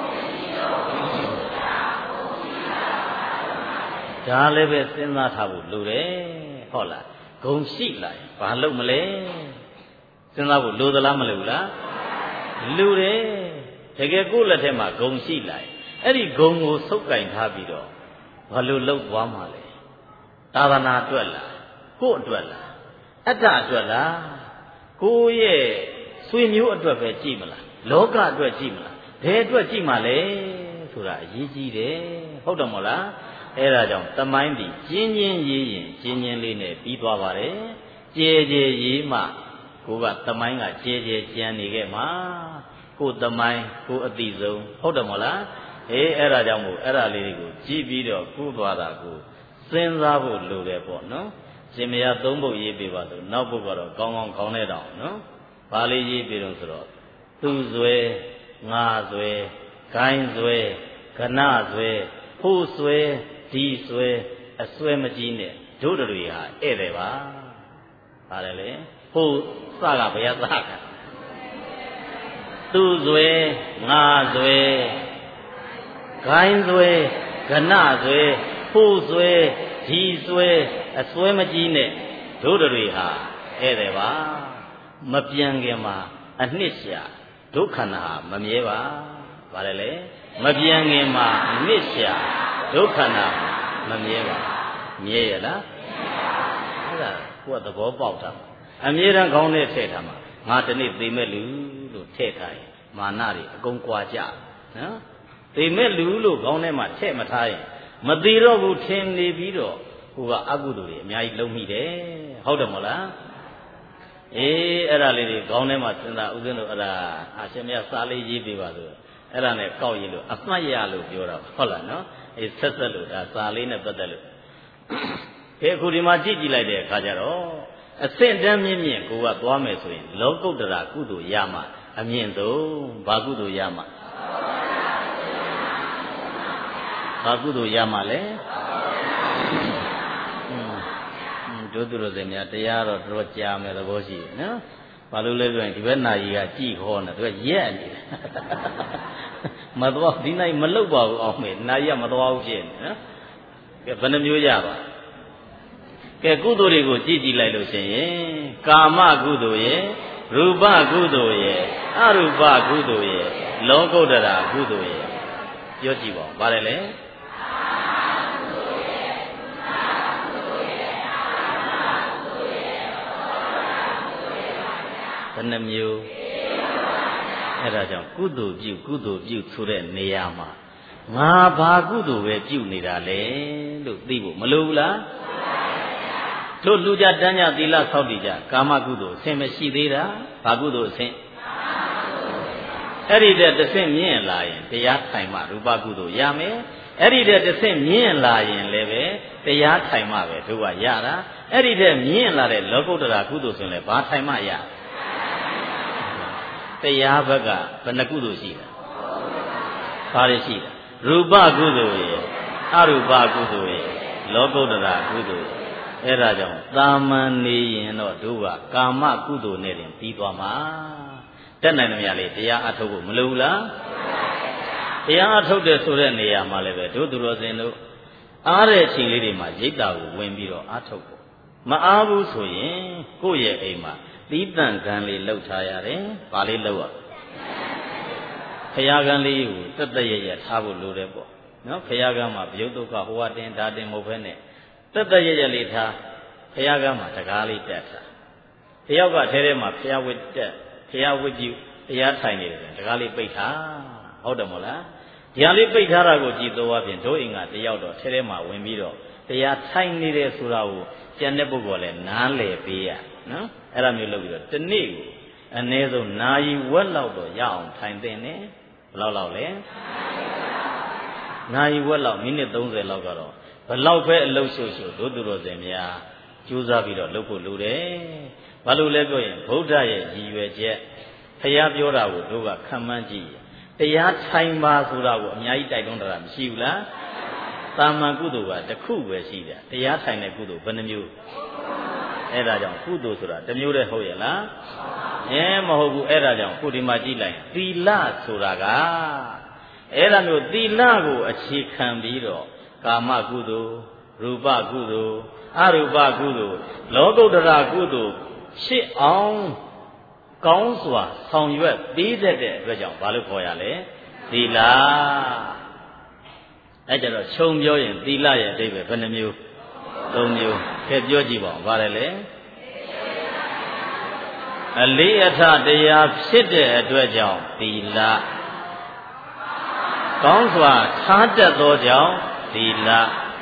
ဒါလည်းပဲစဉ်းစားထားဖို့လိုတယ်ဟုတ်လားဂုံရှိလားဘာလို့မလဲစဉ်းစားဖို့လိုသလားမလိုဘူးလားလိုတယ်တကယ်ကိုယ့်လက်ထဲမှာဂုံရှိလားအဲ့ဒီဂုံကိုစုပ်ကင်ထားပြီးတော့ဘာလို့လှုပ်သွားမှာလဲသာသနာအတွက်လားကိုယ့်အတွက်လားအတ္တအတွက်လားကိုယ့်ရဲ့ဆွေမျိုးအတွက်ပဲကြည့်မလားလောကအတွက်ကြည့်မလားဘယ်အတွက်ကြည့်မှလဲဆိုတာအရေးကြီးတယ်ဟုတ်တယ်မို့လားအဲ့ဒါကြောင့်တမိုင်းဒီကျင်းချင်းရေးရင်ကျင်းချင်းလေးနဲ့ပြီးသွားပါတယ်ကြဲကြဲရေးမှကိုကတမိုင်းကကြဲကြဲကြံနေခဲ့မှာကိုတမိုင်းကိုအတိဆုံးဟုတ်တယ်မို့လားအဲ့ဒါကြောင့်မို့အဲ့ဒါလေးတွေကိုကြည့်ပြီးတော့ကူးသွားတာကိုစဉ်းစားဖို့လိုတယ်ပေါ့နော်ရှင်မယားသုံးပုဒ်ရေးပြပါဆိုနောက်ပုဒ်ကတော့ကောင်းကောင်းခေါင်းနဲ့တောင်နော်ဘာလေးရေးပြတော့ဆိုတော့သူဆွဲငါဆွဲဂိုင်းဆွဲကနဆွဲဖို့ဆွဲဒီဆွဲအဆွဲမကြီးနဲ့တို့တွေဟာဧည့်တယ်ပါပါတယ်လေဖို့စကဘယ်ကစကသူဆွဲငါဆွဲဂိုင်းဆွဲကနဆွဲဖို့ဆွဲဒီဆွဲအဆွဲမကြီးနဲ့တို့တွေဟာဧည့်တယ်ပါမပြန်ခင်မှာအနှစ်ရှာဒုက္ခနာမမြဲပါဗါတယ်လေမပြန်ခင်မှာအနှစ်ရှာဒုက္ခနာမမြဲပါမြဲရလားအဲ့ဒါကိုယ်ကသဘောပေါက်တာအမြဲတမ်းခေါင်းနဲ့ထည့်ထားမှာငါတနေ့သိမဲ့လူလို့ထည့်ထားရင်မာနတွေအကုန်ကွာကြနော်သိမဲ့လူလို့ခေါင်းထဲမှာထည့်မထားရင်မသိတော့ဘူးထင်နေပြီးတော့ကိုကအကုသိုလ်တွေအများကြီးလုံးမိတယ်ဟုတ်တယ်မဟုတ်လားအဲ့ဒါလေးတွေခေါင်းထဲမှာစဉ်းစားဥစဉ်တို့အဲ့ဒါအရှင်မြတ်စာလေးရေးပေးပါဆိုအဲ့ဒါနဲ့ကောက်ရင်လို့အမှတ်ရလို့ပြောတာဟုတ်လားနော်ဆက်ဆက်လို့ဒါစာလေးနဲ့ပတ်သက်လို့အခုဒီမှာကြည့်ကြည့်လိုက်တဲ့အခါကျတော့အဆင့်တန်းမြင့်မြင့်ကိုကသွားမယ်ဆိုရင်လောကုတ္တရာကုသိုလ်ရမှာအမြင့်ဆုံးဘာကုသိုလ်ရမှာဘာကုသိုလ်ရမှာလဲတို့သူတို့စင်များတရားတော့တော်ကြာမယ်သဘောရှိတယ်နော်ဘာလို့လဲဆိုရင်ဒီဘက်နာကြီးကကြည်ခေါ်နေသူကရက်နေတယ်မသွားဒီနိုင်မလုတ်ပါဘူးအောင်မေနာကြီးကမသွားဘူးဖြစ်နေနော်ကဲဘယ်နှမျိုးရပါကဲကုသိုလ်တွေကိုကြည့်ကြည့်လိုက်လို့ရှိရင်ကာမကုသိုလ်ရဲ့ရူပကုသိုလ်ရဲ့အရူပကုသိုလ်ရဲ့လောကုတ္တရာကုသိုလ်ရဲ့ပြောကြည့်ပါဦးဗါတယ်လေဘယ်နှမျိုးအဲ့ဒါကြောင့်ကုသိုလ်ပြုဆိုတဲ့နေရာမှာငါဘာကုသိုလ်ပဲပြုနေတာလဲလို့သိဖို့မလိုဘူးလားတို့လူကြတန်းကြသီလဆောက်တည်ကြကာမကုသိုလ်အဆင့်မရှိသေးတာဘာကုသိုလ်အဆင့်အဲ့ဒီတဲ့တစ်ဆင့်မြင့်လာရင်တရားထိုင်မှရူပကုသိုလ်ရမယ်အဲ့ဒီတဲ့တစ်ဆင့်မြင့်လာရင်လည်းပဲတရားထိုင်မှပဲတို့ကရတာအဲ့ဒီတဲ့မြင့်လာတဲ့လောကုတ္တရာကုသိုလ်ဆိုရင်လည်းဘာထိုင်မှရတရားဘက်ကဘယ်နှကုသိုလ်ရှိလဲဘာတွေရှိလဲရူပကုသိုလ်ရဲ့အရူပကုသိုလ်ရဲ့လောကုတ္တရာကုသိုလ်အဲ့ဒါကြောင့်တာမန်နေရင်တော့တို့ကကာမကုသိုလ်နဲ့တင်ပြီးသွားမှာတက်နိုင်တယ်များလေတရားအထုတ်ဖို့မလိုဘူးလားတရားအထုတ်တယ်ဆိုတဲ့နေရာမှာလည်းပဲတို့သူတော်စင်တို့အားတဲ့အချိန်လေးတွေမှာရိတ်တာကိုဝင်ပြီးတော့အားထုတ်ဖို့မအားဘူးဆိုရင်ကိုယ့်ရဲ့အိမ်မှာသီးတန့်ကံလေးလှုပ်ထားရတယ်။ဘာလေးလှုပ်ရခရာကံလေးကိုတက်တက်ရရထားဖို့လိုတယ်ပေါ့နော်ခရာကံမှာဘယုတ်ဒုက္ခဟိုဝတင်ဒါတင်မဟုတ်ဘဲနဲ့တက်တက်ရရလေးထားခရာကံမှာတကားလေးတက်ထားတယောက်ကထဲထဲမှာဖျားဝတ်တက်ဖျားဝတ်ပြုတရားထိုင်နေတယ်တကားလေးပိတ်ထားဟုတ်တယ်မို့လားဒီဟာလေးပိတ်ထားတာကိုကြည့်တော့ဖြင့်တို့အိမ်ကတယောက်တော့ထဲထဲမှာဝင်ပြီးတော့တရားထိုင်နေတယ်ဆိုတာကိုကျန်တဲ့ပုဂ္ဂိုလ်လည်းနားလည်ပေးရနော်အဲ့ဒါမျိုးလုပ်ပြီးတော့တနေ့ကိုအနည်းဆုံးနာရီဝက်လောက်တော့ရအောင်ထိုင်သင့်တယ်ဘယ်လောက်လဲနာရီဝက်လောက်မိနစ်30လောက်ကတော့ဘယ်လောက်ပဲအလုပ်ရှုပ်ရှုပ်တို့သူတော်စင်များကြိုးစားပြီးတော့လုပ်ဖို့လိုတယ်ဘာလို့လဲပြောရင်ဗုဒ္ဓရဲ့ရည်ရွယ်ချက်ဖျားပြောတာကိုတို့ကခံမှန်းကြည့်တရားထိုင်ပါဆိုတာကိုအများကြီးတိုက်တွန်းတာမရှိဘူးလားတာမန်ကုသိုလ်ကတစ်ခုပဲရှိတယ်တရားထိုင်တဲ့ကုသိုလ်ဘယ်နှမျိုးအဲ့ဒါကြောင့်ကုသိုလ်ဆိုတာတစ်မျိုးတည်းဟုတ်ရဲ့လားမဟုတ်ဘူးအဲ့ဒါကြောင့်ခုဒီမှာကြည့်လိုက်သီလဆိုတာကအဲ့ဒါမျိုးသီလကိုအခြေခံပြီးတော့ကာမကုသိုလ်ရူပကုသိုလ်အရူပကုသိုလ်လောကုတ္တရာကုသိုလ်ဖြစ်အောင်ကောင်းစွာဆောင်ရွက်ပေးတတ်တဲ့အတွက်ကြောင့်ဘာလို့ခေါ်ရလဲသီလအဲကြတော့ခြုံပြောရင်သီလရဲ့အဓိပ္ပာယ်ဘယ်နှမျိုး၃မျိုးထည့်ပြောကြည့်ပါဦးဗါတယ်လေအလေးအထတရားဖြစ်တဲ့အတွက်ကြောင့်သီလကောင်းစွာထားတတ်သောကြောင့်သီလ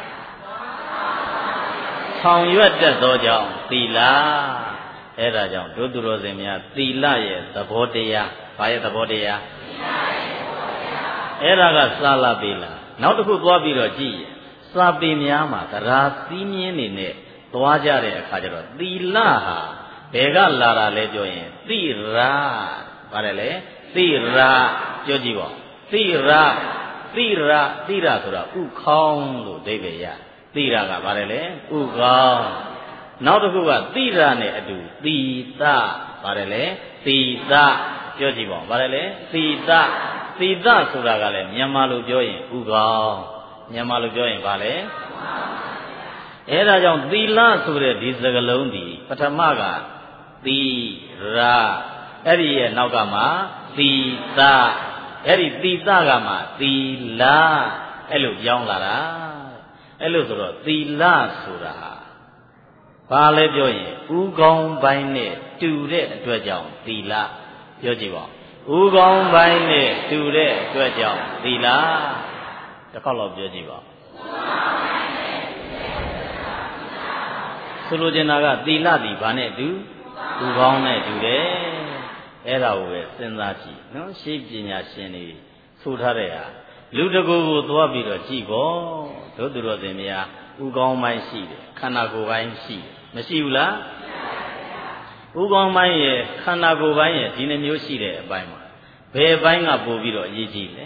ဆောင်ရွက်တတ်သောကြောင့်သီလအဲ့ဒါကြောင့်တို့သူတော်စင်များသီလရဲ့သဘောတရားဘာရဲ့သဘောတရားအဲ့ဒါကစာလပေလားနောက်တစ်ခုသွားပြီးတော့ကြည့်ရင်စာပေများမှာတရားစည်းမျဉ်းနေနဲ့သွားကြတဲ့အခါကျတော့သီလဟာဘယ်ကလာတာလဲပြောရင်သိရာပါတယ်လေသိရာပြောကြည့်ပါသိရာဆိုတာဥခေါင်းလို့အဓိပ္ပာယ်ရသိရာကပါတယ်လေဥခေါင်းနောက်တစ်ခုကသိရာနဲ့အတူသီသပါတယ်လေသီသပြောကြည့်ပါပါတယ်လေသီသဆိုတာကလည်းမြန်မာလိုပြောရင်ဥခေါင်းမြန်မာလိုပြောရင်ဘာလဲအဲ့ဒါကြောင့်သီလဆိုတဲ့ဒီစကားလုံးဒီပထမကသီရာအဲ့ဒီရဲ့နောက်ကမှသီသအဲ့ဒီသီသကမှသီလအဲ့လိုပြောင်းလာတာအဲ့လိုဆိုတော့သီလဆိုတာဘာလဲပြောရင်ဥကောင်းပိုင်းနဲ့တူတဲ့အတွက်ကြောင့်သီလပြောကြည့်ပါဥကောင်းပိုင်းနဲ့တူတဲ့အတွက်ကြောင့်သီလတစ်ခေါက်လောက်ပြောကြည့်ပါဆိုလိုချင်တာကသီလသည်ဘာနဲ့တူဥကောင်းနဲ့တူတယ်အဲ့ဒါကိုပဲစဉ်းစားကြည့်နော်ရှေးပညာရှင်တွေဆိုထားတဲ့ဟာလူတကူကိုသွားပြီးတော့ကြည့်ပေါ့တို့သူတော်စင်များဥကောင်းပိုင်းရှိတယ်ခန္ဓာကိုယ်ပိုင်းရှိတယ်မရှိဘူးလားဥကောင်းပိုင်းရဲ့ခန္ဓာကိုယ်ပိုင်းရဲ့ဒီနှမျိုးရှိတဲ့အပိုင်းမှာဘယ်ပိုင်းကပို့ပြီးတော့အရေးကြီးလဲ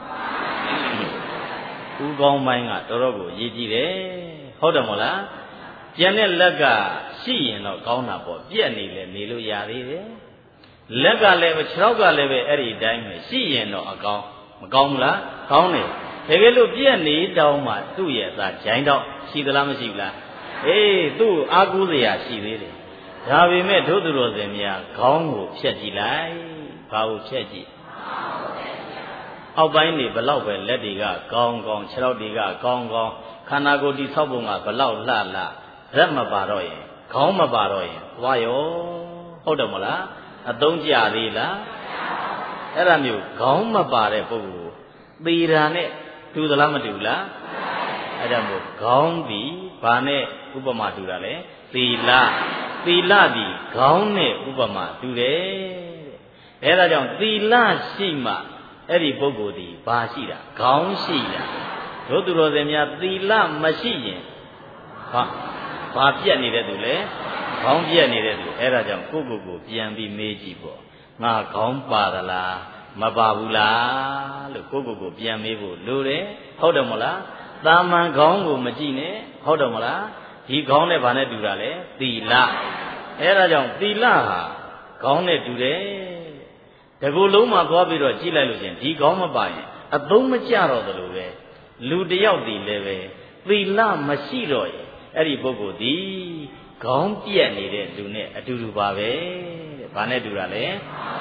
ဥကောင်းပိုင်းကတော်တော်ကိုအရေးကြီးတယ်ဟုတ်တယ်မို့လားကျန်တဲ့လက်ကရှိရင်တော့ကောင်းတာပေါ့ပြက်နေလဲနေလို့ရသေးတယ်လက်ကလည်းပဲ6ကလည်းပဲအဲ့ဒီအတိုင်းပဲရှိရင်တော့အကောင်းမကောင်းဘူးလားကောင်းတယ်တကယ်လို့ပြက်နေတောင်းမှသူ့ရဲ့အသာဂျိုင်းတော့ရှိသလားမရှိဘူးလားအေးသူ့အားကိုးစရာရှိသေးတယ်ဒါပေမဲ့တို့သူတော်စင်များခေါင်းကိုဖြတ်ကြည့်လိုက်ဘာကိုဖြတ်ကြည့်အောက်ပိုင်းနေဘလောက်ပဲလက်တွေကကောင်းကောင်းခြေထောက်တွေကကောင်းကောင်းခန္ဓာကိုယ်တိဆောက်ပုံကဘလောက်လှလှရက်မပါတော့ရင်ခေါင်းမပါတော့ရင်သွားရောဟုတ်တယ်မလားအသုံးကျသေးလားအဲ့ဒါမျိုးခေါင်းမပါတဲ့ပုဂ္ဂိုလ်သေတာနဲ့တူသလားမတူလားအဲ့ဒါမျိုးခေါင်းသည်ဘာနဲ့ဥပမာတူတာလဲသီလသည်ခေါင်းနဲ့ဥပမာတူတယ်အဲ့ဒါကြောင့်သီလရှိမှအဲ့ဒီပုဂ္ဂိုလ်ဒီဘာရှိတာခေါင်းရှိတာတို့သူတော်စင်များသီလမရှိရင်ဘာပြက်နေတဲ့သူလဲခေါင်းပြက်နေတဲ့သူအဲ့ဒါကြောင့်ကိုယ့်ကိုယ်ပြန်ပြီးမေးကြည့်ပေါ့ငါခေါင်းပါသလားမပါဘူးလားလို့ကိုယ့်ကိုယ်ပြန်မေးဖို့လိုတယ်ဟုတ်တယ်မဟုတ်လားတာမန်ခေါင်းကိုမကြည့်နဲ့ဟုတ်တယ်မဟုတ်လားဒီခေါင်းနဲ့ဘာနဲ့တူတာလဲသီလအဲ့ဒါကြောင့်သီလဟာခေါင်းနဲ့တူတယ်တကူလုံးမှာသွားပြီးတော့ကြည့်လိုက်လို့ရှင်ဒီခေါင်းမပါရင်အသုံးမကျတော့သလိုပဲလူတယောက်တည်လည်းပဲသီလမရှိတော့ရင်အဲ့ဒီပုဂ္ဂိုလ်ဒီခေါင်းပြက်နေတဲ့လူနဲ့အတူတူပါပဲတဲ့ဘာနဲ့တူတာလဲ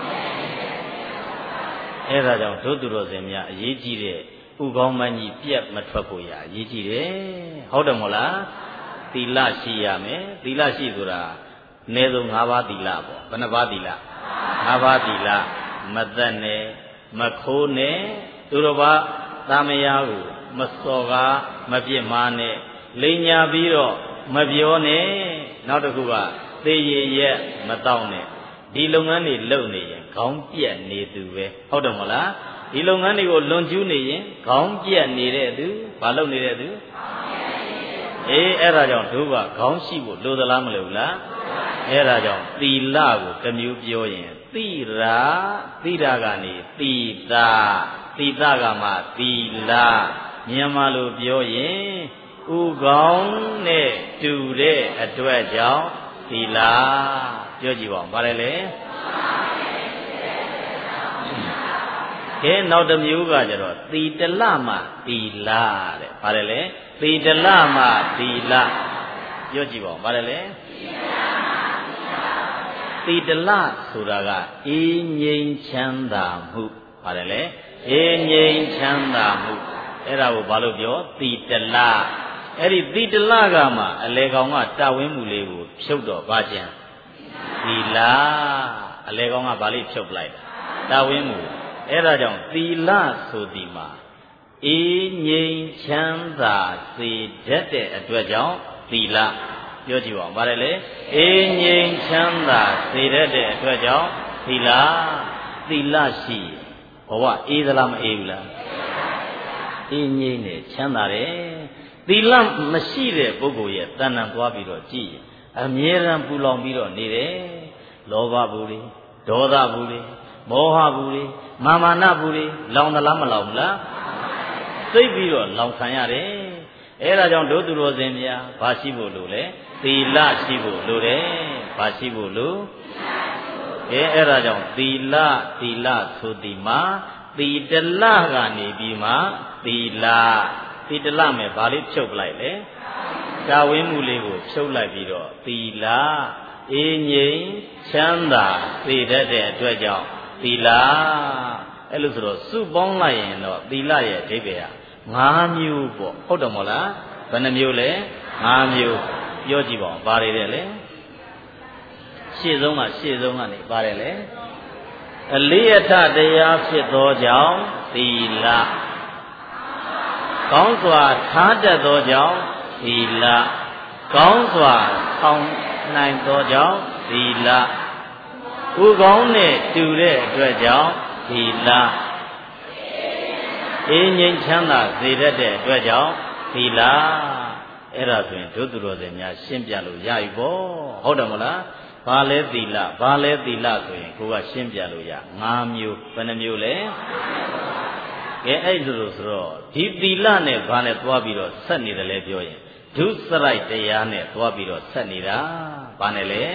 အဲ့ဒါကြောင့်တို့သူတော်စင်များအရေးကြီးတဲ့ဥကောင်းမကြီးပြက်မထွက်ဖို့ရအရေးကြီးတယ်ဟုတ်တယ်မဟုတ်လားသီလရှိရမယ်သီလရှိဆိုတာအနည်းဆုံး5ပါးသီလပေါ့ဘယ်နှပါးသီလ5ပါးသီလမသက်နဲ့မခိုးနဲ့သူတော်ဘာသားမယားကိုမစော်ကားမပြစ်မှားနဲ့လိန်ညာပြီးတော့မပြောနဲ့နောက်တစ်ခုကသေရရဲ့မတောင်းနဲ့ဒီလုပ်ငန်းတွေလုပ်နေရင်ခေါင်းပြက်နေသူပဲဟုတ်တယ်မဟုတ်လားဒီလုပ်ငန်းတွေကိုလွန်ကျူးနေရင်ခေါင်းပြက်နေတဲ့သူဘာလုပ်နေတဲ့သူအဲ့ဒါကြောင့်တို့ကခေါင်းရှိဖို့လိုသလားမလိုဘူးလားအဲ့ဒါကြောင့်သီလကိုတစ်မျိုးပြောရင်သီရာကနေသီတာသီတာကမှသီလမြန်မာလိုပြောရင်ဥကောင်းနဲ့တူတဲ့အတွက်ကြောင့်သီလပြောကြည့်ပါဦးဘာလဲလဲကဲနောက်တစ်မျိုးကကျတော့သီတလမှသီလတဲ့ဘာလဲလဲသီတလမှသီလပြောကြည့်ပါဦးဘာလဲလဲသီတလဆိုတာကအေးငြိမ်ချမ်းသာမှုဘာလဲလဲအေးငြိမ်ချမ်းသာမှုအဲ့ဒါကိုဘာလို့ပြောသီတလအဲ့ဒီသီတလကမှအလေကောင်ကတာဝင်းမှုလေးကိုဖြုတ်တော့ဘာကြံသီလအလေကောင်ကဘာလေးဖြုတ်ပလိုက်တာဝင်းမှုအဲ့ဒါကြောင့်သီလဆိုဒီမှာအေးငြိမ်ချမ်းသာစေတတ်တဲ့အတွက်ကြောင့်သီလပြောကြည့်ပါဦးဗါတယ်လေအေးငြိမ်ချမ်းသာစေတတ်တဲ့အတွက်ကြောင့်သီလရှိဘဝအေးသလားမအေးဘူးလားအေးငြိမ်နေချမ်းသာတယ်သီလမရှိတဲ့ပုဂ္ဂိုလ်ရဲ့တဏ္ဍာသွားပြီးတော့ကြည့်အမြဲတမ်းပူလောင်ပြီးတော့နေတယ်လောဘဘူးတွေဒေါသဘူးတွေမောဟဘူးတွေမာမာနဘူးတွေလောင်သလားမလောင်ဘူးလားသိပြီးတော့လောင်ခံရတယ်အဲ့ဒါကြောင့်တို့သူတော်စင်များဘာရှိဖို့လို့လဲသီလရှိဖို့လိုတယ်ဘာရှိဖို့လို့အဲ့ဒါကြောင့်သီလဆိုဒီမှာသီတလကနေပြီးမှသီတလမဲ့ဘာလေးဖြုတ်ပလိုက်လဲကာဝင်းမှုလေးကိုဖြုတ်လိုက်ပြီးတော့သီလအေးငြိမ်ချမ်းသာသိတတ်တဲ့အတွက်ကြောင့်သီလအဲ့လိုဆိုတော့စုပေါင်းလိုက်ရင်တော့သီလရဲ့အဓိပ္ပာယ်က5မျိုးပေါ့ဟုတ်တယ်မဟုတ်လားဘယ်နှမျိုးလဲ5မျိုးပြောကြည့်ပါဦးဘာတွေလဲရှေ့ဆုံးကနေပါတယ်လေအလေးအထတရားဖြစ်သောကြောင့်သီလကောင်းစွာထားတတ်သောကြောင့်သီလကောင်းစွာဆောင်နိုင်သောကြောင့်သီလဥကောင်းနဲ့တူတဲ့အတွက်ကြောင့်သီလအေးငြိမ်ချမ်းသာစေတတ်တဲ့အတွက်ကြောင့်သီလအဲ့ဒါဆိုရင်တို့သူတော်စင်များရှင်းပြလို့ရပြီပေါ့ဟုတ်တယ်မလားဘာလဲသီလဆိုရင်ကိုကရှင်းပြလို့ရ5မျိုးဘယ်နှမျိုးလဲကဲအဲ့လိုဆိုတော့ဒီသီလနဲ့ဘာနဲ့သွားပြီးတော့ဆက်နေတယ်လဲပြောရင်ဒုစရိုက်တရားနဲ့သွားပြီးတော့ဆက်နေတာဘာနဲ့လဲ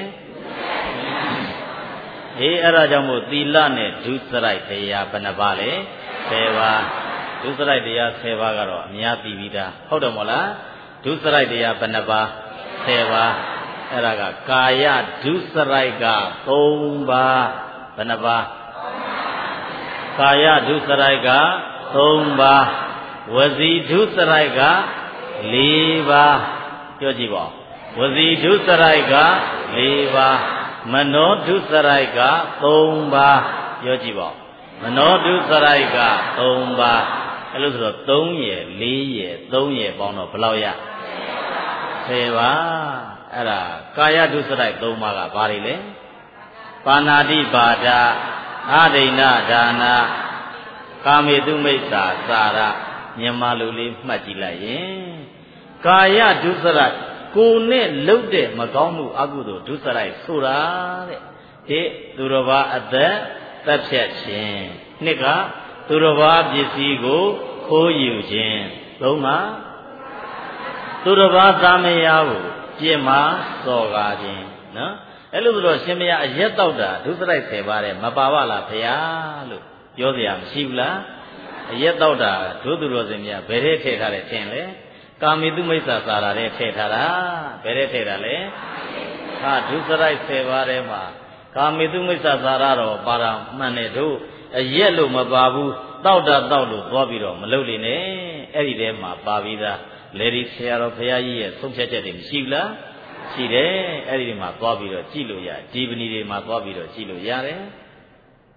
အဲ့ဒါကြောင့်မို့သီလနဲ့ဒုစရိုက်တရားဘယ်နှပါလဲ10ပါးဒုစရိုက်တရား10ပါးကတော့အများသိပြီးသားဟုတ်တယ်မဟုတ်လားဒုစရိုက်တရားဘယ်နှပါး10ပါးအဲ့ဒါကကာယဒုစရိုက်က3ပါးဘယ်နှပါးကာယဒုစရိုက်က3ပါးဝစီဒုစရိုက်က4ပါးပြောကြည့်ပါဝစီဒုစရိုက်က4ပါးမနောဒုစရိုက်က3ပါးပြောကြည့်ပါမနောဒုစရိုက်က3ပါးအဲ့လိုဆိုတော့3ရယ်4ရယ်3ရယ်ပေါင်းတော့ဘယ်လောက်ရ10ပါးအဲ့ဒါကာယဒုစရိုက်3ပါးကဘာတွေလဲပါဏာတိပါဒအာဒိဏဒါနာကာမေတုမိစ္ဆာစာရမြန်မာလူလေးမှတ်ကြည့်လိုက်ရင်ကာယဒုစရိုက်ကိုယ်နဲ့လှုပ်တဲ့မကောင်းမှုအကုသိုလ်ဒုစရိုက်ဆိုတာတဲ့သူတော်ဘာအသက်သက်ဖြတ်ခြင်းနှစ်ကသူတော်ဘာပစ္စည်းကိုခိုးယူခြင်းသုံးကသူတော်ဘာသားမယားကိုပြစ်မှားစော်ကားခြင်းနော်အဲ့လိုဆိုတော့ရှင်မယားအရက်တောက်တာဒုစရိုက်10ပါးတဲ့မပါပါလားဖေယားလို့ပြောစရာမရှိဘူးလားအရက်တောက်တာဒုသူတော်စင်များဘယ်ထဲထည့်ထားတယ်ထင်လဲကာမေတုမိစ္ဆာစာရာထဲထည့်ထားတာဘယ်ထဲထည့်တာလဲဟာဒုစရိုက်10ပါးထဲမှာကာမေတုမိစ္ဆာစာရာတော့ပါတာမှန်တယ်တို့အရက်လို့မပါဘူးတောက်တာတောက်လို့သွားပြီးတော့မလုပ်လိမ့်နဲ့အဲ့ဒီထဲမှာပါပြီးသားလေဒီဆရာတော်ဘုရားကြီးရဲ့ဆုံးဖြတ်ချက်တွေမရှိဘူးလားရှိတယ်အဲ့ဒီမှာသွားပြီးတော့ကြည့်လို့ရဒီပဏီတွေမှာသွားပြီးတော့ကြည့်လို့ရတယ်က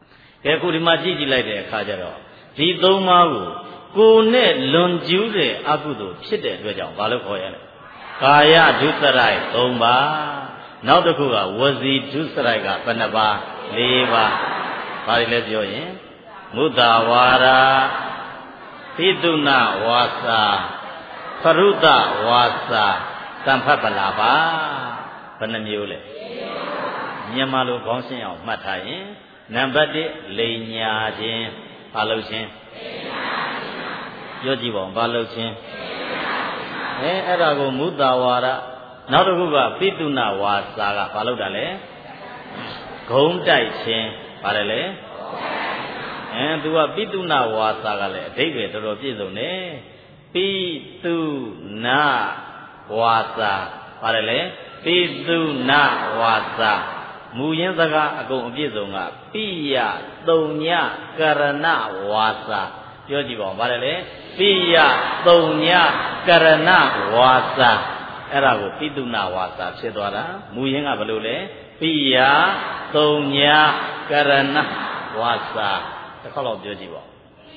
ကဲခုဒီမှာကြည့်လိုက်တဲ့အခါကျတော့ဒီသုံးပါးကိုနဲ့လွန်ကျူးတဲ့အကုသိုလ်ဖြစ်တဲ့အတွက်ကြောင့်ဘာလို့ခေါ်ရလဲကာယဒုစရိုက်၃ပါးနောက်တစ်ခုကဝစီဒုစရိုက်ကဘယ်နှပါး၄ပါးဘာတွေလဲပြောရင်မုဒ္ဒဝါဒပိတုဏဝါစာဖရုဒဝါစာတံဖတ်ပလာပါဘယ်နှမျိုးလဲမြန်မာလိုခေါင်းရှင်းအောင်မှတ်ထားရင်နံပါတ်1လိန်ညာခြင်းဘာလို့ခြင်းပြောကြည့်ပါဦးဘာလို့ခြင်းအဲ့ဒါကိုမုဒ္ဒဝါဒနောက်တစ်ခုကပိတုဏဝါစာကဘာလို့တာလဲဂုံးတိုက်ခြင်းပါတယ်လေသူကပိတုဏဝါစာကလည်းအဓိပ္ပာယ်တော်တော်ပြည့်စုံတယ်ပိတုဏဝါစာပါတယ်လေပိတုဏဝါစာမူရင်းစကားအကုန်အပြည့်စုံကပိယသုံညကရဏဝါစာပြောကြည့်ပါဦးပါတယ်လေပိယသုံညကရဏဝါစာအဲ့ဒါကိုပိတုဏဝါစာဖြစ်သွားတာမူရင်းကဘယ်လိုလဲပိယသုံညကရဏဝါစာတစ်ခေါက်တော့ပြောကြည့်ပါဦး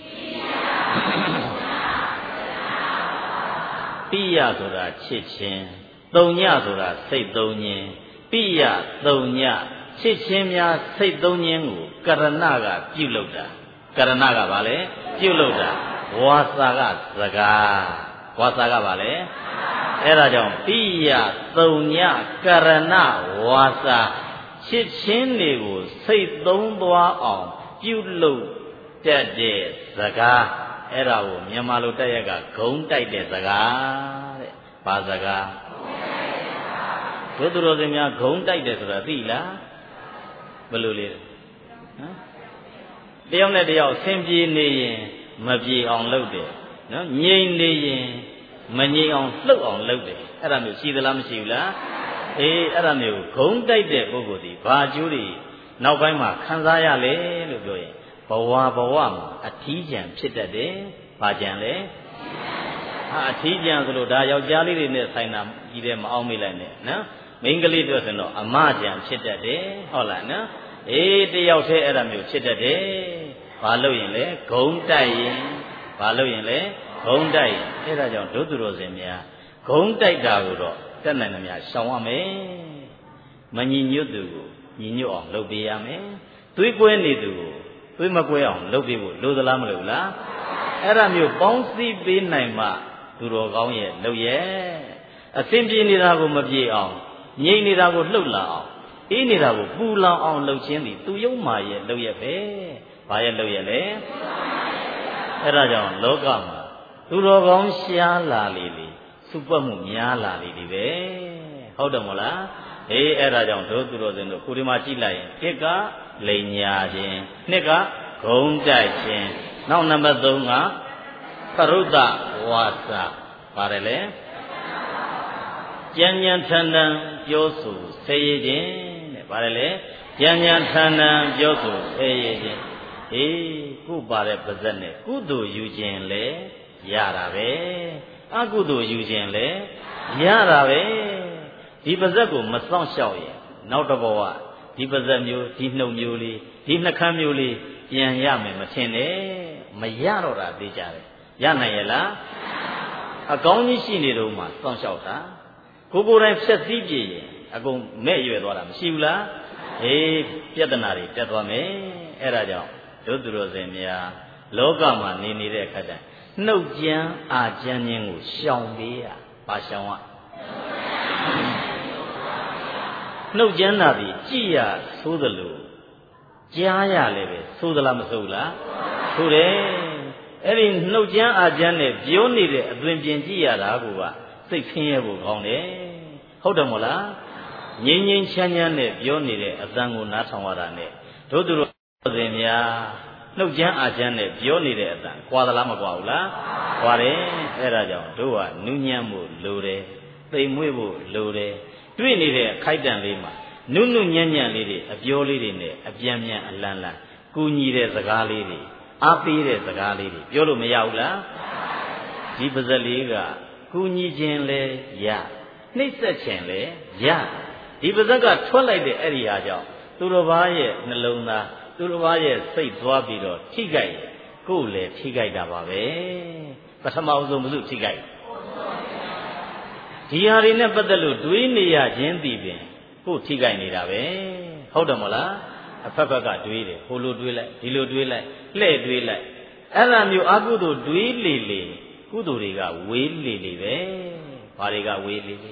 ပိယဆိုတာချစ်ခြင်းသုံညဆိုတာစိတ်သုံးခြင်းပိယသုံညချစ်ခြင်းများစိတ်သုံးခြင်းကိုကရဏကပြုလုပ်တာကရဏကဘာလဲပြုလုပ်တာဝါစာကစကားဝါစာကဘာလဲအဲ့ဒါကြောင့်ပိယသုံညကရဏဝါစာချစ်ခြင်းတွေကိုစိတ်သုံးသွားအောင်ပြုလုပ်တတ်တဲ့စကားအဲ့ဒါကိုမြန်မာလိုတက်ရက်ကဂုံတိုက်တဲ့စကားတဲ့ဘာစကားဘုသူတော်စင်များဂုံတိုက်တယ်ဆိုတာသိလားဘယ်လိုလဲဟမ်တယောက်နဲ့တယောက်ဆင်ပြေနေရင်မပြေအောင်လုပ်တယ်နော်ငြိမ်နေရင်မငြိမ်အောင်လှုပ်အောင်လုပ်တယ်အဲ့ဒါမျိုးရှိသလားမရှိဘူးလားအေးအဲ့ဒါမျိုးဂုံတိုက်တဲ့ပုဂ္ဂိုလ်ဒီဘာကျိုးတွေနောက်ပိုင်းမှာခံစားရလဲလို့ပြောရင်ဘဝမှာအထီးကျန်ဖြစ်တတ်တယ်ဘာကျန်လဲအထီးကျန်ဆိုလို့ဒါယောက်ျားလေးတွေနဲ့ဆိုင်တာကြီးတယ်မအောင်မေ့လိုက်နဲ့နော်မိန်းကလေးတို့ဆိုတော့အမကျန်ဖြစ်တတ်တယ်ဟုတ်လားနော်အေးတယောက်တည်းအဲ့ဒါမျိုးဖြစ်တတ်တယ်ဘာလို့ရင်လဲဂုံတိုက်ရင်ဘာလို့ရင်လဲဂုံတိုက်ရင်အဲ့ဒါကြောင့်ဒုသူတော်စင်များဂုံတိုက်တာကိုတော့တက်နိုင်တယ်များရှောင်ရမယ်မညီညွတ်သူကိုညီညွတ်အောင်လုပ်ပေးရမယ်သွေးကွဲနေသူကိုသွေးမကွဲအောင်လုပ်ပေးဖို့လိုသလားမလိုလားအဲ့ဒါမျိုးပေါင်းစည်းပေးနိုင်မှသူတော်ကောင်းရဲ့လုပ်ရဲ့အသင်ပြေနေတာကိုမပြေအောင်ငြိမ်နေတာကိုလှုပ်လာအောင်အေးနေတာကိုပူလောင်အောင်လုပ်ခြင်းသည်သူယုံမာရဲ့လုပ်ရဲ့ပဲဘာရဲ့လုပ်ရဲ့လဲအဲ့ဒါကြောင့်လောကမှာသူတော်ကောင်းရှားလာလေလေစုပွက်မှုများလာလေဒီပဲဟုတ်တယ်မို့လားအေးအဲ့ဒါကြောင့်တို့သူတော်စင်တို့ခုဒီမှာကြည့်လိုက်ရင်တစ်ကလိန်ညာခြင်းနှစ်ကဂုံတိုက်ခြင်းနောက်နံပါတ်3ကသရုဒ္ဒဝါစာပါတယ်လေကြံ့ကြံ့ထန်ထန်ပြောဆိုဆဲရခြင်းတဲ့ပါတယ်လေကြံ့ကြံ့ထန်ထန်ပြောဆိုဆဲရခြင်းအေးခုပါတဲ့ပါဇက်နဲ့ကုသိုလ်ယူခြင်းလဲရတာပဲအကုသိုလ်ယူခြင်းလဲရတာပဲဒီပါဇက်ကိုမစောင့်ရှောက်ရင်နောက်တစ်ဘဝဒီပါဇက်မျိုးဒီနှုတ်မျိုးလေးဒီနှခမ်းမျိုးလေးပြန်ရမယ်မထင်နဲ့မရတော့တာသိကြတယ်ရနိုင်ရဲ့လားအကောင်းကြီးရှိနေတော့မှစောင့်ရှောက်တာကိုယ်တိုင်ဖြက်စည်းပြရင်အကုန်မဲ့ရွယ်သွားတာမရှိဘူးလားအေးပြဿနာတွေတက်သွားမယ်အဲ့ဒါကြောင့်တို့သူတော်စင်များလောကမှာနေနေတဲ့အခါကျနှုတ်ကြမ်းအာကြမ်းခြင်းကိုရှောင်ပေးရပါရှောင်ရနှုတ်ကြမ်းတာဒီကြည်ရသိုးသလိုကြားရလည်းပဲသိုးသလားမသိုးလားသိုးတယ်အဲ့ဒီနှုတ်ကြမ်းအာကြမ်းနဲ့ပြောနေတဲ့အသွင်ပြင်ကြည့်ရတာကစိတ်ဆင်းရဲဖို့ကောင်းတယ်ဟုတ်တယ်မို့လားငြိမ်ငြိမ်ချမ်းချမ်းနဲ့ပြောနေတဲ့အသံကိုနားထောင်ရတာနဲ့တို့သူတို့စင်များနှုတ်ကြမ်းအာကြမ်းနဲ့ပြောနေတဲ့အသံကွာသလားမကွာဘူးလားကွာတယ်အဲ့ဒါကြောင့်တို့ကနူးညံ့ဖို့လိုတယ်သိမ်မွေ့ဖို့လိုတယ်တွေ့နေတဲ့အခိုက်တန့်လေးမှာနုနုညံ့ညံ့လေးတွေအပြောလေးတွေနဲ့အပြန်ပြန်အလန်းလန်းကူညီတဲ့စကားလေးတွေအားပေးတဲ့စကားလေးတွေပြောလို့မရဘူးလားဒီပါဇက်လေးကကူညီခြင်းလဲရနှိမ့်ဆက်ခြင်းလဲရဒီပါဇက်ကထွက်လိုက်တဲ့အဲ့ဒီဟာကြောင့်သူတော်ဘာရဲ့နှလုံးသားသူတစ်ပါးရဲ့စိတ်သွားပြီးတော့ထိကြိုက်ကိုယ်လည်းထိကြိုက်တာပါပဲပထမဆုံးမစုထိကြိုက်ဒီဟာတွေနဲ့ပတ်သက်လို့တွေးနေရခြင်းတည်ပင်ကိုယ်ထိကြိုက်နေတာပဲဟုတ်တယ်မလားအဖက်ဖက်ကတွေးတယ်ဟိုလိုတွေးလိုက်ဒီလိုတွေးလိုက်လှဲ့တွေးလိုက်အဲ့လိုမျိုးအကုသိုလ်တွေးလေလေကုသိုလ်တွေကဝေးလေလေပဲဘာတွေကဝေးလေလေ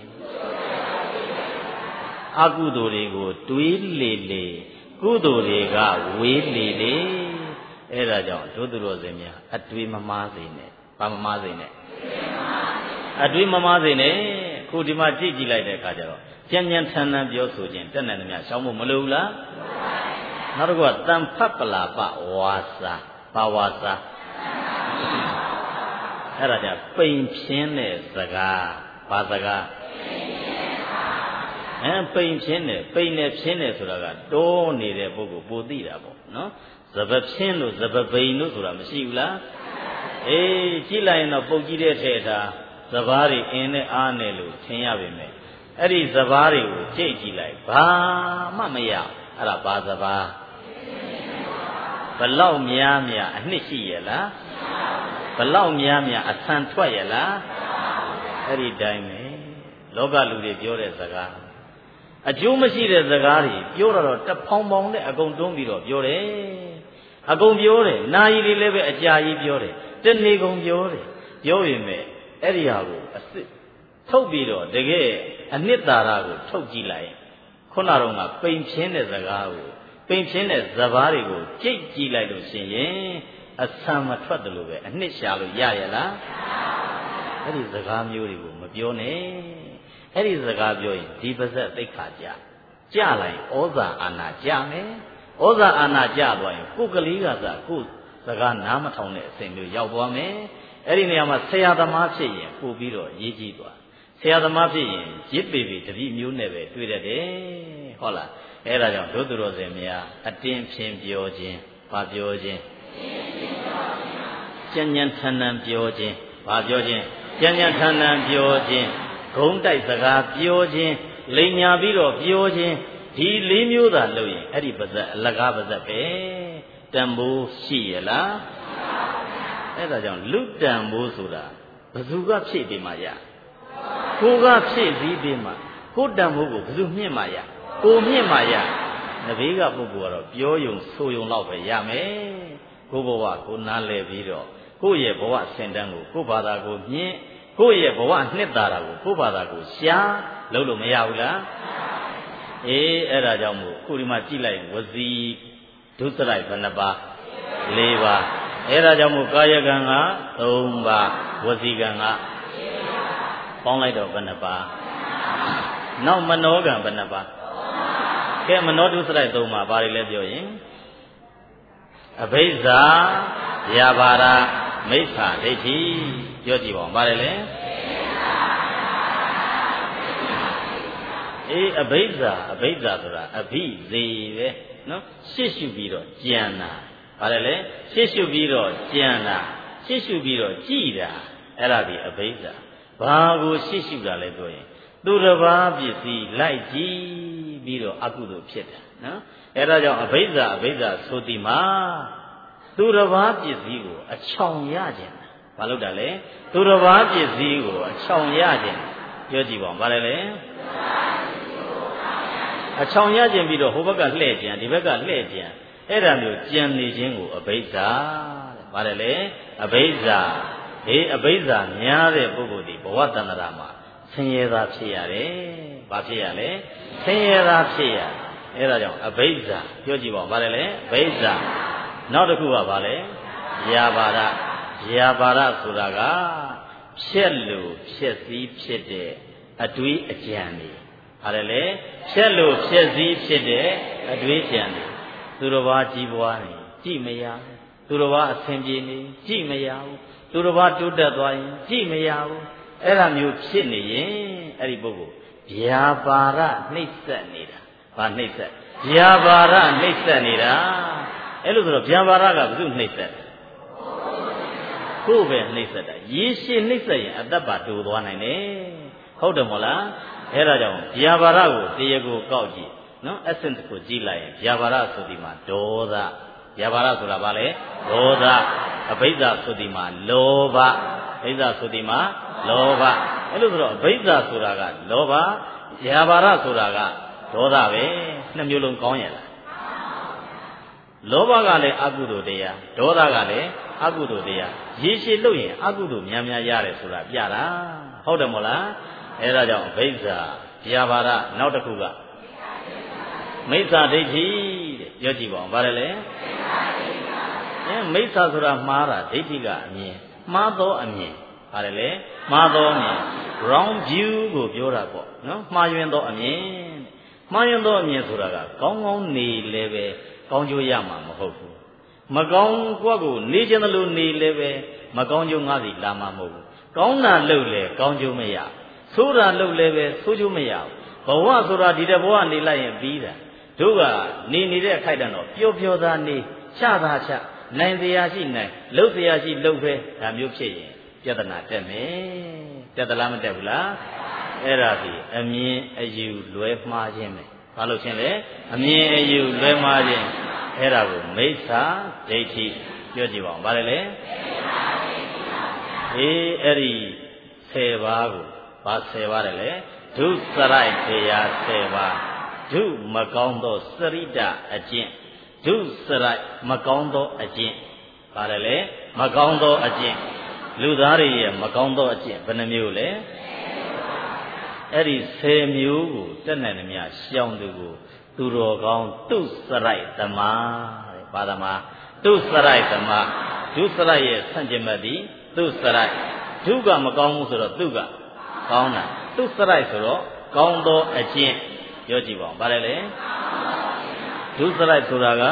အကုသိုလ်တွေကိုတွေးလေလေကုသိုလ်တွေကဝေးလေလေအဲ့ဒါကြောင့်ဒုသူတော်စင်များအတွေးမမားစေနဲ့ဘာမမားစေနဲ့အတွေးမမားစေနဲ့ခုဒီမှာကြည့်ကြည့်လိုက်တဲ့အခါကျတော့ကြံ့ကြံ့ထန်ထန်ပြောဆိုခြင်းတက်နိုင်သမျှရှောင်းဖို့မလိုဘူးလားနောက်တစ်ခုကတန်ဖတ်ပလာပဝါစာဘာဝါစာအဲ့ဒါကြပိန်ဖြင်းတဲ့စကားဘာစကားပိန်ဖြင်းတယ်ပိန်နဲ့ဖြင်းတယ်ဆိုတာကတိုးနေတဲ့ပုဂ္ဂိုလ်ပိုသိတာပေါ့နော်စပဖြင်းလို့စပပိန်လို့ဆိုတာမရှိဘူးလားအေးကြည့်လိုက်ရင်တော့ပုတ်ကြည့်တဲ့ထဲထားစဘာတွေအင်းနဲ့အားနဲ့လို့ထင်ရပါမယ်အဲ့ဒီစဘာတွေကိုကြိတ်ကြည့်လိုက်ဘာမှမရအဲ့ဒါဘာစဘာဘလောက်များများအနှစ်ရှိရဲ့လားဘလောက်များများအဆန်ထွက်ရဲ့လားအဲ့ဒီတိုင်းပဲလောကလူတွေပြောတဲ့စကားအကျိုးမရှိတဲ့စကားတွေပြောတော့တဖောင်းဖောင်းနဲ့အကုန်တွန်းပြီးတော့ပြောတယ်အကုန်ပြောတယ်နာယီတွေလည်းပဲအကြာကြီးပြောတယ်တနေ့ကုန်ပြောတယ်ပြောရင်ပဲအဲ့ဒီဟာကိုအစစ်ထုတ်ပြီးတော့တကယ်အနှစ်သာရကိုထုတ်ကြည့်လိုက်ခုနတော့ကပိန်ဖြင်းတဲ့စကားကိုပိန်ဖြင်းတဲ့စဘာတွေကိုကြိတ်ကြည့်လိုက်လို့ရှင်ရင်အဆံမထွက်တယ်လို့ပဲအနှစ်ရှာလို့ရရလားအဲ့ဒီစကားမျိုးတွေကိုမပြောနဲ့အဲ့ဒီစကားပြောရင်ဒီပါဇက်သိက္ခာကြလိုက်ဩဇာအာဏာကြမယ်ဩဇာအာဏာကြသွားရင်ကိုယ်ကလေးကသာကိုယ်စကားနားမထောင်တဲ့အစဉ်မျိုးရောက်သွားမယ်အဲ့ဒီနေရာမှာဆရာသမားဖြစ်ရင်ပို့ပြီးတော့ရေးကြည့်သွားဆရာသမားဖြစ်ရင်ရစ်ပေပေတတိမျိုးနဲ့ပဲတွေ့ရတယ်ဟုတ်လားအဲ့ဒါကြောင့်ဒုသူတော်စင်များအတင်းဖြင်းပြောခြင်းဘာပြောခြင်းကြံ့ကြံ့ထန်ထန်ပြောခြင်းဘာပြောခြင်းကြံ့ကြံ့ထန်ထန်ပြောခြင်းဂုံးတိုက်စကားပြောခြင်းလိန်ညာပြီးတော့ပြောခြင်းဒီလေးမျိုးသာလုပ်ရင်အဲ့ဒီပါဇက်အလကားပါဇက်ပဲတန်ဖိုးရှိရလားအဲ့ဒါကြောင့်လူတန်ဖိုးဆိုတာဘယ်သူကဖြည့်ပေးမှရကိုကဖြည့်စည်းပေးမှကိုတန်ဖိုးကိုဘယ်သူမြင့်မှရကိုမြင့်မှရနဘေးကပုဂ္ဂိုလ်ကတော့ပြောယုံဆိုယုံလောက်ပဲရမယ်ကိုဘဝကိုနားလည်ပြီးတော့ကိုယ့်ရဲ့ဘဝဆင်တန်းကိုကိုယ့်ဘာသာကိုမြင့်ကိုယ့်ရဲ့ဘဝနှစ်သာရကိုကိုယ့်ဘာသာကိုရှားလုပ်လို့မရဘူးလားအေးအဲ့ဒါကြောင့်မို့ခုဒီမှာကြည့်လိုက်ဝစီဒုစရိုက်ဘယ်နှပါ၄ပါးအဲ့ဒါကြောင့်မို့ကာယကံက3ပါးဝစီကံကပေါင်းလိုက်တော့ဘယ်နှပါနောက်မနောကံဘယ်နှပါကဲမနောဒုစရိုက်3ပါးဘာတွေလဲပြောရင်အဘိဇ္ဇာဗျာပါဒမိစ္ဆာဒိဋ္ဌိပြောကြည့်ပါဦးဘာလဲလဲအေးအဘိဇ္ဇာဆိုတာအဘိဇေပဲနော်ရှစ်ရှုပြီးတော့ကြံတာဘာလဲလဲရှစ်ရှုပြီးတော့ကြံတာရှစ်ရှုပြီးတော့ကြည်တာအဲ့ဒါဒီအဘိဇ္ဇာဘာကိုရှစ်ရှုတာလဲပြောရင်သူတစ်ပါးပစ္စည်းလိုက်ကြည့်ပြီးတော့အကုသိုလ်ဖြစ်တာနော်အဲ့ဒါကြောင့်အဘိဇ္ဇာဆိုဒီမှာသူတစ်ပါးပစ္စည်းကိုအချောင်ရခြင်းဘာလို့တာလဲသူတစ်ပါးပစ္စည်းကိုအချောင်ရခြင်းပြောကြည့်ပါဦးဘာလဲလဲအချောင်ရခြင်းပြီးတော့ဟိုဘက်ကလှဲ့ခြင်းဒီဘက်ကလှဲ့ခြင်းအဲ့ဒါမျိုးကြံနေခြင်းကိုအဘိဇ္ဇာတဲ့ဘာလဲလဲအဘိဇ္ဇာအဘိဇ္ဇာများတဲ့ပုဂ္ဂိုလ်ဒီဘဝတဏ္ဍာမှာဆင်းရဲသာဖြစ်ရတယ်ဘာဖြစ်ရလဲဆင်းရဲသာဖြစ်ရအဲ့ဒါကြောင့်အဘိဇ္ဇာပြောကြည့်ပါဦးဘာလဲလဲအဘိဇ္ဇာနောက်တစ်ခုကဘာလဲဗျာပါဒဆိုတာကဖြက်လို့ဖြက်စည်းဖြစ်တဲ့အတွေးအကြံတွေဘာလဲလဲဖြက်လို့ဖြက်စည်းဖြစ်တဲ့အတွေးကြံတွေသူတော်ဘာကြီးပွားနေကြည့်မရဘူးသူတော်ဘာအဆင်ပြေနေကြည့်မရဘူးသူတော်ဘာတိုးတက်သွားရင်ကြည့်မရဘူးအဲ့ဒါမျိုးဖြစ်နေရင်အဲ့ဒီပုဂ္ဂိုလ်ဗျာပါဒနှိမ့်ဆက်နေတာဘာနှိမ့်ဆက်ဗျာပါဒနှိမ့်ဆက်နေတာအဲ့လိုဆိုတော့ဗျာပါဒကဘယ်သူနှိမ့်ဆက်ကိုယ်ပဲနှိမ့်ဆက်တာရေရှည်နှိမ့်ဆက်ရင်အတ္တပါတူသွားနိုင်တယ်ဟုတ်တယ်မို့လားအဲ့ဒါကြောင့်ဗျာပါဒကိုတရားကိုကောက်ကြည့်နော် essence ကိုကြည့်လိုက်ရင်ဗျာပါဒဆိုဒီမှာဒေါသဗျာပါဒဆိုတာဘာလဲဒေါသအဘိဓါဆိုဒီမှာလောဘအဘိဓါဆိုဒီမှာလောဘအဲ့လိုဆိုတော့အဘိဓါဆိုတာကလောဘဗျာပါဒဆိုတာကဒေါသပဲနှစ်မျိုးလုံးကောင်းရလားလောဘကလည်းအကုသိုလ်တရားဒေါသကလည်းအကုသိုလ်တရားရေရှည်လို့ရင်အကုသိုလ်များများရတယ်ဆိုတာပြတာဟုတ်တယ်မို့လားအဲဒါကြောင့်အဘိဓါဗျာပါဒနောက်တစ်ခုကမိစ္ဆာဒိဋ္ဌိတဲ့ပြောကြည့်ပါဦးဗါတယ်လေမိစ္ဆာဆိုတာမှားတာဒိဋ္ဌိကအမြင်မှားသောအမြင်ဗါတယ်လေမှားသောအမြင် wrong view ကိုပြောတာပေါ့နော်မှားယွင်းသောအမြင်မှားယွင်းသောအမြင်ဆိုတာကကောင်းကောင်းနေလဲပဲကောင်းကျိုးရမှာမဟုတ်ဘူးမကောင်းကွက်ကိုနေခြင်းသလိုနေလဲပဲမကောင်းကျိုးငါးစီလာမှာမဟုတ်ဘူးကောင်းတာလုပ်လဲကောင်းကျိုးမရဆိုးတာလုပ်လဲပဲဆိုးကျိုးမရဘူးဘဝဆိုတာဒီတဲ့ဘဝနေလိုက်ရင်ပြီးတာတို့ကနေတဲ့အခိုက်တန်တော့ပျော်ပျော်သာနေချသာချနိုင်တရားရှိနိုင်လှုပ်တရားရှိလှုပ်ပဲဒါမျိုးဖြစ်ရင်ပြဿနာတက်မယ်တက်သလားမတက်ဘူးလားအဲ့ဒါဒီအမြင်အယူလွဲမှားခြင်းပဲဘာလို့ချင်းလဲအမြင်အယူလွဲမှားခြင်းအဲ့ဒါကိုမိစ္ဆာဒိဋ္ဌိပြောကြည့်ပါဦးဗါတယ်လေအဲ့ဒီ10ပါးကိုဘာ10ပါးတယ်လေဒုစရိုက်တရား10ပါးဒုမကောင်းသောစရိတအကျင့်ဒုစရိုက်မကောင်းသောအကျင့်ပါတယ်လေမကောင်းသောအကျင့်လူသားတွေရဲ့မကောင်းသောအကျင့်ဘယ်နှမျိုးလဲအဲ့ဒီ10မျိုးကိုတက်နိုင်သမျှရှောင်သူကိုသူတော်ကောင်းဒုစရိုက်သမားတဲ့ဘာသမားဒုစရိုက်သမားဒုစရိုက်ရဲ့ဆန့်ကျင်ဘက်ဒီဒုစရိုက်ဒုကမကောင်းဘူးဆိုတော့သူကကောင်းတာဒုစရိုက်ဆိုတော့ကောင်းသောအကျင့်ပြောကြည့်ပါဦးဗါလဲလေဒုစရိုက်ဆိုတာက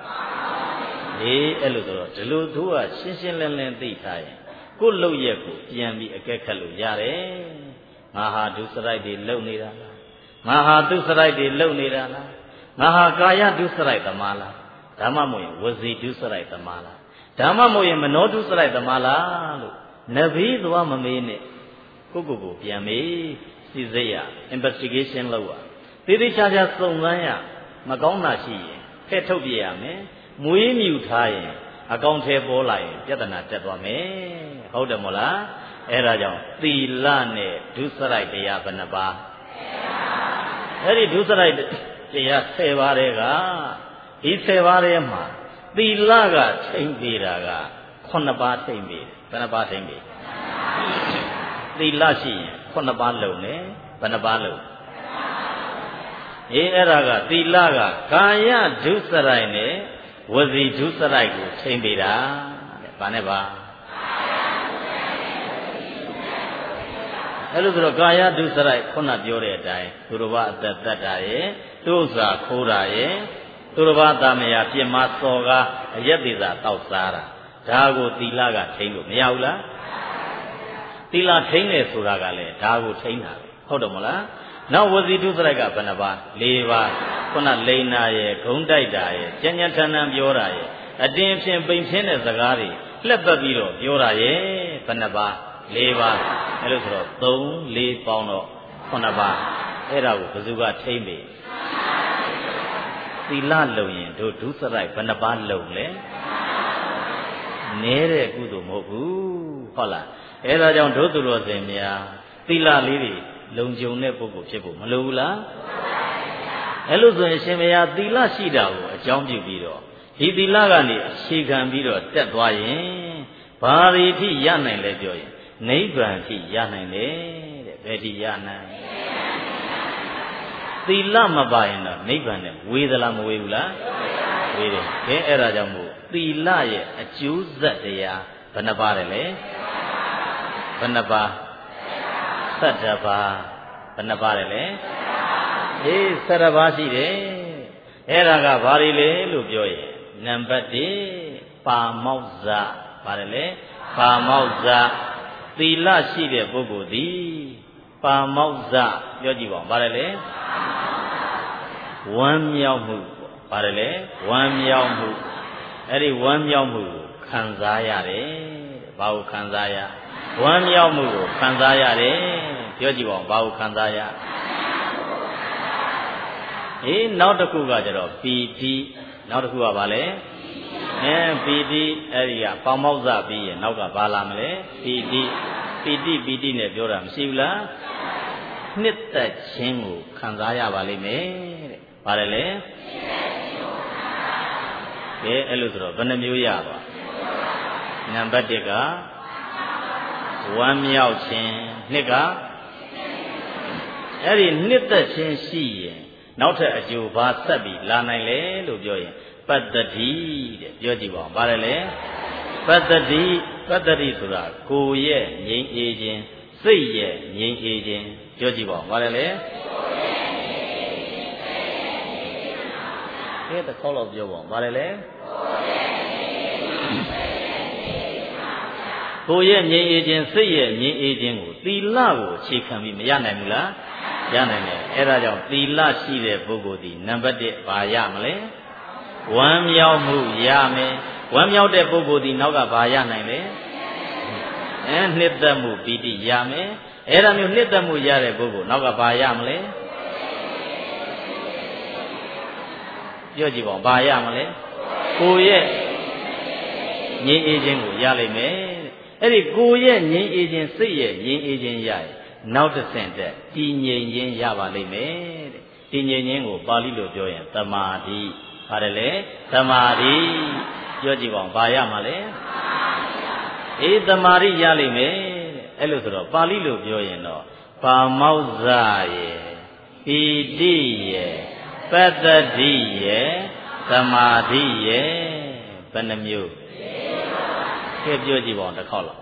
အဲ့လိုဆိုတော့ဒီလိုသူကရှင်းရှင်းလင်းလင်းသိထားရင်ကိုယ်လုပ်ရက်ကိုပြန်ပြီးအကဲခတ်လို့ရတယ်ငါဟာဒုစရိုက်တွေလုပ်နေတာလားငါဟာဒုစရိုက်တွေလုပ်နေတာလားငါဟာကာယဒုစရိုက်သမားလားဓမ္မမို့ရင်ဝစီဒုစရိုက်သမားလားဓမ္မမို့ရင်မနောဒုစရိုက်သမားလားလို့နဗီသွားမမေးနဲ့ကိုပြန်မေးစိစိတ်ရ investigation လုပ်ရသေသေးချာချာစုံစမ်းရမကောင်းတာရှိရင်ဖဲ့ထုတ်ပြရမယ်မွေးမြူထားရင်အကောင်ထဲပေါ်လာရင်ပြဿနာတက်သွားမယ်ဟုတ်တယ်မို့လားအဲ့ဒါကြောင့်သီလနဲ့ဒုစရိုက်တရားဘယ်နှပါအဲ့ဒီဒုစရိုက်တရား10ပါးတဲ့ကဒီ10ပါးထဲမှာသီလကထိမ့်ပေးတာက9ပါးထိမ့်ပေးဘယ်နှပါးထိမ့်ပေးသီလရှိရင်9ပါးလုံးနဲ့ဘယ်နှပါးလုံးအဲ့ဒါကသီလကကာယဒုစရိုက်နဲ့ဝစီဒုစရိုက်ကိုထိမ့်ပေးတာတဲ့ဘာနဲ့ပါအဲ့လိုဆိုတော့ကာယဒုစရိုက်ခုနပြောတဲ့အတိုင်းသူတော်ဘာအသက်တတ်တာရဲ့သူဥစ္စာခိုးတာရဲ့သူတော်ဘာသားမယားပြင်းမစော်ကားအယက်သေးစာတောက်စားတာဒါကိုသီလကထိမ့်လို့မရဘူးလားသီလထိမ့်တယ်ဆိုတာကလည်းဒါကိုထိမ့်တာဟုတ်တယ်မလားနောက်ဝစီဒုစရိုက်ကဘယ်နှပါ4ပါးခုနလိန်နာရဲ့ဂုံတိုက်တာရဲ့ကြံ့ကြံ့ထန်ထန်ပြောတာရဲ့အတင်းဖြင့်ပိန်ဖြင်းတဲ့စကားတွေလှက်ပတ်ပြီးတော့ပြောတာရဲ့ဘယ်နှပါ4ပါးအဲ့လိုဆိုတော့3 4ပေါင်းတော့9ပါးအဲ့ဒါကိုဘယ်သူကထိမ့်ပြီသီလလုံရင်တို့ဒုစရိုက်ဘယ်နှပါလုံလဲနဲတဲ့ကုသိုလ်မဟုတ်ဘူးဟုတ်လားအဲ့ဒါကြောင့်တို့သူတော်စင်များသီလလေးတွေလုံခြုံတဲ့ပုဂ္ဂိုလ်ဖြစ်ဖို့မလိုဘူးလားအဲ့လိုဆိုရင်ရှင်မယားသီလရှိတာကိုအကြောင်းပြုပြီးတော့ဒီသီလကနေအခြေခံပြီးတော့တက်သွားရင်ဘာတွေထိရနိုင်လဲပြောရင်နိဗ္ဗာန်ထိရနိုင်တယ်တဲ့ဘယ်ထိရနိုင်သီလမပါရင်တော့နိဗ္ဗာန်နဲ့ဝေးသလားမဝေးဘူးလားဝေးတယ်ခဲအဲ့ဒါကြောင့်မို့သီလရဲ့အကျိုးဆက်တရားဘယ်နှပါးတယ်လဲဘယ်နှပါး17ပါးဘယ်နှပါးတယ်လဲ17ပါးရှိတယ်အဲ့ဒါကဘာတွေလဲလို့ပြောရင်နံပါတ်1ပါမောက္ဇပါတယ်လေပါမောက္ဇသီလရှိတဲ့ပုဂ္ဂိုလ်သည်ပါမောက္ဇပြောကြည့်ပါဦးပါတယ်လေဝမ်းမြောက်မှုပါတယ်လေဝမ်းမြောက်မှုအဲ့ဒီဝမ်းမြောက်မှုကိုခံစားရတယ်ဘာကိုခံစားရဝမ်းမြောက်မှုကိုခံစားရတယ်ပြောကြည့်ပါဦးဘာကိုခံစားရနောက်တစ်ခုကကျတော့ပီတိနောက်တစ်ခုကဘာလဲပီတိအဲ့ဒီကပေါင်မောက်စပြီးရင်နောက်ကဘာလာမလဲပီတိနဲ့ပြောတာမရှိဘူးလားနှစ်သက်ခြင်းကိုခံစားရပါလိမ့်မယ်တဲ့ဘာလဲလဲအဲ့လိုဆိုတော့ဘယ်နှမျိုးရပါနံပါတ်1ကဝမ်းမြောက်ခြင်းနှစ်ကအဲ့ဒီနှစ်သက်ခြင်းရှိရင်နောက်ထပ်အကျိုးဘာဆက်ပြီးလာနိုင်လဲလို့ပြောရင်ပတ္တတိတဲ့ပြောကြည့်ပါဦးဘာလဲလဲပတ္တတိဆိုတာကိုယ်ရဲ့ငြိမ်းအေးခြင်းစိတ်ရဲ့ငြိမ်းအေးခြင်းပြောကြည့်ပါဦးဘာလဲလဲတစ်ခေါက်တော့ပြောပါဦးဘာလဲလဲကိုယ်ရဲ့ငြိမ်းအေးခြင်းစိတ်ရဲ့ငြိမ်းအေးခြင်းကိုသီလကိုအခြေခံပြီးမရနိုင်ဘူးလားရနိုင်တယ်အဲ့ဒါကြောင့်သီလရှိတဲ့ပုဂ္ဂိုလ်ဒီနံပါတ်1ဘာရမလဲဝမ်းမြောက်မှုရမယ်ဝမ်းမြောက်တဲ့ပုဂ္ဂိုလ်ဒီနောက်ကဘာရနိုင်လဲနှစ်သက်မှုပီတိရမယ်အဲ့ဒါမျိုးနှစ်သက်မှုရတဲ့ပုဂ္ဂိုလ်နောက်ကဘာရမလဲပြောကြည့်ပါဦးဘာရမလဲကိုယ်ရဲ့ငြိမ်းအေးခြင်းကိုရလိမ့်မယ်အဲ့ဒီကိုယ်ရဲ့ငြိမ်းအေးခြင်းစိတ်ရဲ့ငြိမ်းအေးခြင်းရရင်နောက်တစ်ဆင့်တက်တည်ငြိမ်ခြင်းရပါလိမ့်မယ်တဲ့တည်ငြိမ်ခြင်းကိုပါဠိလိုပြောရင်သမာဓိပါတယ်လေသမာဓိပြောကြည့်ပါဦးဘာရမှာလဲသမာဓိရလိမ့်မယ်တဲ့အဲ့လိုဆိုတော့ပါဠိလိုပြောရင်တော့ပါမောက္ခရေပီတိရေပတ္တတိရေသမာဓိရေဘယ်နှမျိုးပြောကြည့်ပါဦးတစ်ခေါက်လောက်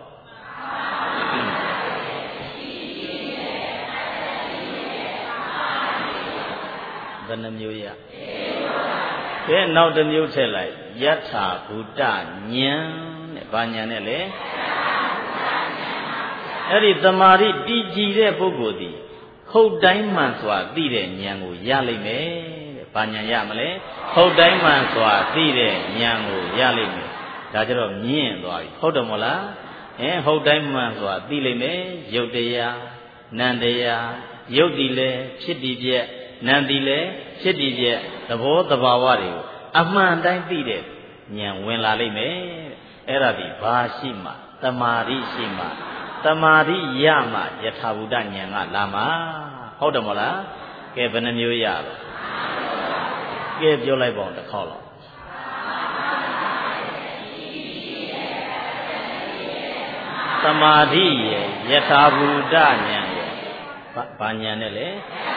ဘယ်နှမျိုးရနောက်တစ်မျိုးထည့်လိုက်ယထာဘုဒ္ဓဉာဏ်တဲ့ဘာဉာဏ်နဲ့လဲအဲ့ဒီသမာဓိတည်ကြည်တဲ့ပုဂ္ဂိုလ်ဒီဟုတ်တိုင်းမှန်စွာသိတဲ့ဉာဏ်ကိုရလိမ့်မယ်တဲ့ဘာဉာဏ်ရမလဲဟုတ်တိုင်းမှန်စွာသိတဲ့ဉာဏ်ကိုရလိမ့်မယ်ဒါကြတော့မြင့်သွားပြီဟုတ်တယ်မဟုတ်လားဟုတ်တိုင်းမှန်စွာသိလိမ့်မယ်ယုတ်တရားနံတရားယုတ်ဒီလဲဖြစ်ဒီပြက်နံဒီလဲဖြစ်ဒီပြက်သဘောတဘာဝတွေကိုအမှန်တိုင်းသိတဲ့ဉာဏ်ဝင်လာလိမ့်မယ်အဲ့ဒါဒီဘာရှိမှတမာရိရှိမှတမာရိရမှယထာဘုဒ္ဓဉာဏ်ကလာမှာဟုတ်တယ်မဟုတ်လားကဲဘယ်နှမျိုးရပါကဲပြောလိုက်ပါဦးတစ်ခေါက်လောက်သမာဓိရယထာဘုဒ္ဓဉာဏ်ရဘာဉာဏ်နဲ့လဲ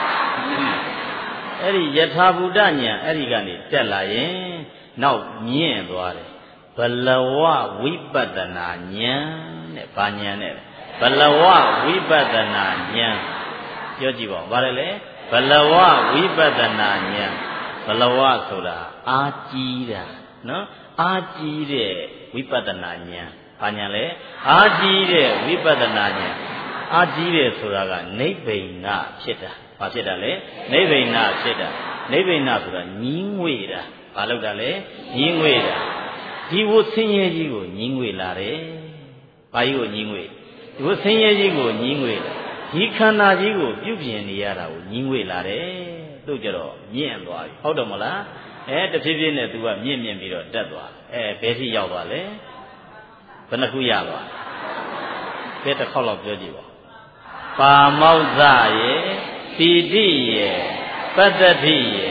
အဲ့ဒီယထာဘုဒ္ဓဉာဏ်အဲ့ဒီကနေတက်လာရင်နောက်မြင့်သွားတယ်ဘလဝဝိပဿနာဉာဏ်တဲ့ဘာဉာဏ်နဲ့ဘလဝဝိပဿနာဉာဏ်ပြောကြည့်ပါဦးဘာလဲလဲဘလဝဝိပဿနာဉာဏ်ဘလဝဆိုတာအာကြီးတာနော်အာကြီးတဲ့ဝိပဿနာဉာဏ်ဘာဉာဏ်လဲအာကြီးတဲ့ဝိပဿနာဉာဏ်အာကြီးတယ်ဆိုတာကနိဗ္ဗိဏဖြစ်တာဘာဖြစ်တာလဲနိဗ္ဗိဏဖြစ်တာနိဗ္ဗိဏဆိုတာညီးငွေတာဘာလို့တာလဲညီးငွေတာဒီဝဆင်းရဲကြီးကိုညီးငွေလာတယ်ဘာကြီးကိုညီးငွေဒီဝဆင်းရဲကြီးကိုညီးငွေတာဒီခန္ဓာကြီးကိုပြုပြင်နေရတာကိုညီးငွေလာတယ်သူ့ကြတော့မြင့်သွားပြီဟုတ်တယ်မလားတဖြည်းဖြည်းနဲ့ तू ကမြင့်ပြီးတော့တက်သွားဘယ်ထိရောက်သွားလဲဘယ်နှခုရသွားကဲတစ်ခေါက်လောက်ပြောကြည့်ပါပါမောက္ခရေပီတိရေပတ္တတိရေ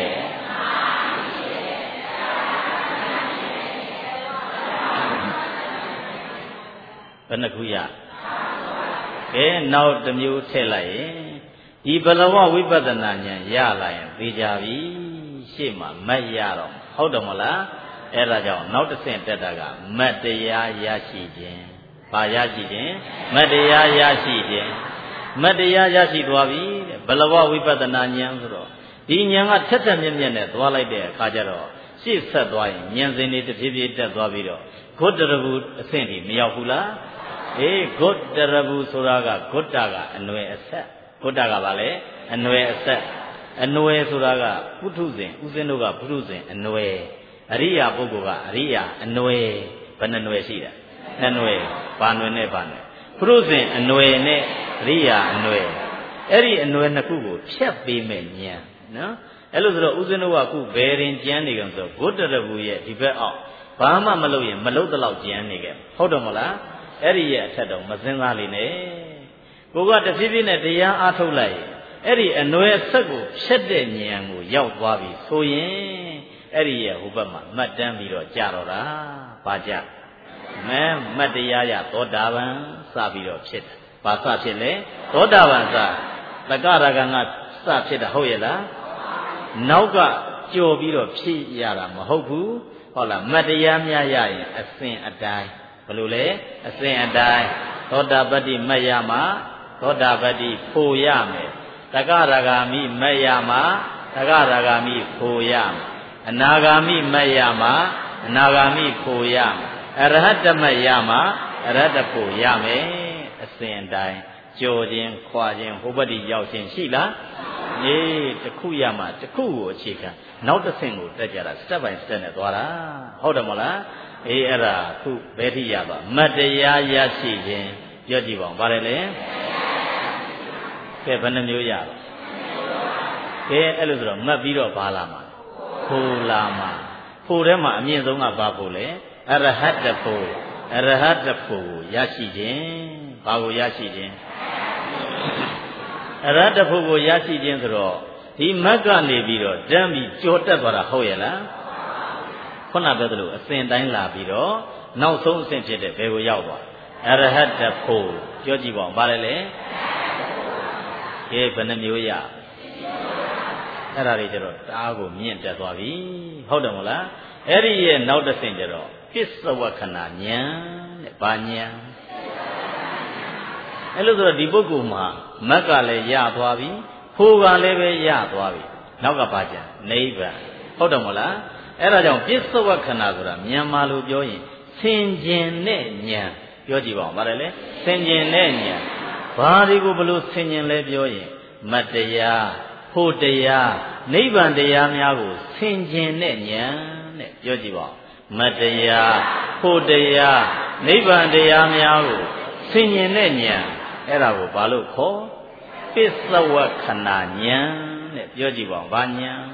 ဘယ်နှခုရကဲနောက်တစ်မျိုးထည့်လိုက်ရင်ဒီဘလဝဝိပဿနာဉာဏ်ရလာရင်သိကြပြီရှေ့မှာမတ်ရတော့ဟုတ်တယ်မလားအဲ့ဒါကြောင့်နောက်တစ်ဆင့်တက်တာကမတ်တရားရရှိခြင်းဘာရရှိခြင်းမတ်တရားရရှိခြင်းမတ်တရားရရှိသွားပြီတဲ့ဘလဝဝိပဿနာဉာဏ်ဆိုတော့ဒီဉာဏ်ကထက်ထက်မြက်မြက်နဲ့သွားလိုက်တဲ့အခါကျတော့ရှေ့ဆက်သွားရင်ဉာဏ်စဉ်တွေတဖြည်းဖြည်းတက်သွားပြီးတော့ဂုတ္တရဘူးအဆင့်ဒီမရောက်ဘူးလားဂုတ္တရဘူးဆိုတာကဂုတ္တကအနွယ်အဆက်ဂုတ္တကဘာလဲအနွယ်အဆက်အနွယ်ဆိုတာကပုထုဇဉ်ဥစဉ်တို့ကပုထုဇဉ်အနွယ်အရိယာပုဂ္ဂိုလ်ကအရိယာအနွယ်ဘယ်နှနွယ်ရှိတာနှစ်နွယ်ဘာနွယ်နဲ့ဘာနွယ်ပုထုဇဉ်အနွယ်နဲ့အရိယာအနွယ်အဲ့ဒီအနွယ်နှစ်ခုကိုဖြတ်ပေးမဲ့ဉာဏ်နော်အဲ့လိုဆိုတော့ဦးဇင်းတို့ကအခုဘယ်ရင်ကျမ်းနေကြဆိုဘုဒ္ဓရဘူးရဲ့ဒီဘက်အောက်ဘာမှမလုပ်ရင်မလုပ်တော့ကျမ်းနေကြဟုတ်တယ်မလားအဲ့ဒီရဲ့အထက်တော့မစင်းသားလေးနဲ့ကိုကတဖြည်းဖြည်းနဲ့တရားအားထုတ်လိုက်အဲ့ဒီအနွယ်ဆက်ကိုဖြတ်တဲ့ဉာဏ်ကိုရောက်သွားပြီဆိုရင်အဲ့ဒီရဲ့ဟိုဘက်မှာမှတ်တမ်းပြီးတော့ကြာတော့တာဘာကြမဲမတ်တရားရသောတာပန်စပြီးတော့ဖြစ်တယ်ဘာစဖြစ်လဲသောတာပန်စသက္ကရာဂံကစဖြစ်တာဟုတ်ရဲ့လားနောက်ကကြော်ပြီးတော့ဖြစ်ရတာမဟုတ်ဘူးဟုတ်လားမတ်တရားများရရင်အစဉ်အတိုင်းဘယ်လိုလဲအစဉ်အတိုင်းသောတာပတ္တိမတ်ရမှာသောတာပတ္တိဖို့ရမယ်သက္ကရာဂာမိမတ်ရမှာသက္ကရာဂာမိဖို့ရမယ်အနာဂာမိမတ်ရမှာအနာဂာမိဖို့ရမယ်အရဟတမတ်ရမှာအရဟတဖို့ရမယ်အစဉ်အတိုင်းကြော်ခြင်းခွာခြင်းဟိုဘက်ဒီရောက်ခြင်းရှိလားအေးတစ်ခုရမှတစ်ခုကိုအခြေခံနောက်တစ်ဆင့်ကိုတက်ကြတာ step by step နဲ့သွားတာဟုတ်တယ်မလားအေးအဲ့ဒါခုဘယ်ထိရပါမတ်တရားရရှိခြင်းပြောကြည့်ပါဦးဗါတယ်လေကဲဘယ်နှမျိုးရပါကဲအဲ့လိုဆိုတော့မတ်ပြီးတော့ဘာလာမှာဖို့လာမှာဖို့ထဲမှာအမြင့်ဆုံးကဘာဖို့လဲအရဟတဖို့အရဟတဖို့ကိုရရှိခြင်းဘာကိုရရှိခြင်းအရဟတဖို့ကိုရရှိခြင်းဆိုတော့ဒီမတ်ကနေပြီးတော့တန်းပြီးကြောတက်သွားတာဟုတ်ရဲ့လားခုနပြောသလိုအစဉ်တိုင်းလာပြီးတော့နောက်ဆုံးအဆင့်ဖြစ်တဲ့ဘယ်ကိုရောက်သွားအရဟတဖို့ပြောကြည့်ပါဦးဗါလဲလေကဲဘယ်နှမျိုးရအဲ့ဒါတွေကျတော့တအားကိုမြင့်တက်သွားပြီဟုတ်တယ်မလားအဲ့ဒီရဲ့နောက်တစ်ဆင့်ကျတော့ပစ္စဝခဏဉာဏ်တဲ့ဘာဉာဏ်အဲ့လိုဆိုတော့ဒီပုဂ္ဂိုလ်မှာမက်ကလည်းရသွားပြီဖိုးကလည်းပဲရသွားပြီနောက်ကဘာကြံနိဗ္ဗာန်ဟုတ်တယ်မလားအဲ့ဒါကြောင့်ပစ္စဝခဏဆိုတာမြန်မာလိုပြောရင်ဆင်ခြင်တဲ့ဉာဏ်ပြောကြည့်ပါဦးဗါတယ်လေဆင်ခြင်တဲ့ဉာဏ်ဘာတွေကိုဘလို့ဆင်ခြင်လဲပြောရင်မတ်တရားဖို့တရားနိဗ္ဗာန်တရားများကိုဆင်ခြင်တဲ့ဉာဏ်တဲ့ပြောကြည့်ပါဦးမတ်တရားဖို့တရားနိဗ္ဗာန်တရားများကိုဆင်ခြင်တဲ့ဉာဏ်အဲ့ဒါကိုဘာလို့ခေါ်ပစ္စဝခဏဉာဏ်တဲ့ပြောကြည့်ပါဦးဘာဉာဏ်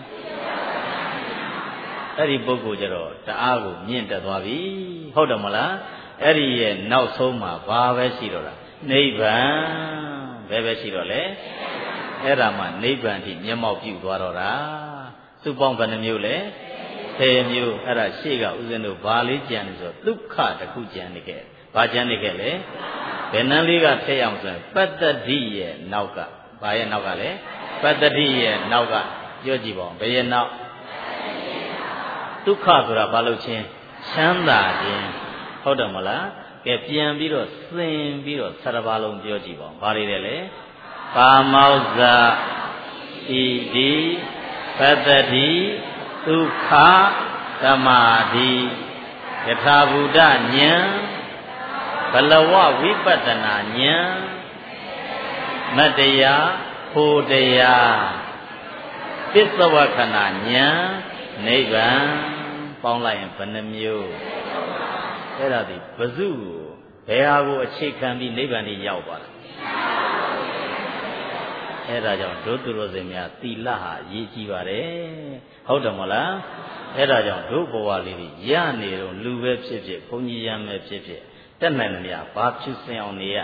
အဲ့ဒီပုဂ္ဂိုလ်ကျတော့တအားကိုမြင့်တက်သွားပြီဟုတ်တယ်မလားအဲ့ဒီရဲ့နောက်ဆုံးမှာဘာပဲရှိတော့လားနိဗ္ဗာန်ပဲရှိတော့လေအဲ့ဒါမှနိဗ္ဗာန်ထိမျက်မှောက်ပြုသွားတော့တာစုပေါင်းဘယ်နှမျိုးလဲ10မျိုးအဲ့ဒါရှေ့ကဥစဉ်တို့ဘာလေးကြံနေဆိုဒုက္ခတစ်ခုကြံနေခဲ့ဘာကြံနေခဲ့လဲဘယ်နှန်းလေးကထည့်အောင်ဆိုရင်ပတ္တတိရဲ့နောက်ကဘာရဲ့နောက်ကလဲပတ္တတိရဲ့နောက်ကပြောကြည့်ပါဦးဘယ်ရဲ့နောက်ဒုက္ခဆိုတာဘာလို့ချင်းချမ်းသာခြင်းဟုတ်တယ်မလားကဲပြန်ပြီးတော့သင်ပြီးတော့ဆရပါလုံးပြောကြည့်ပါဦးဘာတွေလဲကာမောဇ္ဇဣတိပတ္တတိဒုက္ခသမာဓိယထာဘူတဉာဏ်ဘလဝဝိပဿနာဉာဏ်မတ္တရားဖို့တရားပစ္စဝခဏဉာဏ်နိဗ္ဗာန်ပေါင်းလိုက်ရင်ဘယ်နှမျိုးအဲ့ဒါဒီဘဇုကိုဘယ်ဟာကိုအခြေခံပြီးနိဗ္ဗာန်ကြီးရောက်သွားလဲအဲ့ဒါကြောင့်ဒုသူတော်စင်များသီလဟာအရေးကြီးပါတယ်ဟုတ်တယ်မလားအဲ့ဒါကြောင့်ဒုဘဝလေးတွေရနေတော့လူပဲဖြစ်ဖြစ်ဘုန်းကြီးရမ်းပဲဖြစ်ဖြစ်တက်နိုင်မလားဘာဖြစ်စင်အောင်နေရ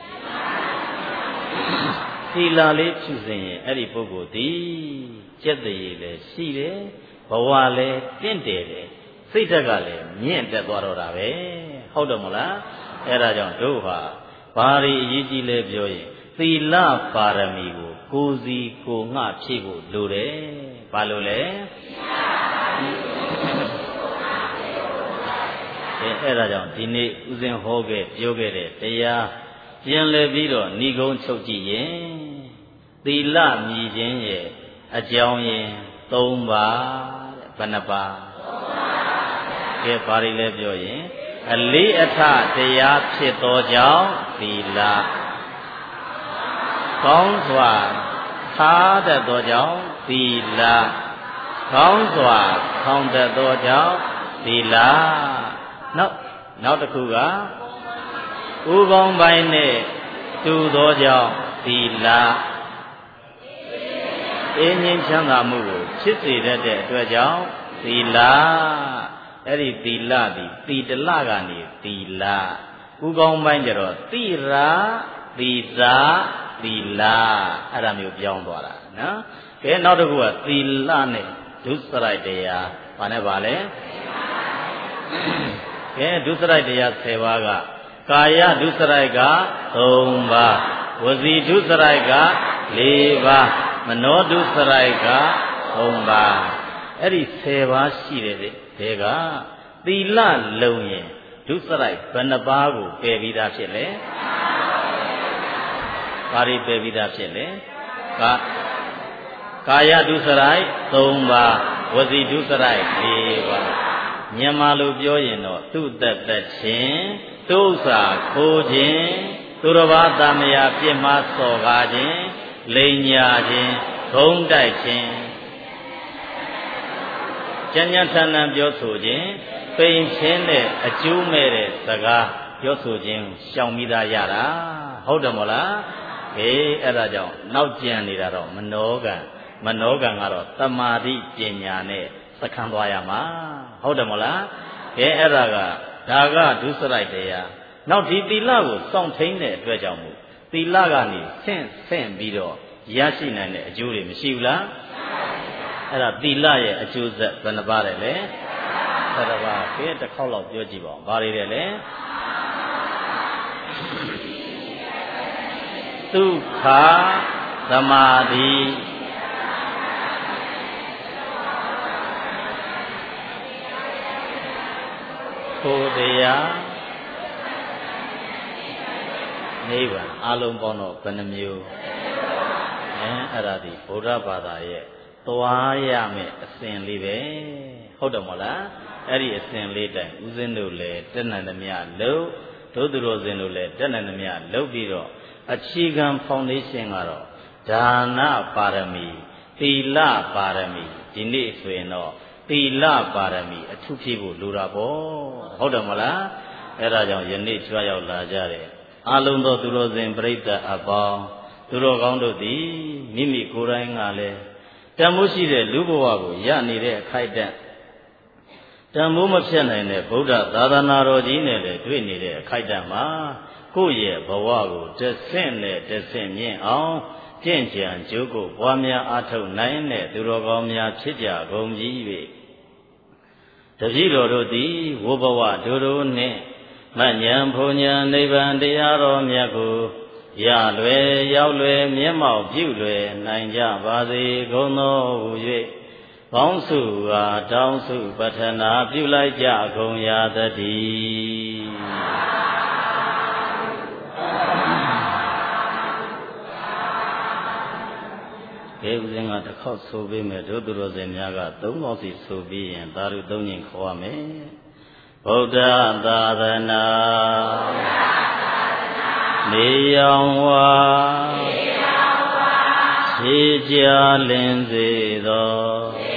သီလလေးဖြစ်စင်ရင်အဲ့ဒီပုဂ္ဂိုလ်ဒီကျက်တရေလည်းရှိတယ်ဘဝလည်းတင့်တယ်တယ်စိတ်ဓာတ်ကလည်းမြင့်တက်သွားတော့တာပဲဟုတ်တယ်မလားအဲ့ဒါကြောင့်တို့ဟာဘာတွေအရေးကြီးလဲပြောရင်သီလပါရမီကိုကိုယ်စီကိုငှဖြည့်ဖို့လိုတယ်ဘာလို့လဲအဲ့ဒါကြောင့်ဒီနေ့ဥစဉ်ဟောခဲ့ပြောခဲ့တဲ့တရားပြန်လည်ပြီးတော့ဏိဂုံးချုပ်ကြည့်ရင်သီလမြည်ခြင်းရဲ့အကြောင်းရင်း3ပါးတဲ့ဘယ်နှပါးကဲဘာတွေလဲပြောရင်အလေးအထတရားဖြစ်သောကြောင့်သီလကောင်းစွာထားတတ်သောကြောင့်သီလကောင်းစွာခေါင်းတတ်သောကြောင့်သီလနောက်တစ်ခုကဥကောင်းပိုင်းနဲ့တူသောကြောင့်သီလအေးငြိမ်းချမ်းသာမှုကိုဖြစ်စေတတ်တဲ့အတွက်ကြောင့်သီလအဲ့ဒီသီလသည်သီတလကနေသီလဥကောင်းပိုင်းကျတော့သီရာသီတာသီလအဲ့ဒါမျိုးပြောင်းသွားတာနော်ကဲနောက်တစ်ခုကသီလနဲ့ဒုစရိုက်တရားဘာနဲ့ပါလဲကဲဒုစရိုက်တရား10ပါးကကာယဒုစရိုက်က3ပါးဝစီဒုစရိုက်က4ပါးမနောဒုစရိုက်က3ပါးအဲ့ဒီ10ပါးရှိတယ်တဲ့ကသီလလုံရင်ဒုစရိုက်ဘယ်နှပါးကိုပယ်ပြီးသားဖြစ်လဲဘာတွေပယ်ပြီးသားဖြစ်လဲကာယဒုစရိုက်3ပါးဝစီဒုစရိုက်4ပါးမြန်မာလိုပြောရင်တော့သူ့သက်သက်ချင်းသူ့ဥစ္စာခိုးခြင်းသူတော်ဘာသာမယာပြစ်မှားစော်ကားခြင်းလိန်ညာခြင်းဂုံးတိုက်ခြင်းကြံ့ကြံ့ထန်ထန်ပြောဆိုခြင်းပိန်ချင်းတဲ့အကျိုးမဲ့တဲ့စကားပြောဆိုခြင်းရှောင်မိသားရတာဟုတ်တယ်မဟုတ်လားအဲ့ဒါကြောင့်နောက်ကျန်နေတာတော့မနောကံကတော့တမာတိပညာနဲ့စခန်းသွားရမှာဟုတ်တယ်မဟုတ်လားအဲ့ဒါကဒါကဒုစရိုက်တရားနောက်ဒီသီလကိုစောင့်ထိန်တဲ့အတွက်ကြောင့်မို့သီလကနေဆင့်ပြီးတော့ရရှိနိုင်တဲ့အကျိုးတွေမရှိဘူးလားအဲ့ဒါသီလရဲ့အကျိုးဆက်ဘယ်နှပါးလဲ10ပါးတစ်ခေါက်လောက်ပြောကြည့်ပါဦးဘာတွေလဲသုခသမာဓိကိုယ်တရားနိဗ္ဗာန်အလုံးပေါင်းတော့ဘယ်နှမျိုးအဲ့ဒါဒီဗုဒ္ဓဘာသာရဲ့သွားရမယ်အစဉ်လေးပဲဟုတ်တယ်မဟုတ်လားအဲ့ဒီအစဉ်လေးတိုင်ဦးဇင်းတို့လည်းတက်နိုင်သမျှလုပ်ဒုသူတော်စင်တို့လည်းတက်နိုင်သမျှလုပ်ပြီးတော့အခြေခံဖောင်ဒေးရှင်းကတော့ဒါနပါရမီသီလပါရမီဒီနေ့ဆိုရင်တော့သီလပါရမီအထုဖြည့်ဖို့လိုတာပေါ့ဟုတ်တယ်မလားအဲ့ဒါကြောင့်ယနေ့ကြွရောက်လာကြတယ်အလုံးသောသူတော်စင်ပြိဿအပေါင်းသူတော်ကောင်းတို့သည်မိမိကိုယ်တိုင်ကလည်းတန်ဖိုးရှိတဲ့လူဘဝကိုရနေတဲ့အခိုက်အတန့်တန်ဖိုးမဖြတ်နိုင်တဲ့ဗုဒ္ဓသာသနာတော်ကြီးနဲ့လည်းတွေ့နေတဲ့အခိုက်အတန့်မှာကိုယ့်ရဲ့ဘဝကိုတဆင့်နဲ့တဆင့်မြင့်အောင်ကျင့်ကြံကြိုးကိုပွားများအားထုတ်နိုင်တဲ့သူတော်ကောင်းများဖြစ်ကြကုန်ကြီး၍တပည့်တော်တို့သည်ဝဘဝတို့နှင့်မဉ္ဇဉ်ဘုံဉ္ဇဉ်နိဗ္ဗာန်တရားတော်မြတ်ကိုရလွယ်ရောက်လွယ်မျက်မှောက်ပြုလွယ်နိုင်ကြပါစေကုန်သောဟူ၍ပေါင်းစုအားတောင်းစုပဌနာပြုလိုက်ကြကုန်ရာတည်းဦးဇင်းကတစ်ခေါက်ဆိုပေးမယ်တို့သူတော်စင်များက3ခေါက်စီဆိုပြီးရင်သာဓု3ညင်ခေါ်ရမယ်ဗုဒ္ဓသာသနာနေရောင်ဝါခြေကြလင်းစေသော